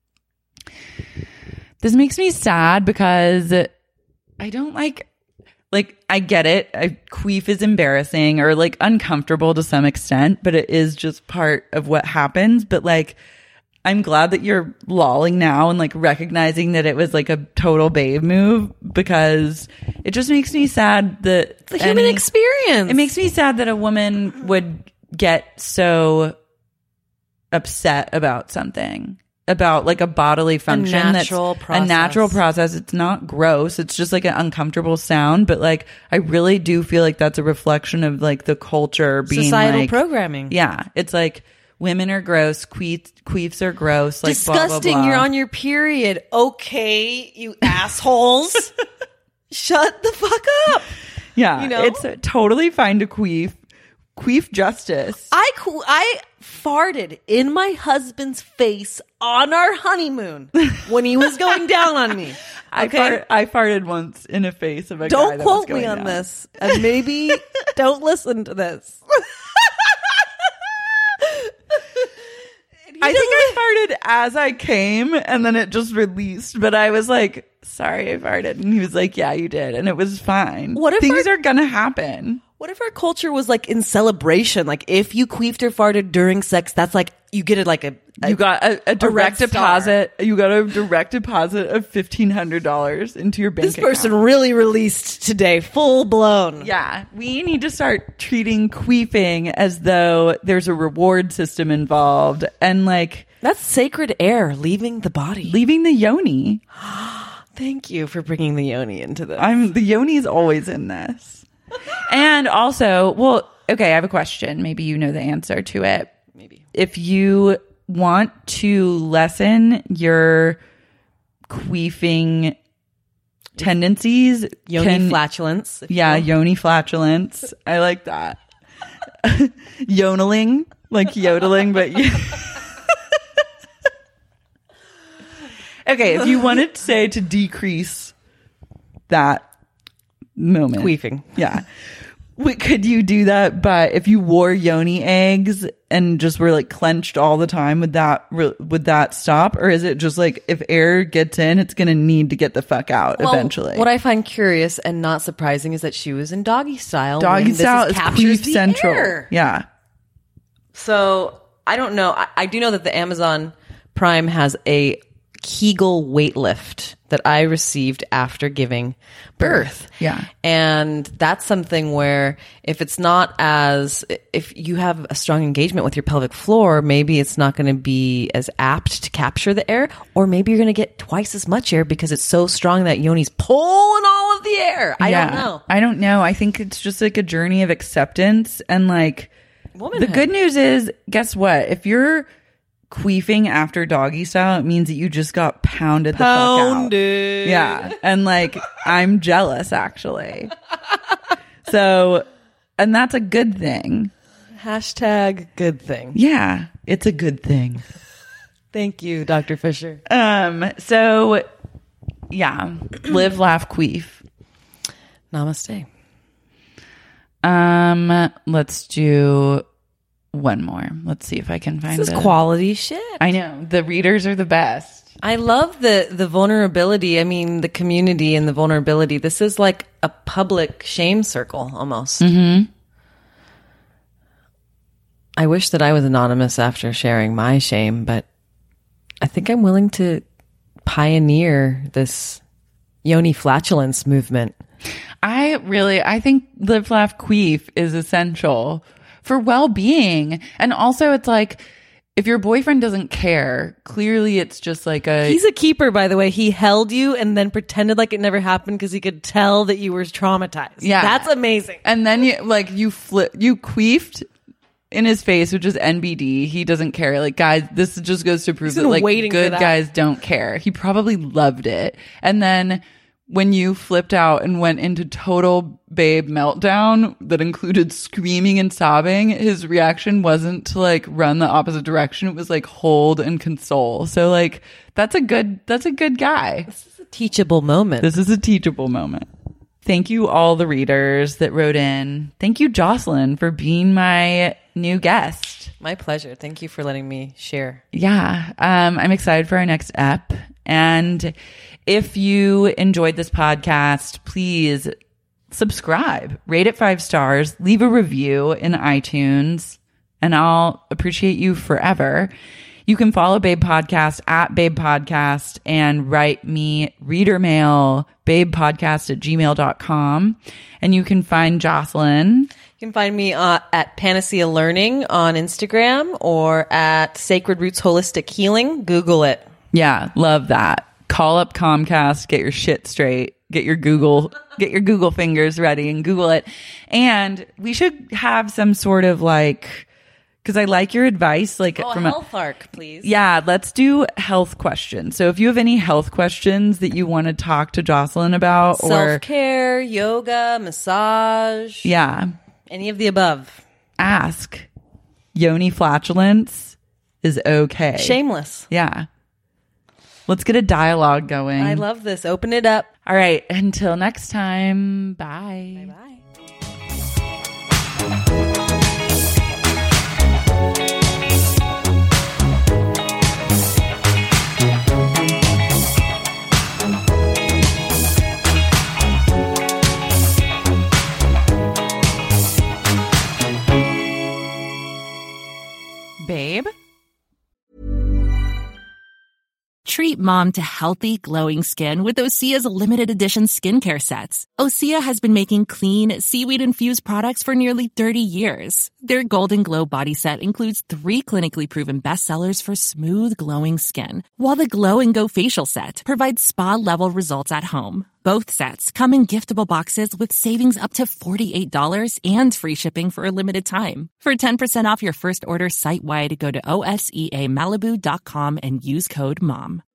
This makes me sad because I don't like... Like, I get it. I, queef is embarrassing or like uncomfortable to some extent, but it is just part of what happens. But like, I'm glad that you're lolling now and like recognizing that it was like a total babe move, because it just makes me sad that it's a human any, experience. It makes me sad that a woman would get so upset about something. About like a bodily function, a natural that's process. a natural process. It's not gross. It's just like an uncomfortable sound. But like, I really do feel like that's a reflection of like the culture being societal like, programming. Yeah, it's like women are gross, queef, queefs are gross, like disgusting. Blah, blah, blah. You're on your period. Okay, you assholes, shut the fuck up. Yeah, you know? It's totally fine to queef. Queef justice. I I farted in my husband's face on our honeymoon when he was going down on me. I, okay? fart, I farted once in the face of a don't guy that quote was going me on down. this, and maybe don't listen to this. I think I farted as I came, and then it just released. But I was like, "Sorry, I farted," and he was like, "Yeah, you did," and it was fine. What if things our- are gonna happen? What if our culture was like in celebration? Like if you queefed or farted during sex, that's like you get it like a, a You got a, a direct a deposit. You got a direct deposit of fifteen hundred dollars into your bank This person account. really released today, full blown. Yeah, we need to start treating queefing as though there's a reward system involved, and like That's sacred air leaving the body. leaving the yoni. Thank you for bringing the yoni into this. I'm the yoni is always in this. And also, well, okay, I have a question. Maybe you know the answer to it. Maybe. If you want to lessen your queefing tendencies, Yoni can, flatulence. if Yeah, you will. yoni flatulence. I like that. Yodeling, like yodeling, but you- okay. If you wanted to say to decrease that moment, Queefing. yeah. Wait, could you do that? But if you wore yoni eggs and just were like clenched all the time, would that re- would that stop, or is it just like if air gets in, it's gonna need to get the fuck out Well, eventually? What I find curious and not surprising is that she was in doggy style. Doggy when this style is captures queef the central. air. Yeah. So I don't know. I, I do know that the Amazon Prime has a Kegel weight lift that I received after giving birth. Yeah. And that's something where if it's not as, if you have a strong engagement with your pelvic floor, maybe it's not going to be as apt to capture the air, or maybe you're going to get twice as much air because it's so strong that yoni's pulling all of the air. I Yeah. don't know. I don't know. I think it's just like a journey of acceptance, and like Womanhood. the good news is, guess what? If you're queefing after doggy style, it means that you just got pounded the fuck out. Pounded. Yeah. And like, I'm jealous actually. So, and that's a good thing. Hashtag good thing. Yeah. It's a good thing. Thank you, Doctor Fisher. Um, so yeah. Live, laugh, queef. Namaste. Um, let's do one more. Let's see if I can find This is it. quality shit. I know. The readers are the best. I love the the vulnerability. I mean, the community and the vulnerability. This is like a public shame circle almost. Mm-hmm. I wish that I was anonymous after sharing my shame, but I think I'm willing to pioneer this yoni flatulence movement. I really, I think live, laugh, queef is essential for well-being. And also it's like, if your boyfriend doesn't care, clearly it's just like a... He's a keeper, by the way. He held you and then pretended like it never happened because he could tell that you were traumatized. Yeah. That's amazing. And then you, like, you flip, you queefed in his face, which is N B D. He doesn't care. Like, guys, this just goes to prove He's that, like, waiting good for that. guys don't care. He probably loved it. And then when you flipped out and went into total babe meltdown that included screaming and sobbing, his reaction wasn't to like run the opposite direction. It was like hold and console. So like that's a good that's a good guy. This is a teachable moment. This is a teachable moment. Thank you all the readers that wrote in. Thank you, Jocelyn, for being my new guest. My pleasure. Thank you for letting me share. Yeah. Um, I'm excited for our next ep. And if you enjoyed this podcast, please subscribe, rate it five stars, leave a review in iTunes, and I'll appreciate you forever. You can follow Babe Podcast at Babe Podcast and write me reader mail, babepodcast at gmail dot com. And you can find Jocelyn. You can find me uh, at Panacea Learning on Instagram or at Sacred Roots Holistic Healing. Google it. Yeah, love that. Call up Comcast, get your shit straight, get your Google, get your Google fingers ready and Google it. And we should have some sort of like, because I like your advice, like Oh, from a health arc, please. Yeah, let's do health questions. So if you have any health questions that you want to talk to Jocelyn about, or self-care, yoga, massage, yeah, any of the above, ask. Yoni flatulence is okay. Shameless. Yeah. Let's get a dialogue going. I love this. Open it up. All right. Until next time. Bye. Bye-bye. Babe? Treat mom to healthy, glowing skin with Osea's limited edition skincare sets. Osea has been making clean, seaweed-infused products for nearly thirty years. Their Golden Glow body set includes three clinically proven bestsellers for smooth, glowing skin, while the Glow and Go facial set provides spa-level results at home. Both sets come in giftable boxes with savings up to forty-eight dollars and free shipping for a limited time. For ten percent off your first order site-wide, go to O S E A Malibu dot com and use code MOM.